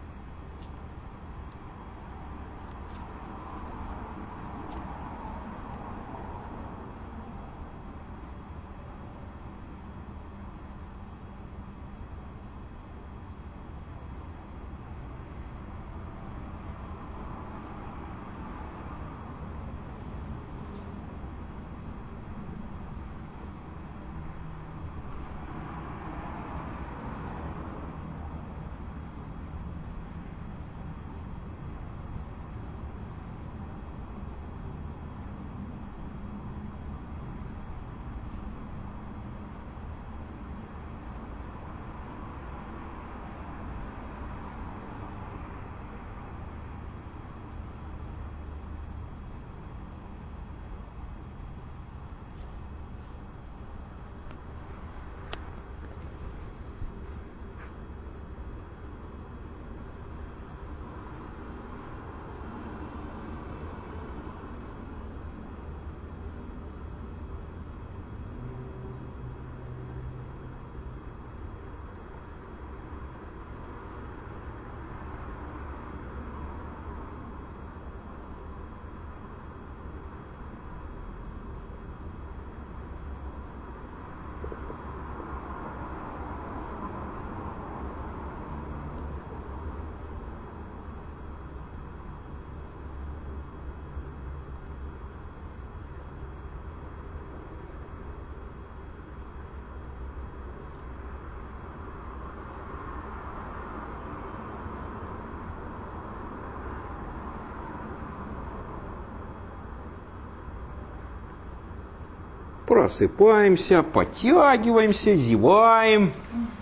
Просыпаемся, подтягиваемся, зеваем.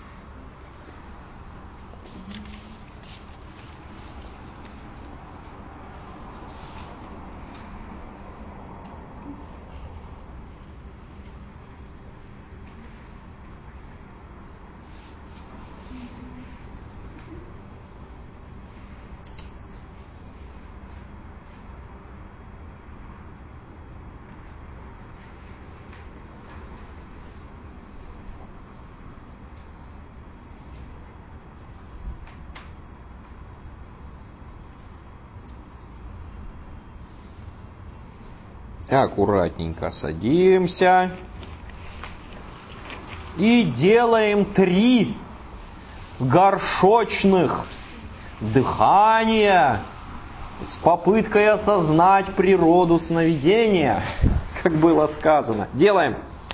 Аккуратненько садимся и делаем 3 горшочных дыхания с попыткой осознать природу сновидения, как было сказано. Делаем.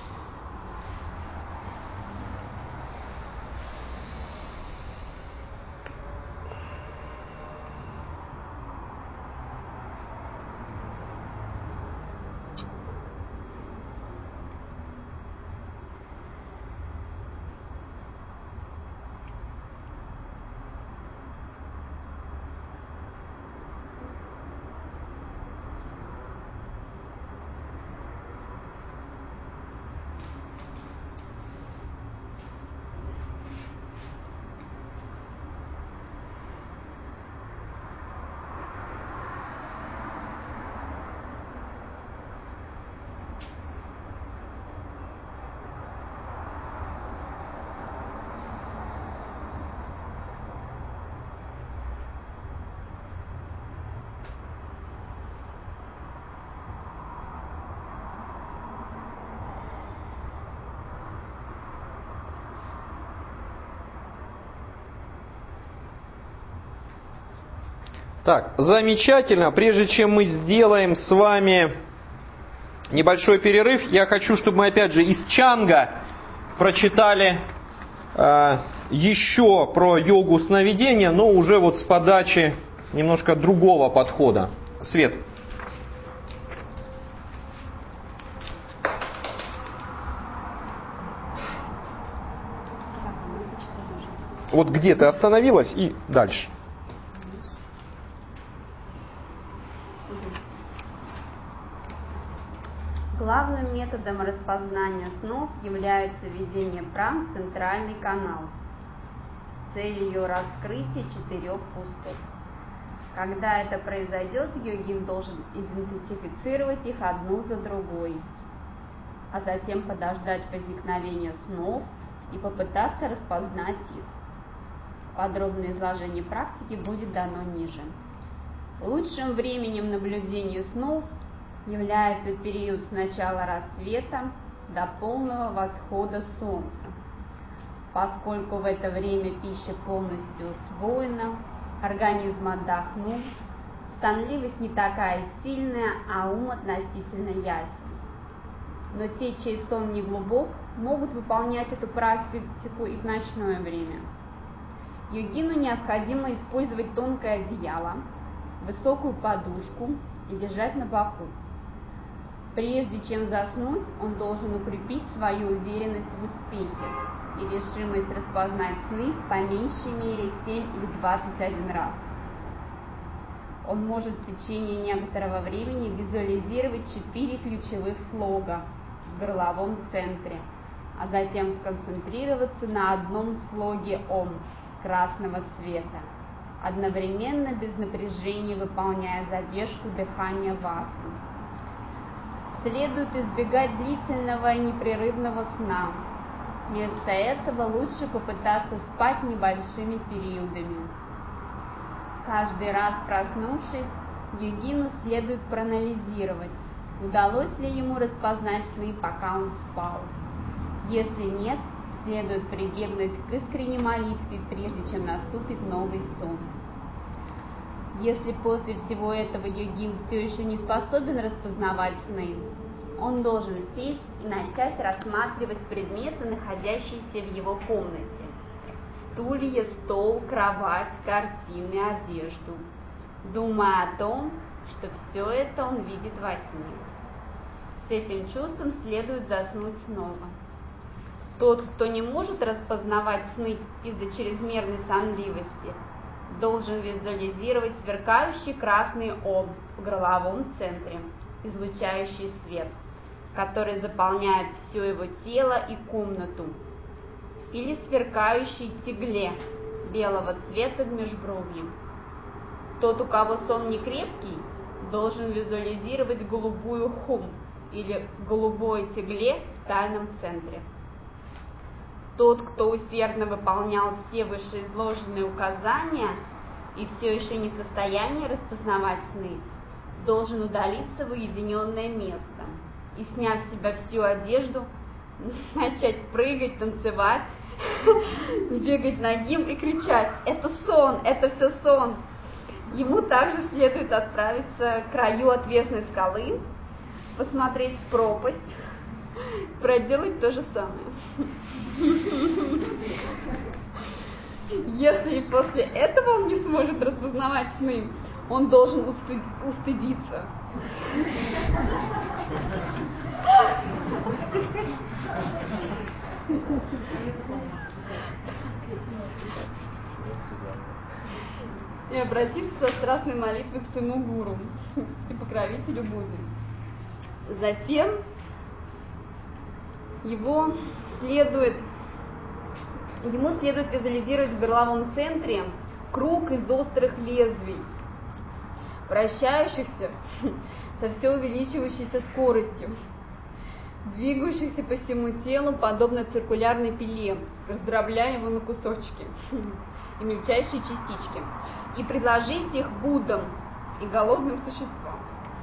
Так, замечательно. Прежде чем мы сделаем с вами небольшой перерыв, я хочу, чтобы мы опять же из Чанга прочитали еще про йогу сновидения, но уже вот с подачи немножко другого подхода. Свет. Вот где ты остановилась и дальше. Главным методом распознания снов является введение пран в центральный канал с целью раскрытия 4 пустот. Когда это произойдет, йогин должен идентифицировать их одну за другой, а затем подождать возникновения снов и попытаться распознать их. Подробное изложение практики будет дано ниже. Лучшим временем наблюдения снов является период с начала рассвета до полного восхода солнца, поскольку в это время пища полностью усвоена, организм отдохнул, сонливость не такая сильная, а ум относительно ясен. Но те, чей сон не глубок, могут выполнять эту практику и в ночное время. Йогину необходимо использовать тонкое одеяло, высокую подушку и лежать на боку. Прежде чем заснуть, он должен укрепить свою уверенность в успехе и решимость распознать сны по меньшей мере 7 или 21 раз. Он может в течение некоторого времени визуализировать 4 ключевых слога в горловом центре, а затем сконцентрироваться на одном слоге «Ом» красного цвета, одновременно без напряжения выполняя задержку дыхания васаны. Следует избегать длительного и непрерывного сна. Вместо этого лучше попытаться спать небольшими периодами. Каждый раз проснувшись, йогину следует проанализировать, удалось ли ему распознать сны, пока он спал. Если нет, следует прибегнуть к искренней молитве, прежде чем наступит новый сон. Если после всего этого йогин все еще не способен распознавать сны, он должен сесть и начать рассматривать предметы, находящиеся в его комнате: стулья, стол, кровать, картины, одежду, думая о том, что все это он видит во сне. С этим чувством следует заснуть снова. Тот, кто не может распознавать сны из-за чрезмерной сонливости, должен визуализировать сверкающий красный ом в горловом центре, излучающий свет, который заполняет все его тело и комнату, или сверкающей тегле белого цвета в межбровье. Тот, у кого сон не крепкий, должен визуализировать голубую хум или голубой тегле в тайном центре. Тот, кто усердно выполнял все вышеизложенные указания и все еще не в состоянии распознавать сны, должен удалиться в уединенное место и, сняв с себя всю одежду, начать прыгать, танцевать, бегать нагим и кричать: «Это сон! Это все сон!» Ему также следует отправиться к краю отвесной скалы, посмотреть в пропасть, проделать то же самое. Если после этого он не сможет распознавать сны, он должен устыдиться. И обратиться со страстной молитвой к своему гуру и покровителю Будды. Затем ему следует визуализировать в горловом центре круг из острых лезвий, вращающихся со все увеличивающейся скоростью, двигающихся по всему телу подобно циркулярной пиле, раздробляя его на кусочки и мельчайшие частички, и предложить их Буддам и голодным существам.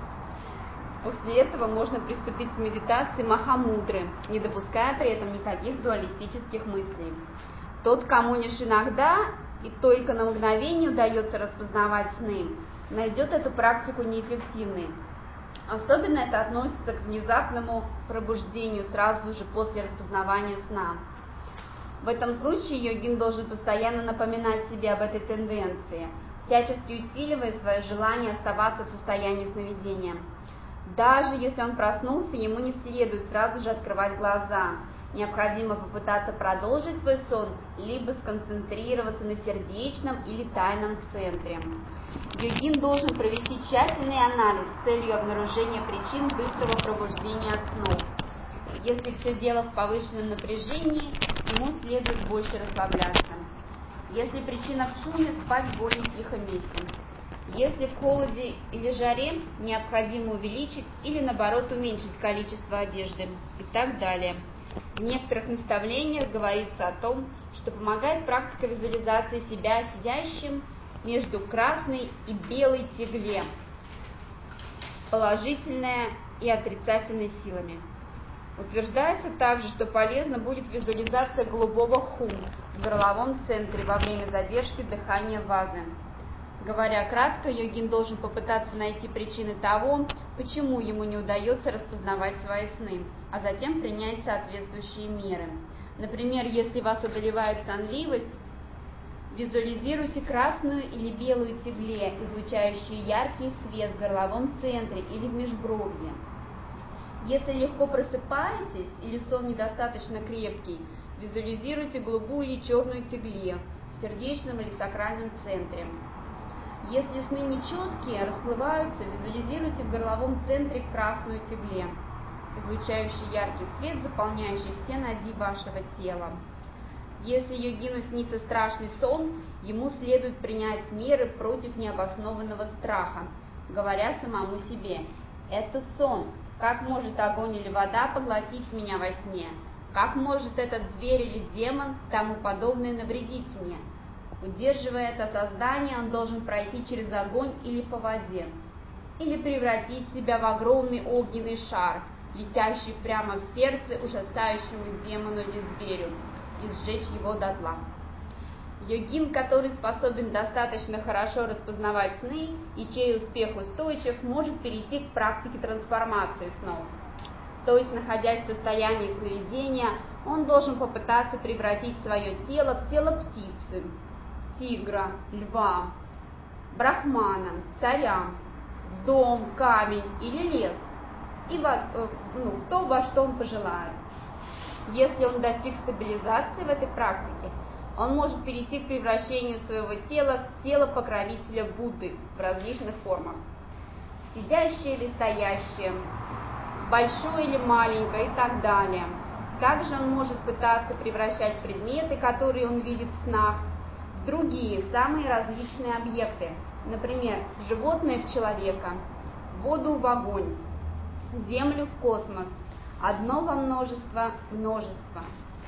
После этого можно приступить к медитации Махамудры, не допуская при этом никаких дуалистических мыслей. Тот, кому лишь иногда и только на мгновение удается распознавать сны, найдет эту практику неэффективной. Особенно это относится к внезапному пробуждению сразу же после распознавания сна. В этом случае йогин должен постоянно напоминать себе об этой тенденции, всячески усиливая свое желание оставаться в состоянии сновидения. Даже если он проснулся, ему не следует сразу же открывать глаза. Необходимо попытаться продолжить свой сон, либо сконцентрироваться на сердечном или тайном центре. Йогин должен провести тщательный анализ с целью обнаружения причин быстрого пробуждения от снов. Если все дело в повышенном напряжении, ему следует больше расслабляться. Если причина в шуме, спать в более тихом месте. Если в холоде или жаре, необходимо увеличить или наоборот уменьшить количество одежды и так далее. В некоторых наставлениях говорится о том, что помогает практика визуализации себя сидящим между красной и белой тегле, положительной и отрицательной силами. Утверждается также, что полезна будет визуализация голубого хум в горловом центре во время задержки дыхания вазы. Говоря кратко, йогин должен попытаться найти причины того, почему ему не удается распознавать свои сны, а затем принять соответствующие меры. Например, если вас одолевает сонливость, визуализируйте красную или белую тегле, излучающую яркий свет в горловом центре или в межбровье. Если легко просыпаетесь или сон недостаточно крепкий, визуализируйте голубую или черную тегле в сердечном или сакральном центре. Если сны нечеткие, расплываются, визуализируйте в горловом центре красную тегле, излучающую яркий свет, заполняющий все ноги вашего тела. Если йогину снится страшный сон, ему следует принять меры против необоснованного страха, говоря самому себе: «Это сон. Как может огонь или вода поглотить меня во сне? Как может этот зверь или демон, тому подобное, навредить мне?» Удерживая это сознание, он должен пройти через огонь или по воде, или превратить себя в огромный огненный шар, летящий прямо в сердце ужасающему демону или зверю, и сжечь его дотла. Йогин, который способен достаточно хорошо распознавать сны и чей успех устойчив, может перейти к практике трансформации снов. То есть, находясь в состоянии сновидения, он должен попытаться превратить свое тело в тело птицы, тигра, льва, брахмана, царя, дом, камень или лес, и в то, во что он пожелает. Если он достиг стабилизации в этой практике, он может перейти к превращению своего тела в тело покровителя Будды в различных формах. Сидящее или стоящее, большое или маленькое и так далее. Также он может пытаться превращать предметы, которые он видит в снах, в другие, самые различные объекты. Например, животное в человека, воду в огонь, землю в космос, одно во множество, множество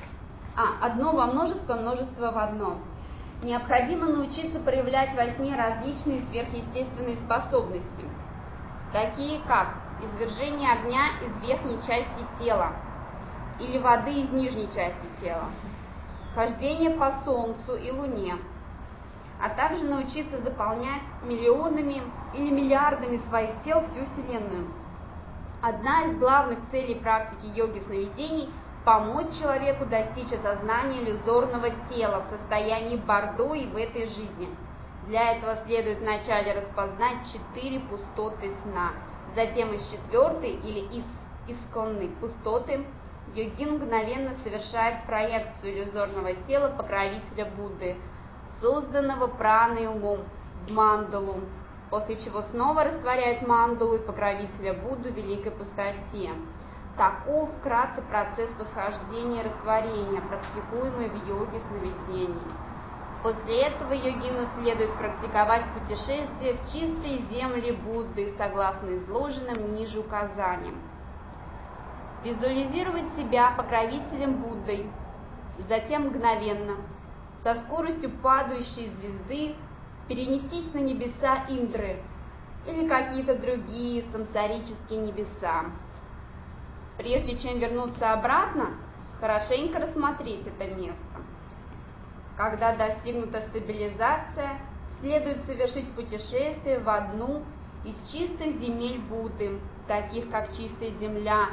в одно. Необходимо научиться проявлять во сне различные сверхъестественные способности, такие как извержение огня из верхней части тела или воды из нижней части тела, хождение по Солнцу и Луне, а также научиться заполнять миллионами или миллиардами своих тел всю Вселенную. Одна из главных целей практики йоги сновидений – помочь человеку достичь осознания иллюзорного тела в состоянии бордо и в этой жизни. Для этого следует вначале распознать 4 пустоты сна, затем из 4-й или из исконной пустоты йогин мгновенно совершает проекцию иллюзорного тела покровителя Будды, созданного праной умом, в мандалу, после чего снова растворяет мандалу и покровителя Будду в великой пустоте. Таков вкратце процесс восхождения и растворения, практикуемый в йоге сновидений. После этого йогину следует практиковать путешествие в чистые земли Будды, согласно изложенным ниже указаниям. Визуализировать себя покровителем Буддой, затем мгновенно, со скоростью падающей звезды, перенестись на небеса Индры или какие-то другие самсарические небеса. Прежде чем вернуться обратно, хорошенько рассмотреть это место. Когда достигнута стабилизация, следует совершить путешествие в одну из чистых земель Будды, таких как чистая земля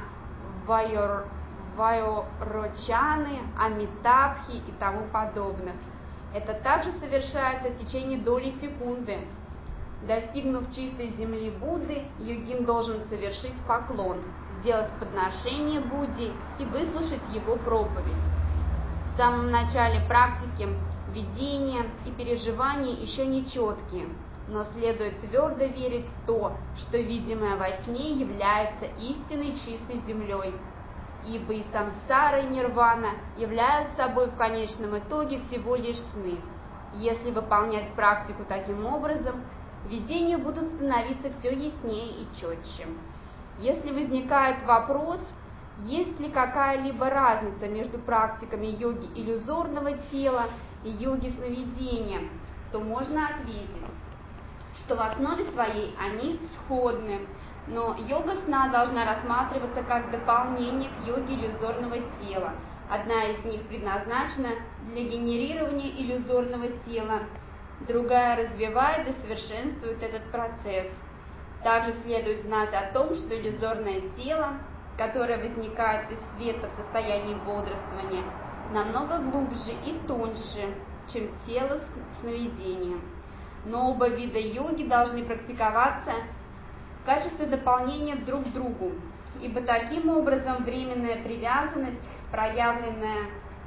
Вайорочаны, Амитабхи и тому подобных. Это также совершается в течение доли секунды. Достигнув чистой земли Будды, йогин должен совершить поклон, сделать подношение Будде и выслушать его проповедь. В самом начале практики видения и переживания еще не четкие, но следует твердо верить в то, что видимое во сне является истинной чистой землей, ибо и самсара, и нирвана являются собой в конечном итоге всего лишь сны. Если выполнять практику таким образом, видения будут становиться все яснее и четче. Если возникает вопрос, есть ли какая-либо разница между практиками йоги иллюзорного тела и йоги сновидения, то можно ответить, что в основе своей они сходны, но йога сна должна рассматриваться как дополнение к йоге иллюзорного тела. Одна из них предназначена для генерирования иллюзорного тела, другая развивает и совершенствует этот процесс. Также следует знать о том, что иллюзорное тело, которое возникает из света в состоянии бодрствования, намного глубже и тоньше, чем тело сновидения. Но оба вида йоги должны практиковаться в качестве дополнения друг к другу, ибо таким образом временная привязанность, проявленная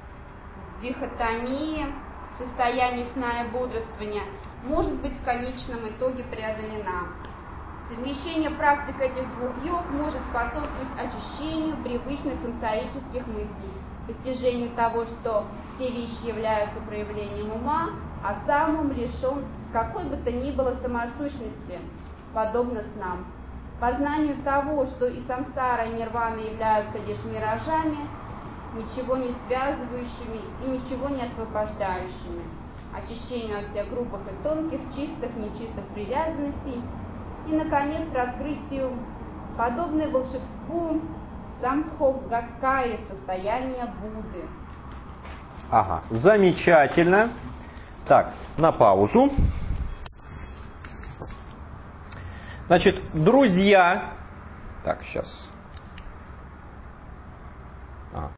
в дихотомии состояний сна и бодрствования, может быть в конечном итоге преодолена. Совмещение практик этих двух йог может способствовать очищению привычных самсарических мыслей, постижению того, что все вещи являются проявлением ума, а сам ум лишен какой бы то ни было самосущности, подобно снам. Познанию того, что и самсара, и нирвана являются лишь миражами, ничего не связывающими и ничего не освобождающими. Очищению от всех грубых и тонких, чистых, нечистых привязанностей и, наконец, раскрытию, подобное волшебству самбхогакаи, состояния Будды. Ага, замечательно. Так, на паузу. Значит, друзья, так, сейчас